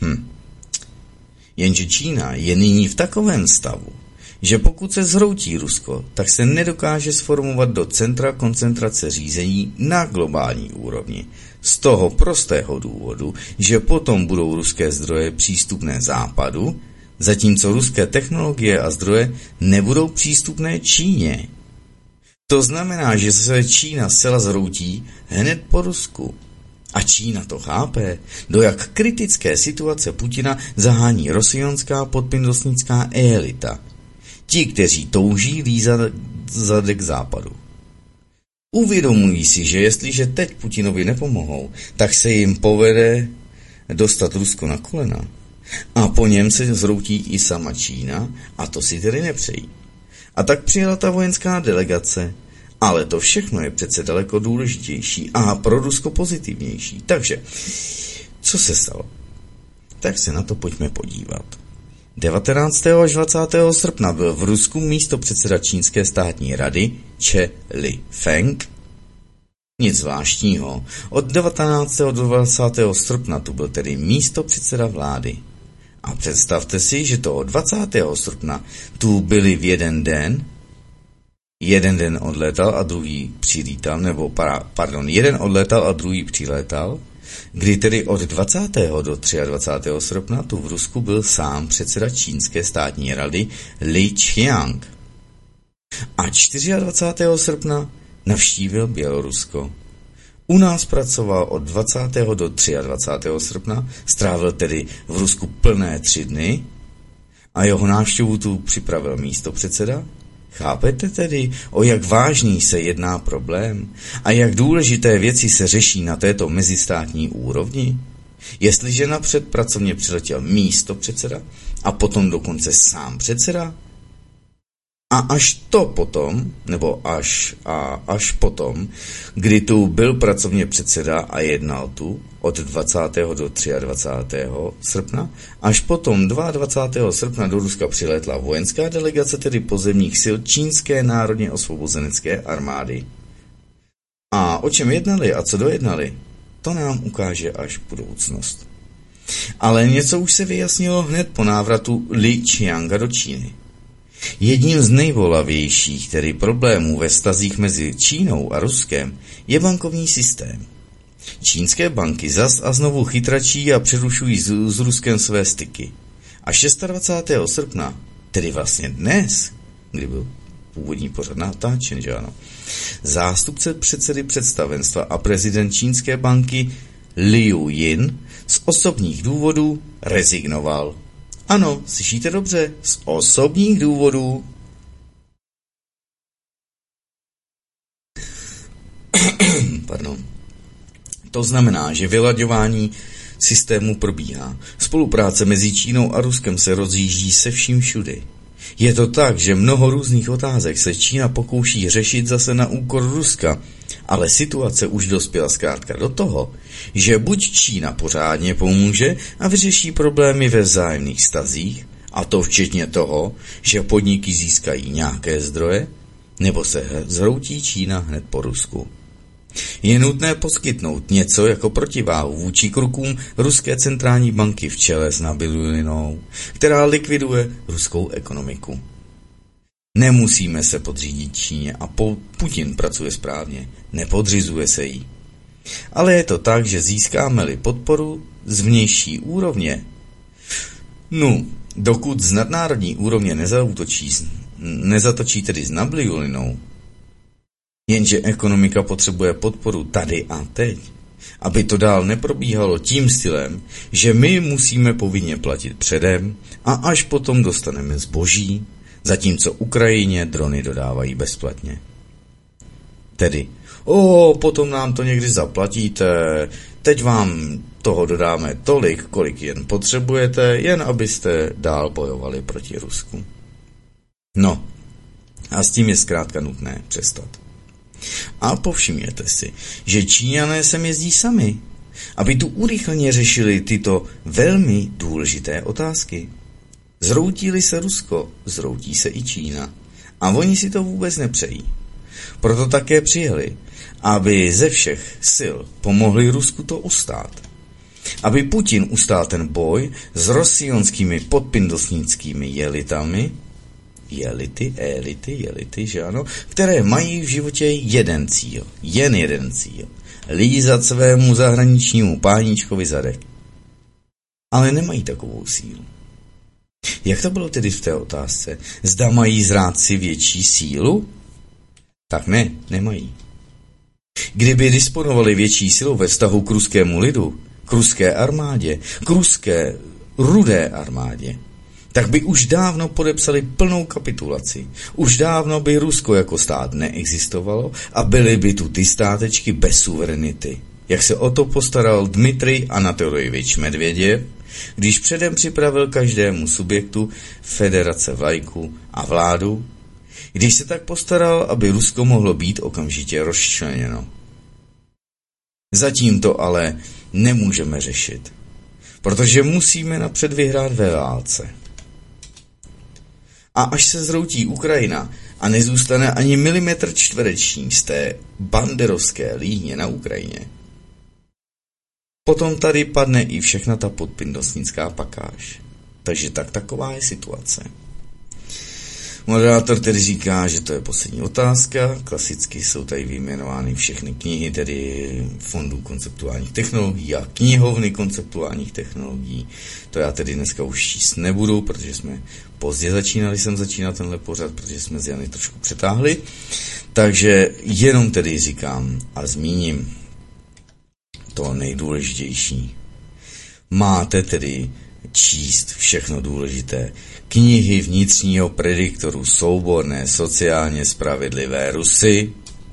Jenže Čína je nyní v takovém stavu, že pokud se zhroutí Rusko, tak se nedokáže sformovat do centra koncentrace řízení na globální úrovni. Z toho prostého důvodu, že potom budou ruské zdroje přístupné Západu, zatímco ruské technologie a zdroje nebudou přístupné Číně. To znamená, že se Čína zcela zhroutí hned po Rusku. A Čína to chápe, do jak kritické situace Putina zahání rosionská podpindosnická elita. Ti, kteří touží lízat zadek Západu. Uvědomují si, že jestliže teď Putinovi nepomohou, tak se jim povede dostat Rusko na kolena. A po něm se zhroutí i sama Čína, a to si tedy nepřejí. A tak přijela ta vojenská delegace, ale to všechno je přece daleko důležitější a pro Rusko pozitivnější. Takže, co se stalo? Tak se na to pojďme podívat. 19. až 20. srpna byl v Rusku místopředseda Čínské státní rady Che Li-feng. Nic zvláštního. Od 19. do 20. srpna tu byl tedy místopředseda vlády. A představte si, že toho 20. srpna tu byli v jeden den odlétal a druhý přilítal, jeden odlétal a druhý přilétal, kdy tedy od 20. do 23. srpna tu v Rusku byl sám předseda Čínské státní rady Li Qiang. A 24. srpna navštívil Bělorusko. U nás pracoval od 20. do 23. srpna, strávil tedy v Rusku plné 3 dny a jeho návštěvu tu připravil místopředseda. Chápete tedy, o jak vážný se jedná problém a jak důležité věci se řeší na této mezistátní úrovni? Jestliže napřed pracovně přiletěl místopředseda a potom dokonce sám předseda, a až potom, kdy tu byl pracovně předseda a jednal tu od 20. do 23. srpna, až potom 22. srpna do Ruska přilétla vojenská delegace, tedy pozemních sil Čínské národně osvobozenecké armády. A o čem jednali a co dojednali, to nám ukáže až budoucnost. Ale něco už se vyjasnilo hned po návratu Li Qianga do Číny. Jedním z nejvolavějších tedy problémů ve vztazích mezi Čínou a Ruskem je bankovní systém. Čínské banky zas a znovu chytračí a přerušují s Ruskem své styky. A 26. srpna, tedy vlastně dnes, kdy byl původní pořad natáčen, že ano, zástupce předsedy představenstva a prezident čínské banky Liu Jin z osobních důvodů rezignoval. Ano, slyšíte dobře, z osobních důvodů. Pardon. To znamená, že vylaďování systému probíhá. Spolupráce mezi Čínou a Ruskem se rozjíždí se vším všudy. Je to tak, že mnoho různých otázek se Čína pokouší řešit zase na úkor Ruska, ale situace už dospěla zkrátka do toho, že buď Čína pořádně pomůže a vyřeší problémy ve vzájemných vztazích, a to včetně toho, že podniky získají nějaké zdroje, nebo se zhroutí Čína hned po Rusku. Je nutné poskytnout něco jako protiváhu vůči krokům ruské centrální banky v čele s Nabiulinou, která likviduje ruskou ekonomiku. Nemusíme se podřídit Číně a Putin pracuje správně, nepodřizuje se jí. Ale je to tak, že získáme-li podporu z vnější úrovně, dokud z nadnárodní úrovně nezatočí tedy s Nabiulinou, jenže ekonomika potřebuje podporu tady a teď, aby to dál neprobíhalo tím stylem, že my musíme povinně platit předem a až potom dostaneme zboží, zatímco Ukrajině drony dodávají bezplatně. Tedy, potom nám to někdy zaplatíte, teď vám toho dodáme tolik, kolik jen potřebujete, jen abyste dál bojovali proti Rusku. A s tím je zkrátka nutné přestat. A povšimněte si, že Číňané sem jezdí sami, aby tu urychleně řešili tyto velmi důležité otázky. Zhroutí-li se Rusko, zhroutí se i Čína. A oni si to vůbec nepřejí. Proto také přijeli, aby ze všech sil pomohli Rusku to ustát. Aby Putin ustál ten boj s rosionskými podpindosnickými jelity, že ano, které mají v životě jen jeden cíl, lízat svému zahraničnímu páníčkovi zadek. Ale nemají takovou sílu. Jak to bylo tedy v té otázce? Zda mají zrádci větší sílu? Tak ne, nemají. Kdyby disponovali větší silou ve vztahu k ruskému lidu, k ruské armádě, k ruské rudé armádě, tak by už dávno podepsali plnou kapitulaci. Už dávno by Rusko jako stát neexistovalo a byly by tu ty státečky bez suverenity. Jak se o to postaral Dmitrij Anatolievič Medvěděv, když předem připravil každému subjektu federace vlajku a vládu, když se tak postaral, aby Rusko mohlo být okamžitě rozčleněno. Zatím to ale nemůžeme řešit, protože musíme napřed vyhrát ve válce. A až se zhroutí Ukrajina a nezůstane ani milimetr čtvereční z té banderovské líně na Ukrajině, potom tady padne i všechna ta podpindosnická pakáž. Takže taková je situace. Moderátor tedy říká, že to je poslední otázka. Klasicky jsou tady vyjmenovány všechny knihy, tedy Fondu konceptuálních technologií a knihovny konceptuálních technologií. To já tedy dneska už číst nebudu, protože jsme pozdě jsem začínal tenhle pořad, protože jsme z Jany trošku přetáhli. Takže jenom tedy říkám a zmíním. to nejdůležitější. Máte tedy číst všechno důležité. Knihy vnitřního prediktoru Souborné sociálně spravedlivé Rusy.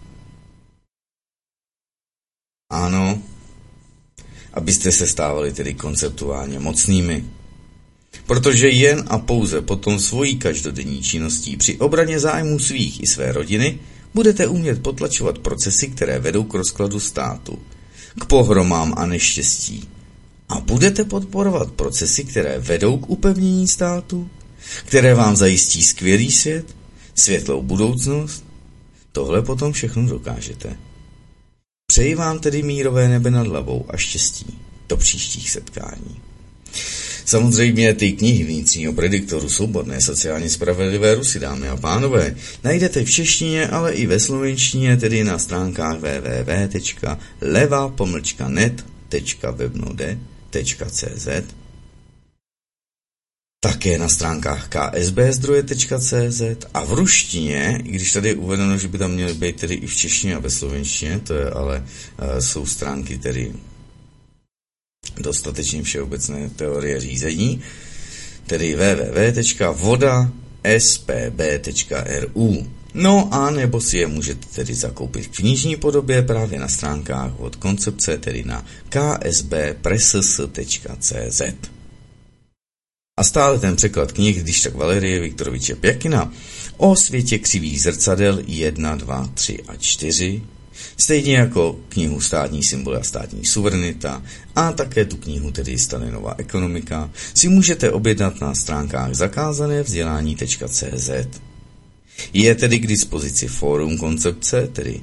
Ano, abyste se stávali tedy konceptuálně mocnými. Protože jen a pouze potom svojí každodenní činností při obraně zájmů svých i své rodiny budete umět potlačovat procesy, které vedou k rozkladu státu, k pohromám a neštěstí. A budete podporovat procesy, které vedou k upevnění státu, které vám zajistí skvělý svět, světlou budoucnost. Tohle potom všechno dokážete. Přeji vám tedy mírové nebe nad hlavou a štěstí do příštích setkání. Samozřejmě ty knihy vnitřního prediktoru Souborné sociálně spravedlivé Rusy, dámy a pánové, najdete v češtině, ale i ve slovenštině, tedy na stránkách www.leva-net.webnode.cz, také na stránkách ksbzdroje.cz a v ruštině, i když tady je uvedeno, že by tam měly být tedy i v češtině a ve slovenštině, to je ale jsou stránky tedy dostatečně všeobecné teorie řízení, tedy www.vodaspb.ru. No a nebo si je můžete tedy zakoupit v knižní podobě právě na stránkách od koncepce, tedy na ksbpress.cz. A stále ten překlad knih, když tak Valerie Viktoroviče Pjakina o světě křivých zrcadel 1, 2, 3 a 4, stejně jako knihu Státní symboly a státní suverenita a také tu knihu, tedy Stalinová ekonomika, si můžete objednat na stránkách zakázanevzdělání.cz. Je tedy k dispozici fórum koncepce, tedy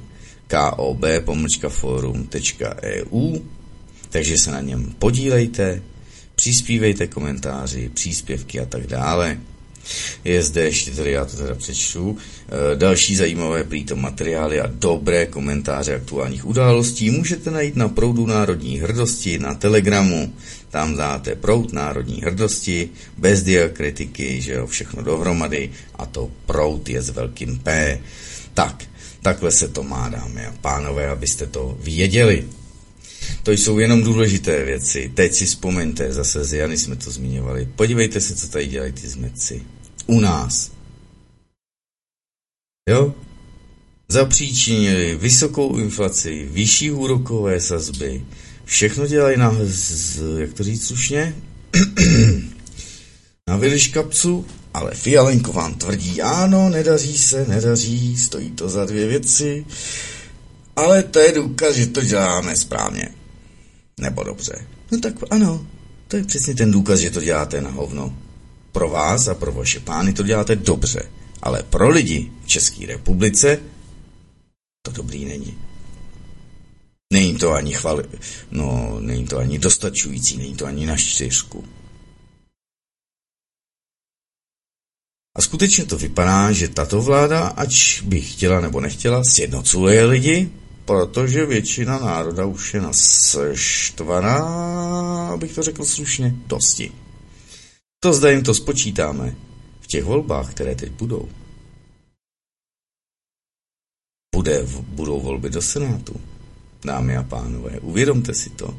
kob-forum.eu, takže se na něm podílejte, přispívejte komentáři, příspěvky a tak dále. Je zde ještě, tady já to teda přečtu, další zajímavé prýto materiály a dobré komentáře aktuálních událostí můžete najít na Proudu národní hrdosti na Telegramu. Tam dáte Proud národní hrdosti, bez diakritiky, že jo, všechno dohromady a to Proud je s velkým P. Takhle se to má, dámy a pánové, abyste to věděli. To jsou jenom důležité věci. Teď si vzpomeňte, zase z Jany jsme to zmiňovali. Podívejte se, co tady dělají ty zmetci. U nás. Jo? Zapříčinili vysokou inflaci, vyšší úrokové sazby. Všechno dělají jak to říct slušně? Na Viliš kapsu, ale Fialenko vám tvrdí, ano, nedaří, stojí to za 2 věci. Ale to je důkaz, že to děláme správně. Nebo dobře. No tak ano, to je přesně ten důkaz, že to děláte na hovno. Pro vás a pro vaše pány to děláte dobře. Ale pro lidi v České republice to dobrý není. Není to ani není to ani dostačující, není to ani na 4. A skutečně to vypadá, že tato vláda, ač by chtěla nebo nechtěla, sjednocuje lidi, protože většina národa už je naštvaná, abych to řekl slušně, dosti. To zda jim to spočítáme v těch volbách, které teď budou. Budou volby do Senátu. Dámy a pánové, uvědomte si to.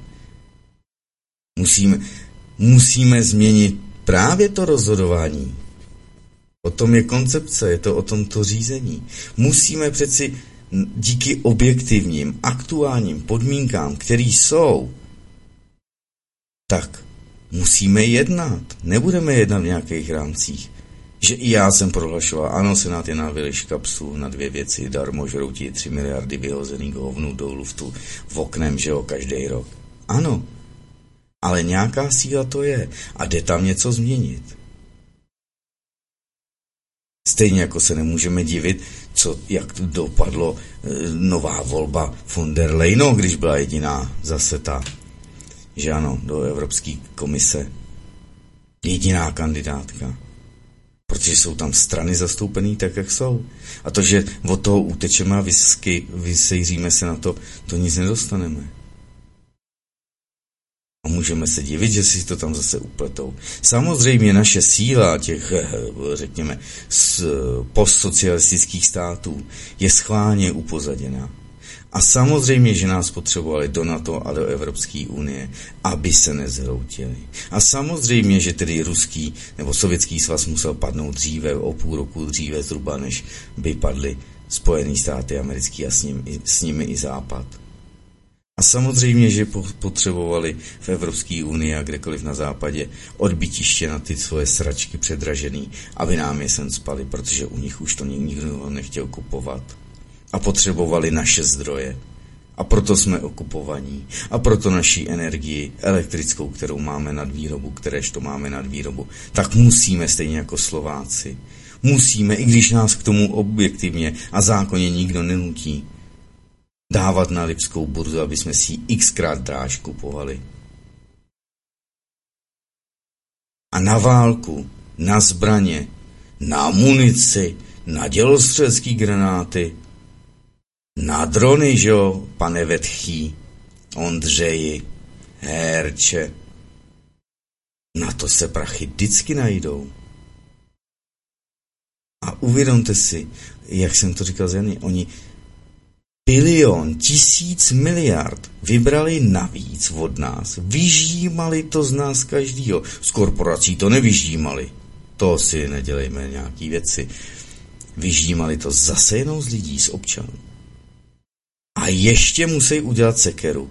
Musíme změnit právě to rozhodování. O tom je koncepce, je to o tomto řízení. Musíme přeci díky objektivním, aktuálním podmínkám, které jsou, tak musíme jednat. Nebudeme jednat v nějakých rámcích. Že i já jsem prohlašoval, ano, Senát je na Viliš kapsu na 2 věci, darmo žroutí 3 miliardy vyhozených hovnů do luftu v oknem, že jo, každý rok. Ano, ale nějaká síla to je a jde tam něco změnit. Stejně jako se nemůžeme divit, jak dopadlo nová volba von der Leyen, když byla jediná zase že ano, do Evropské komise. Jediná kandidátka. Protože jsou tam strany zastoupený tak, jak jsou. A to, že od toho utečeme a vysejříme se na to, to nic nedostaneme. A můžeme se divit, že si to tam zase upletou. Samozřejmě naše síla těch, řekněme, postsocialistických států je schválně upozaděna. A samozřejmě, že nás potřebovali do NATO a do Evropské unie, aby se nezhroutili. A samozřejmě, že tedy ruský nebo sovětský svaz musel padnout dříve, o půl roku dříve zhruba, než by padly Spojené státy americké a s nimi i Západ. A samozřejmě, že potřebovali v Evropské unii a kdekoliv na západě odbytiště na ty svoje sračky předražený, aby nám je sem spali, protože u nich už to nikdo nechtěl kupovat. A potřebovali naše zdroje. A proto jsme okupovaní. A proto naší energii elektrickou, kterou máme nad výrobu, kteréžto máme nad výrobu, tak musíme stejně jako Slováci. Musíme, i když nás k tomu objektivně a zákonně nikdo nenutí, dávat na Lipskou burzu, aby jsme si ji xkrát dráž kupovali. A na válku, na zbraně, na munici, na dělostřelecké granáty, na drony, že jo, pane Vetchý, Ondřeji, Herče. Na to se prachy vždycky najdou. A uvědomte si, jak jsem to říkal Zeny, oni 1 000 000 miliard vybrali navíc od nás. Vyžímali to z nás každýho. Z korporací to nevyžímali. To si nedělejme nějaký věci. Vyžímali to zase jenom z lidí, z občanů. A ještě musí udělat sekeru.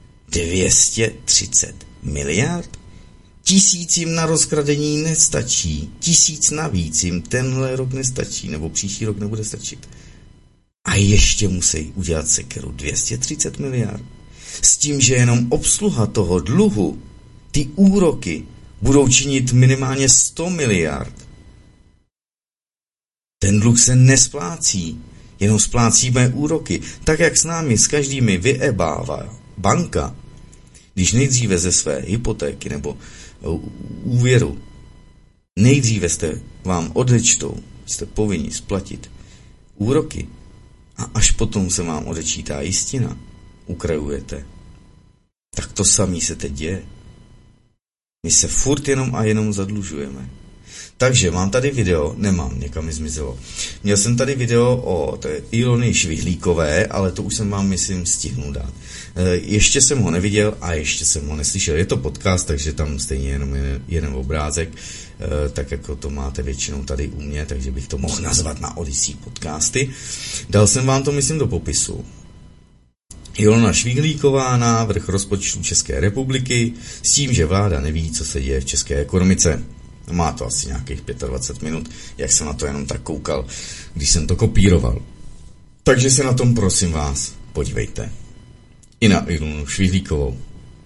230 miliard? 1000 jim na rozkradení nestačí. 1000 navíc jim tenhle rok nestačí, nebo příští rok nebude stačit. A ještě musí udělat sekeru 230 miliard. S tím, že jenom obsluha toho dluhu, ty úroky, budou činit minimálně 100 miliard. Ten dluh se nesplácí, jenom splácíme úroky. Tak, jak s námi, s každými vyebává banka, když nejdříve ze své hypotéky nebo úvěru, nejdříve vám odečtou, jste povinni splatit úroky, a až potom se vám odečítá jistina, ukrajujete. Tak to samé se teď děje. My se furt jenom a jenom zadlužujeme. Takže mám tady video, nemám, někam mi zmizelo. Měl jsem tady video o Ilony Švihlíkové, ale to už jsem vám, myslím, stihnul dát. Ještě jsem ho neviděl a ještě jsem ho neslyšel. Je to podcast, takže tam stejně jenom jeden obrázek, tak jako to máte většinou tady u mě, takže bych to mohl nazvat na Odyssey podcasty. Dal jsem vám to, myslím, do popisu. Ilona Švihlíková, návrh rozpočtu České republiky, s tím, že vláda neví, co se děje v české ekonomice. Má to asi nějakých 25 minut, jak jsem na to jenom tak koukal, když jsem to kopíroval. Takže se na tom, prosím vás, podívejte. I na Ilonu Švihlíkovou.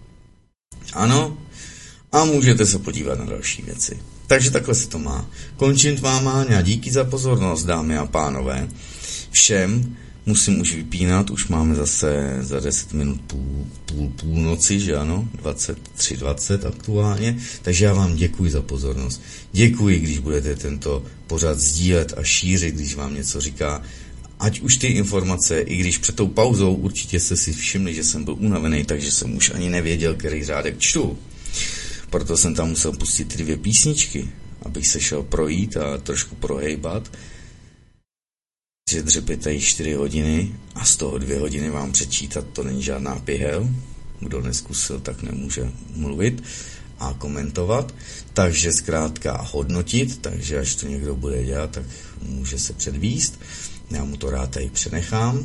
Ano, a můžete se podívat na další věci. Takže takhle se to má. Končím tvámáň a díky za pozornost, dámy a pánové. Všem musím už vypínat, už máme zase za 10 minut půlnoci, že ano, 23:20 aktuálně, takže já vám děkuji za pozornost. Děkuji, když budete tento pořad sdílet a šířit, když vám něco říká, ať už ty informace, i když před tou pauzou určitě jste si všimli, že jsem byl unavený, takže jsem už ani nevěděl, který řádek čtu. Proto jsem tam musel pustit ty 2 písničky, abych se šel projít a trošku prohejbat. Že dřepětají 4 hodiny a z toho 2 hodiny vám přečítat, to není žádná pihel. Kdo neskusil, tak nemůže mluvit a komentovat. Takže zkrátka hodnotit, takže až to někdo bude dělat, tak může se předvíst. Já mu to rád tady přenechám.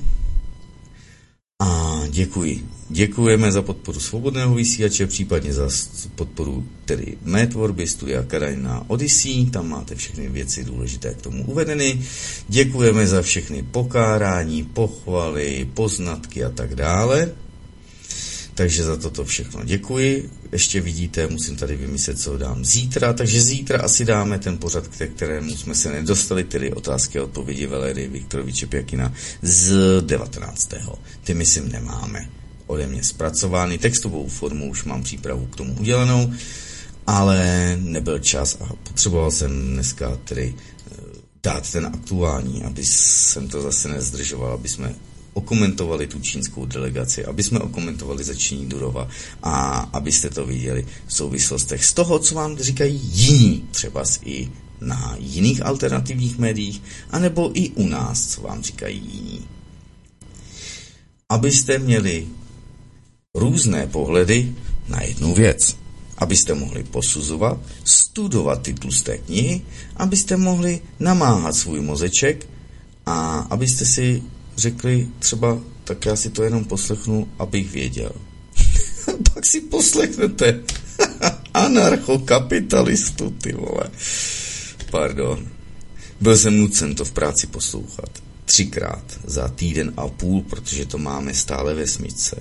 A děkuji. Děkujeme za podporu Svobodného vysílače, případně za podporu tedy mé tvorby Studia Kadaň na Odyssey, tam máte všechny věci důležité k tomu uvedeny. Děkujeme za všechny pokárání, pochvaly, poznatky a tak dále. Takže za toto všechno děkuji. Ještě vidíte, musím tady vymyslet, co dám zítra, takže zítra asi dáme ten pořad, kterému jsme se nedostali, tedy otázky a odpovědi Valery Viktoroviče Pěkina z 19. Ty myslím nemáme ode mě zpracovány, textovou formu už mám přípravu k tomu udělanou, ale nebyl čas a potřeboval jsem dneska tedy dát ten aktuální, aby jsem to zase nezdržoval, aby jsme okomentovali tu čínskou delegaci, aby jsme okomentovali začíní Durova a abyste to viděli v souvislostech z toho, co vám říkají jiní, třeba i na jiných alternativních médiích, anebo i u nás, co vám říkají jiní. abyste měli různé pohledy na jednu věc. Abyste mohli posuzovat, studovat ty tlusté knihy, abyste mohli namáhat svůj mozeček a abyste si řekli třeba, tak já si to jenom poslechnu, abych věděl. Pak si poslechnete anarchokapitalistu, ty vole. Pardon. Byl jsem nucen to v práci poslouchat. 3krát za týden a půl, protože to máme stále ve smyčce.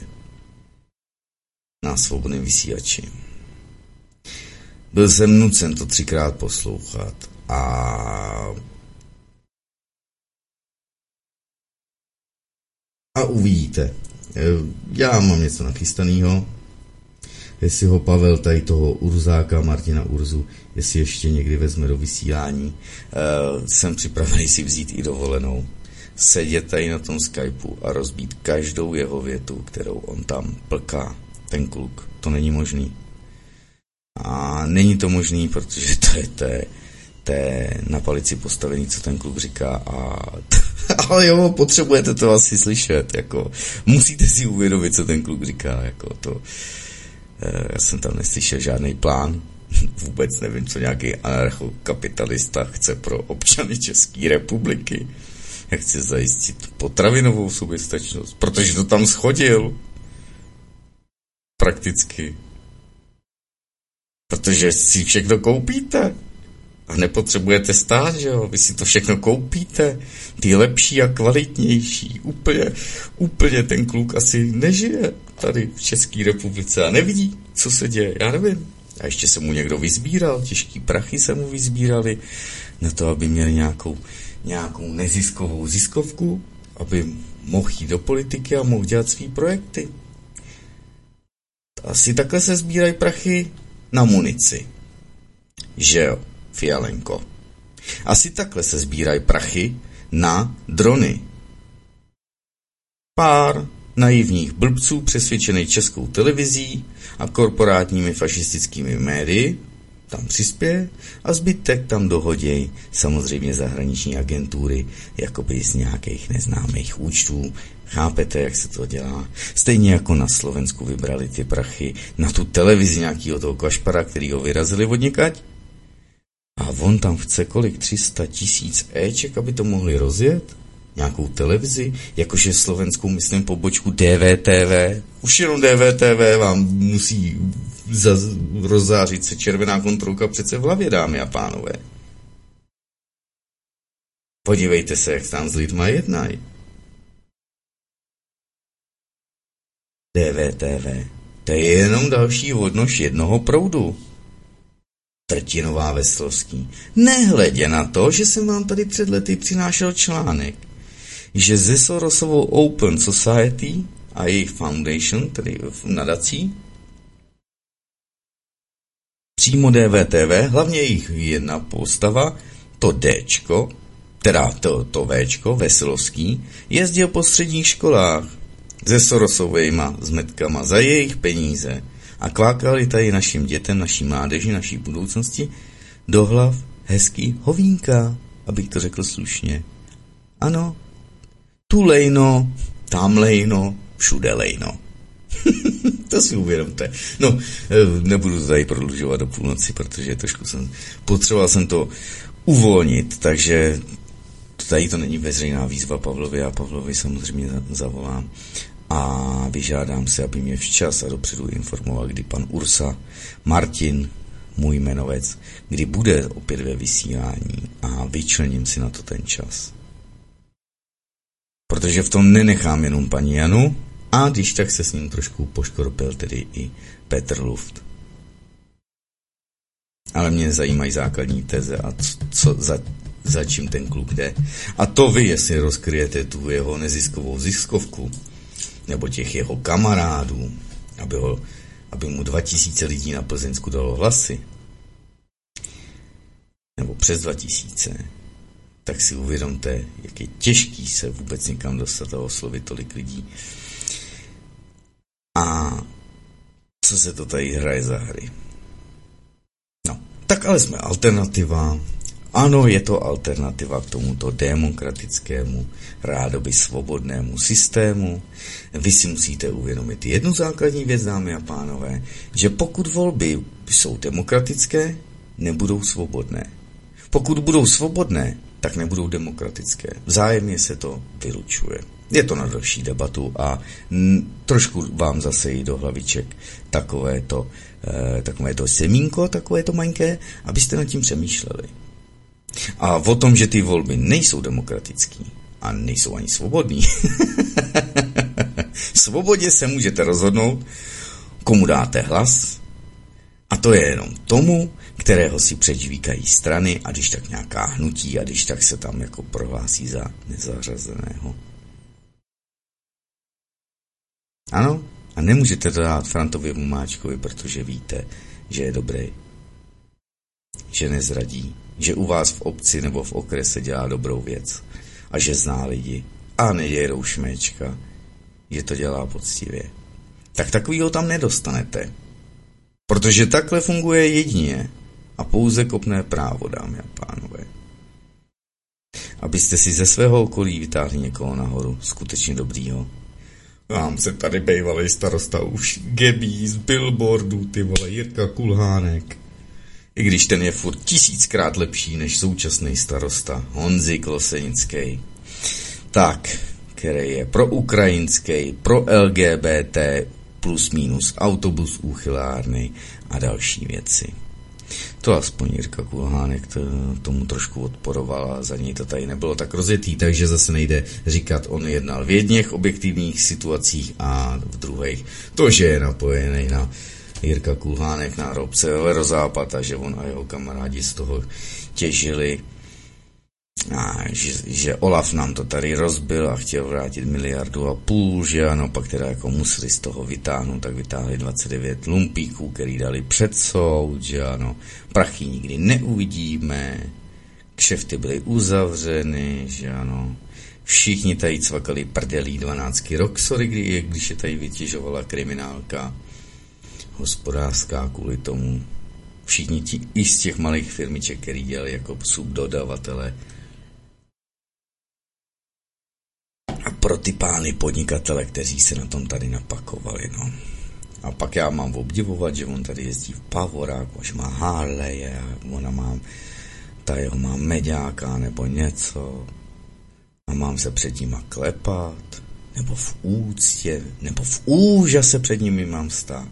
Na svobodném vysílači. Byl jsem nucen to 3krát poslouchat a uvidíte. Já mám něco nachystanýho. Jestli ho Pavel, tady toho Urzáka, Martina Urzu, jestli ještě někdy vezme do vysílání, jsem připravený si vzít i dovolenou. Sedět tady na tom Skypeu a rozbít každou jeho větu, kterou on tam plká. Ten kluk. To není možný. A není to možný, protože to je na palici postavený, co ten kluk říká. Ale jo, potřebujete to asi slyšet. Jako, musíte si uvědomit, co ten kluk říká. Jako to, já jsem tam neslyšel žádný plán. Vůbec nevím, co nějaký anarchokapitalista chce pro občany České republiky. Jak chce zajistit potravinovou soběstačnost. Protože to tam schodil. Prakticky. Protože si všechno koupíte. A nepotřebujete stát, že jo? Vy si to všechno koupíte. Ty lepší a kvalitnější. Úplně ten kluk asi nežije tady v České republice a nevidí, co se děje. Já nevím. A ještě se mu někdo vyzbíral. Těžký prachy se mu vyzbírali na to, aby měl nějakou neziskovou ziskovku, aby mohl jít do politiky a mohl dělat svý projekty. Asi takhle se sbírají prachy na munici. Že jo, Fialenko. Asi takhle se sbírají prachy na drony. Pár naivních blbců přesvědčených Českou televizí a korporátními fašistickými médii tam přispěje a zbytek tam dohoděj samozřejmě zahraniční agentury jakoby z nějakých neznámých účtů. Chápete, jak se to dělá? Stejně jako na Slovensku vybrali ty prachy na tu televizi nějakýho toho kašpara, který ho vyrazili odněkať. A on tam chce kolik? 300 000 éček, aby to mohli rozjet? Nějakou televizi? Jakože slovenskou, myslím, pobočku DVTV. Už jenom DVTV vám musí rozzářit se červená kontrolka přece v hlavě, dámy a pánové. Podívejte se, jak tam s lidma jednají. DVTV. To je jenom další odnož jednoho proudu. Trtinová Veslovský. Nehledě na to, že jsem vám tady před lety přinášel článek, že ze Sorosovou Open Society a jejich foundation, tedy nadací, přímo DVTV, hlavně jejich jedna postava, to Dčko, teda to Včko, Veselovský, jezdil po středních školách se Sorosovejma zmetkama za jejich peníze a kvákali tady našim dětem, naší mládeži, naší budoucnosti do hlav hezký hovínka, abych to řekl slušně. Ano, tu lejno, tam lejno, všude lejno. To si uvědomte. No, nebudu to tady prodlužovat do půlnoci, protože trošku potřeboval jsem to uvolnit, takže tady to není veřejná výzva Pavlovi a Pavlovi samozřejmě zavolám a vyžádám se, aby mě včas a dopředu informoval, kdy pan Ursa, Martin, můj jmenovec, kdy bude opět ve vysílání a vyčlením si na to ten čas. Protože v tom nenechám jenom paní Janu a když tak se s ním trošku poškorpil tedy i Petr Luft. Ale mě zajímají základní teze a co za čím ten kluk jde. A to vy, jestli rozkryjete tu jeho neziskovou ziskovku, nebo těch jeho kamarádů, aby mu 2000 lidí na Plzeňsku dalo hlasy, nebo přes 2000, tak si uvědomte, jak je těžký se vůbec někam dostat a oslovit tolik lidí. A co se to tady hraje za hry? No, tak ale jsme alternativa Ano, je to alternativa k tomuto demokratickému, rádoby svobodnému systému. Vy si musíte uvědomit jednu základní věc, dámy a pánové, že pokud volby jsou demokratické, nebudou svobodné. Pokud budou svobodné, tak nebudou demokratické. Vzájemně se to vylučuje. Je to na další debatu a trošku vám zase jít do hlaviček takovéto semínko, takovéto maňké, abyste nad tím přemýšleli. A o tom, že ty volby nejsou demokratický a nejsou ani svobodný. Svobodně se můžete rozhodnout, komu dáte hlas, a to je jenom tomu, kterého si předžvíkají strany a když tak nějaká hnutí a když tak se tam jako prohlásí za nezařazeného. Ano, a nemůžete to dát Frantovi Máčkovi, protože víte, že je dobrý, že nezradí, že u vás v obci nebo v okrese dělá dobrou věc a že zná lidi a nedějou šméčka, že to dělá poctivě. Tak takovýho tam nedostanete. Protože takhle funguje jedině a pouze kopné právo, dámy a pánové. Abyste si ze svého okolí vytáhli někoho nahoru, skutečně dobrýho. Vám se tady bejvalej starosta už gebí z billboardu, ty vole, Jirka Kulhánek. I když ten je furt 1000krát lepší než současný starosta Honzik Losenický. Tak, který je pro-ukrajinský, pro-LGBT, plus minus autobus úchylárny a další věci. To aspoň Jirka Kulhánek tomu trošku odporoval a za něj to tady nebylo tak rozjetý, takže zase nejde říkat, on jednal v jedných objektivních situacích a v druhých. To, že je napojený na Jirka Kulhánek na ROP Severozápad a že on a jeho kamarádi z toho těžili a že Olaf nám to tady rozbil a chtěl vrátit 1,5 miliardy, že ano, pak teda jako museli z toho vytáhnout, tak vytáhli 29 lumpíků, který dali před soud, že ano, prachy nikdy neuvidíme, kšefty byly uzavřeny, že ano, všichni tady cvakali prdelí 12 Roxory, když je tady vytěžovala kriminálka hospodářská kvůli tomu. Všichni i z těch malých firmiček, který dělali jako subdodavatele. A pro ty pány podnikatele, kteří se na tom tady napakovali, no. A pak já mám obdivovat, že on tady jezdí v Pavoráku, že má Harleje, ona má, ta jeho má meďáka nebo něco. A mám se před nima klepat, nebo v úctě, nebo v úžase před nimi mám stát.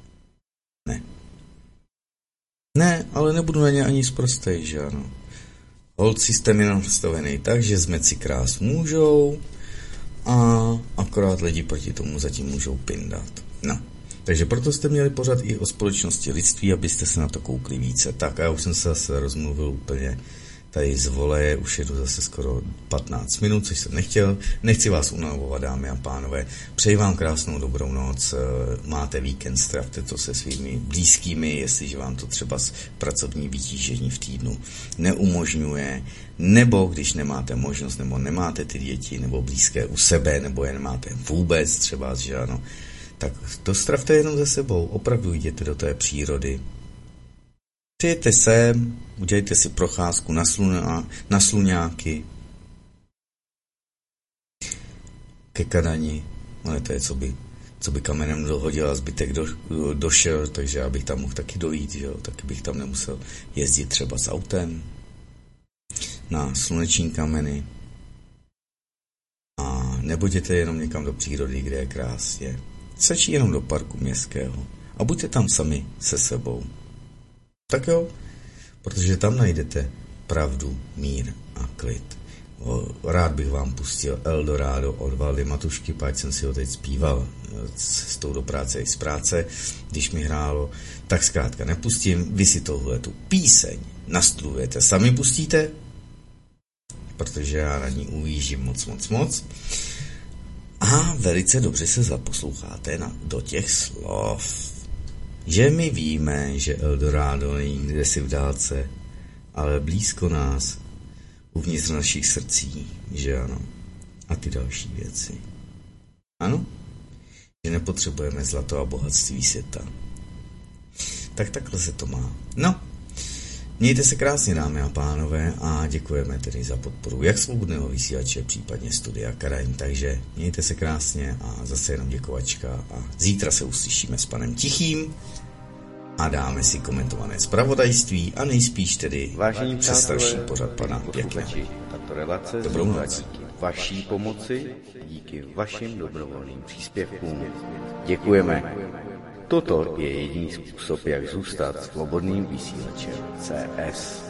Ne, ale nebudu na ně ani zprostej, že ano. Hold systém je nastavený tak, že zmeci krás můžou a akorát lidi proti tomu zatím můžou pindat. No, takže proto jste měli pořád i o společnosti lidství, abyste se na to koukli více. Tak a já už jsem se zase rozmluvil úplně tady z voleje, už jedu zase skoro 15 minut, což jsem nechtěl. Nechci vás unavovat, dámy a pánové. Přeji vám krásnou dobrou noc, máte víkend, stravte to se svými blízkými, jestliže vám to třeba z pracovní vytížení v týdnu neumožňuje, nebo když nemáte možnost, nebo nemáte ty děti, nebo blízké u sebe, nebo je nemáte vůbec třeba, že ano, tak to stravte jenom ze sebou, opravdu jděte do té přírody. Přijďte sem, udělejte si procházku na sluňáky, ke Kadani, ale to je, co by kamenem dohodil a zbytek došel, takže já bych tam mohl taky dojít, že jo? Taky bych tam nemusel jezdit třeba s autem na sluneční kameny. A nebo jděte jenom někam do přírody, kde je krásně. Stačí jenom do parku městského a buďte tam sami se sebou. Tak jo, protože tam najdete pravdu, mír a klid. Rád bych vám pustil Eldorado od Valdy Matušky, páč jsem si ho teď zpíval cestou do práce i z práce, když mi hrálo, tak zkrátka nepustím, vy si tu píseň nastudujete, sami pustíte, protože já na ní ujíždím moc a velice dobře se zaposloucháte do těch slov. Že my víme, že Eldorado není kde si v dálce, ale blízko nás, uvnitř našich srdcí, že ano. A ty další věci. Ano? Že nepotřebujeme zlato a bohatství světa. Tak takhle se to má. No, Mějte se krásně, dámy a pánové, a děkujeme tedy za podporu jak Svobodného vysílače, případně Studia Karaň. Takže mějte se krásně a zase jenom děkovačka a zítra se uslyšíme s panem Tichým a dáme si komentované zpravodajství a nejspíš tedy přestarší pořad pana Jakna. Tato relace Dobrou noc. díky vaší pomoci, díky vašim dobrovolným příspěvkům. Děkujeme. Toto je jediný způsob, jak zůstat svobodným vysílačem CS.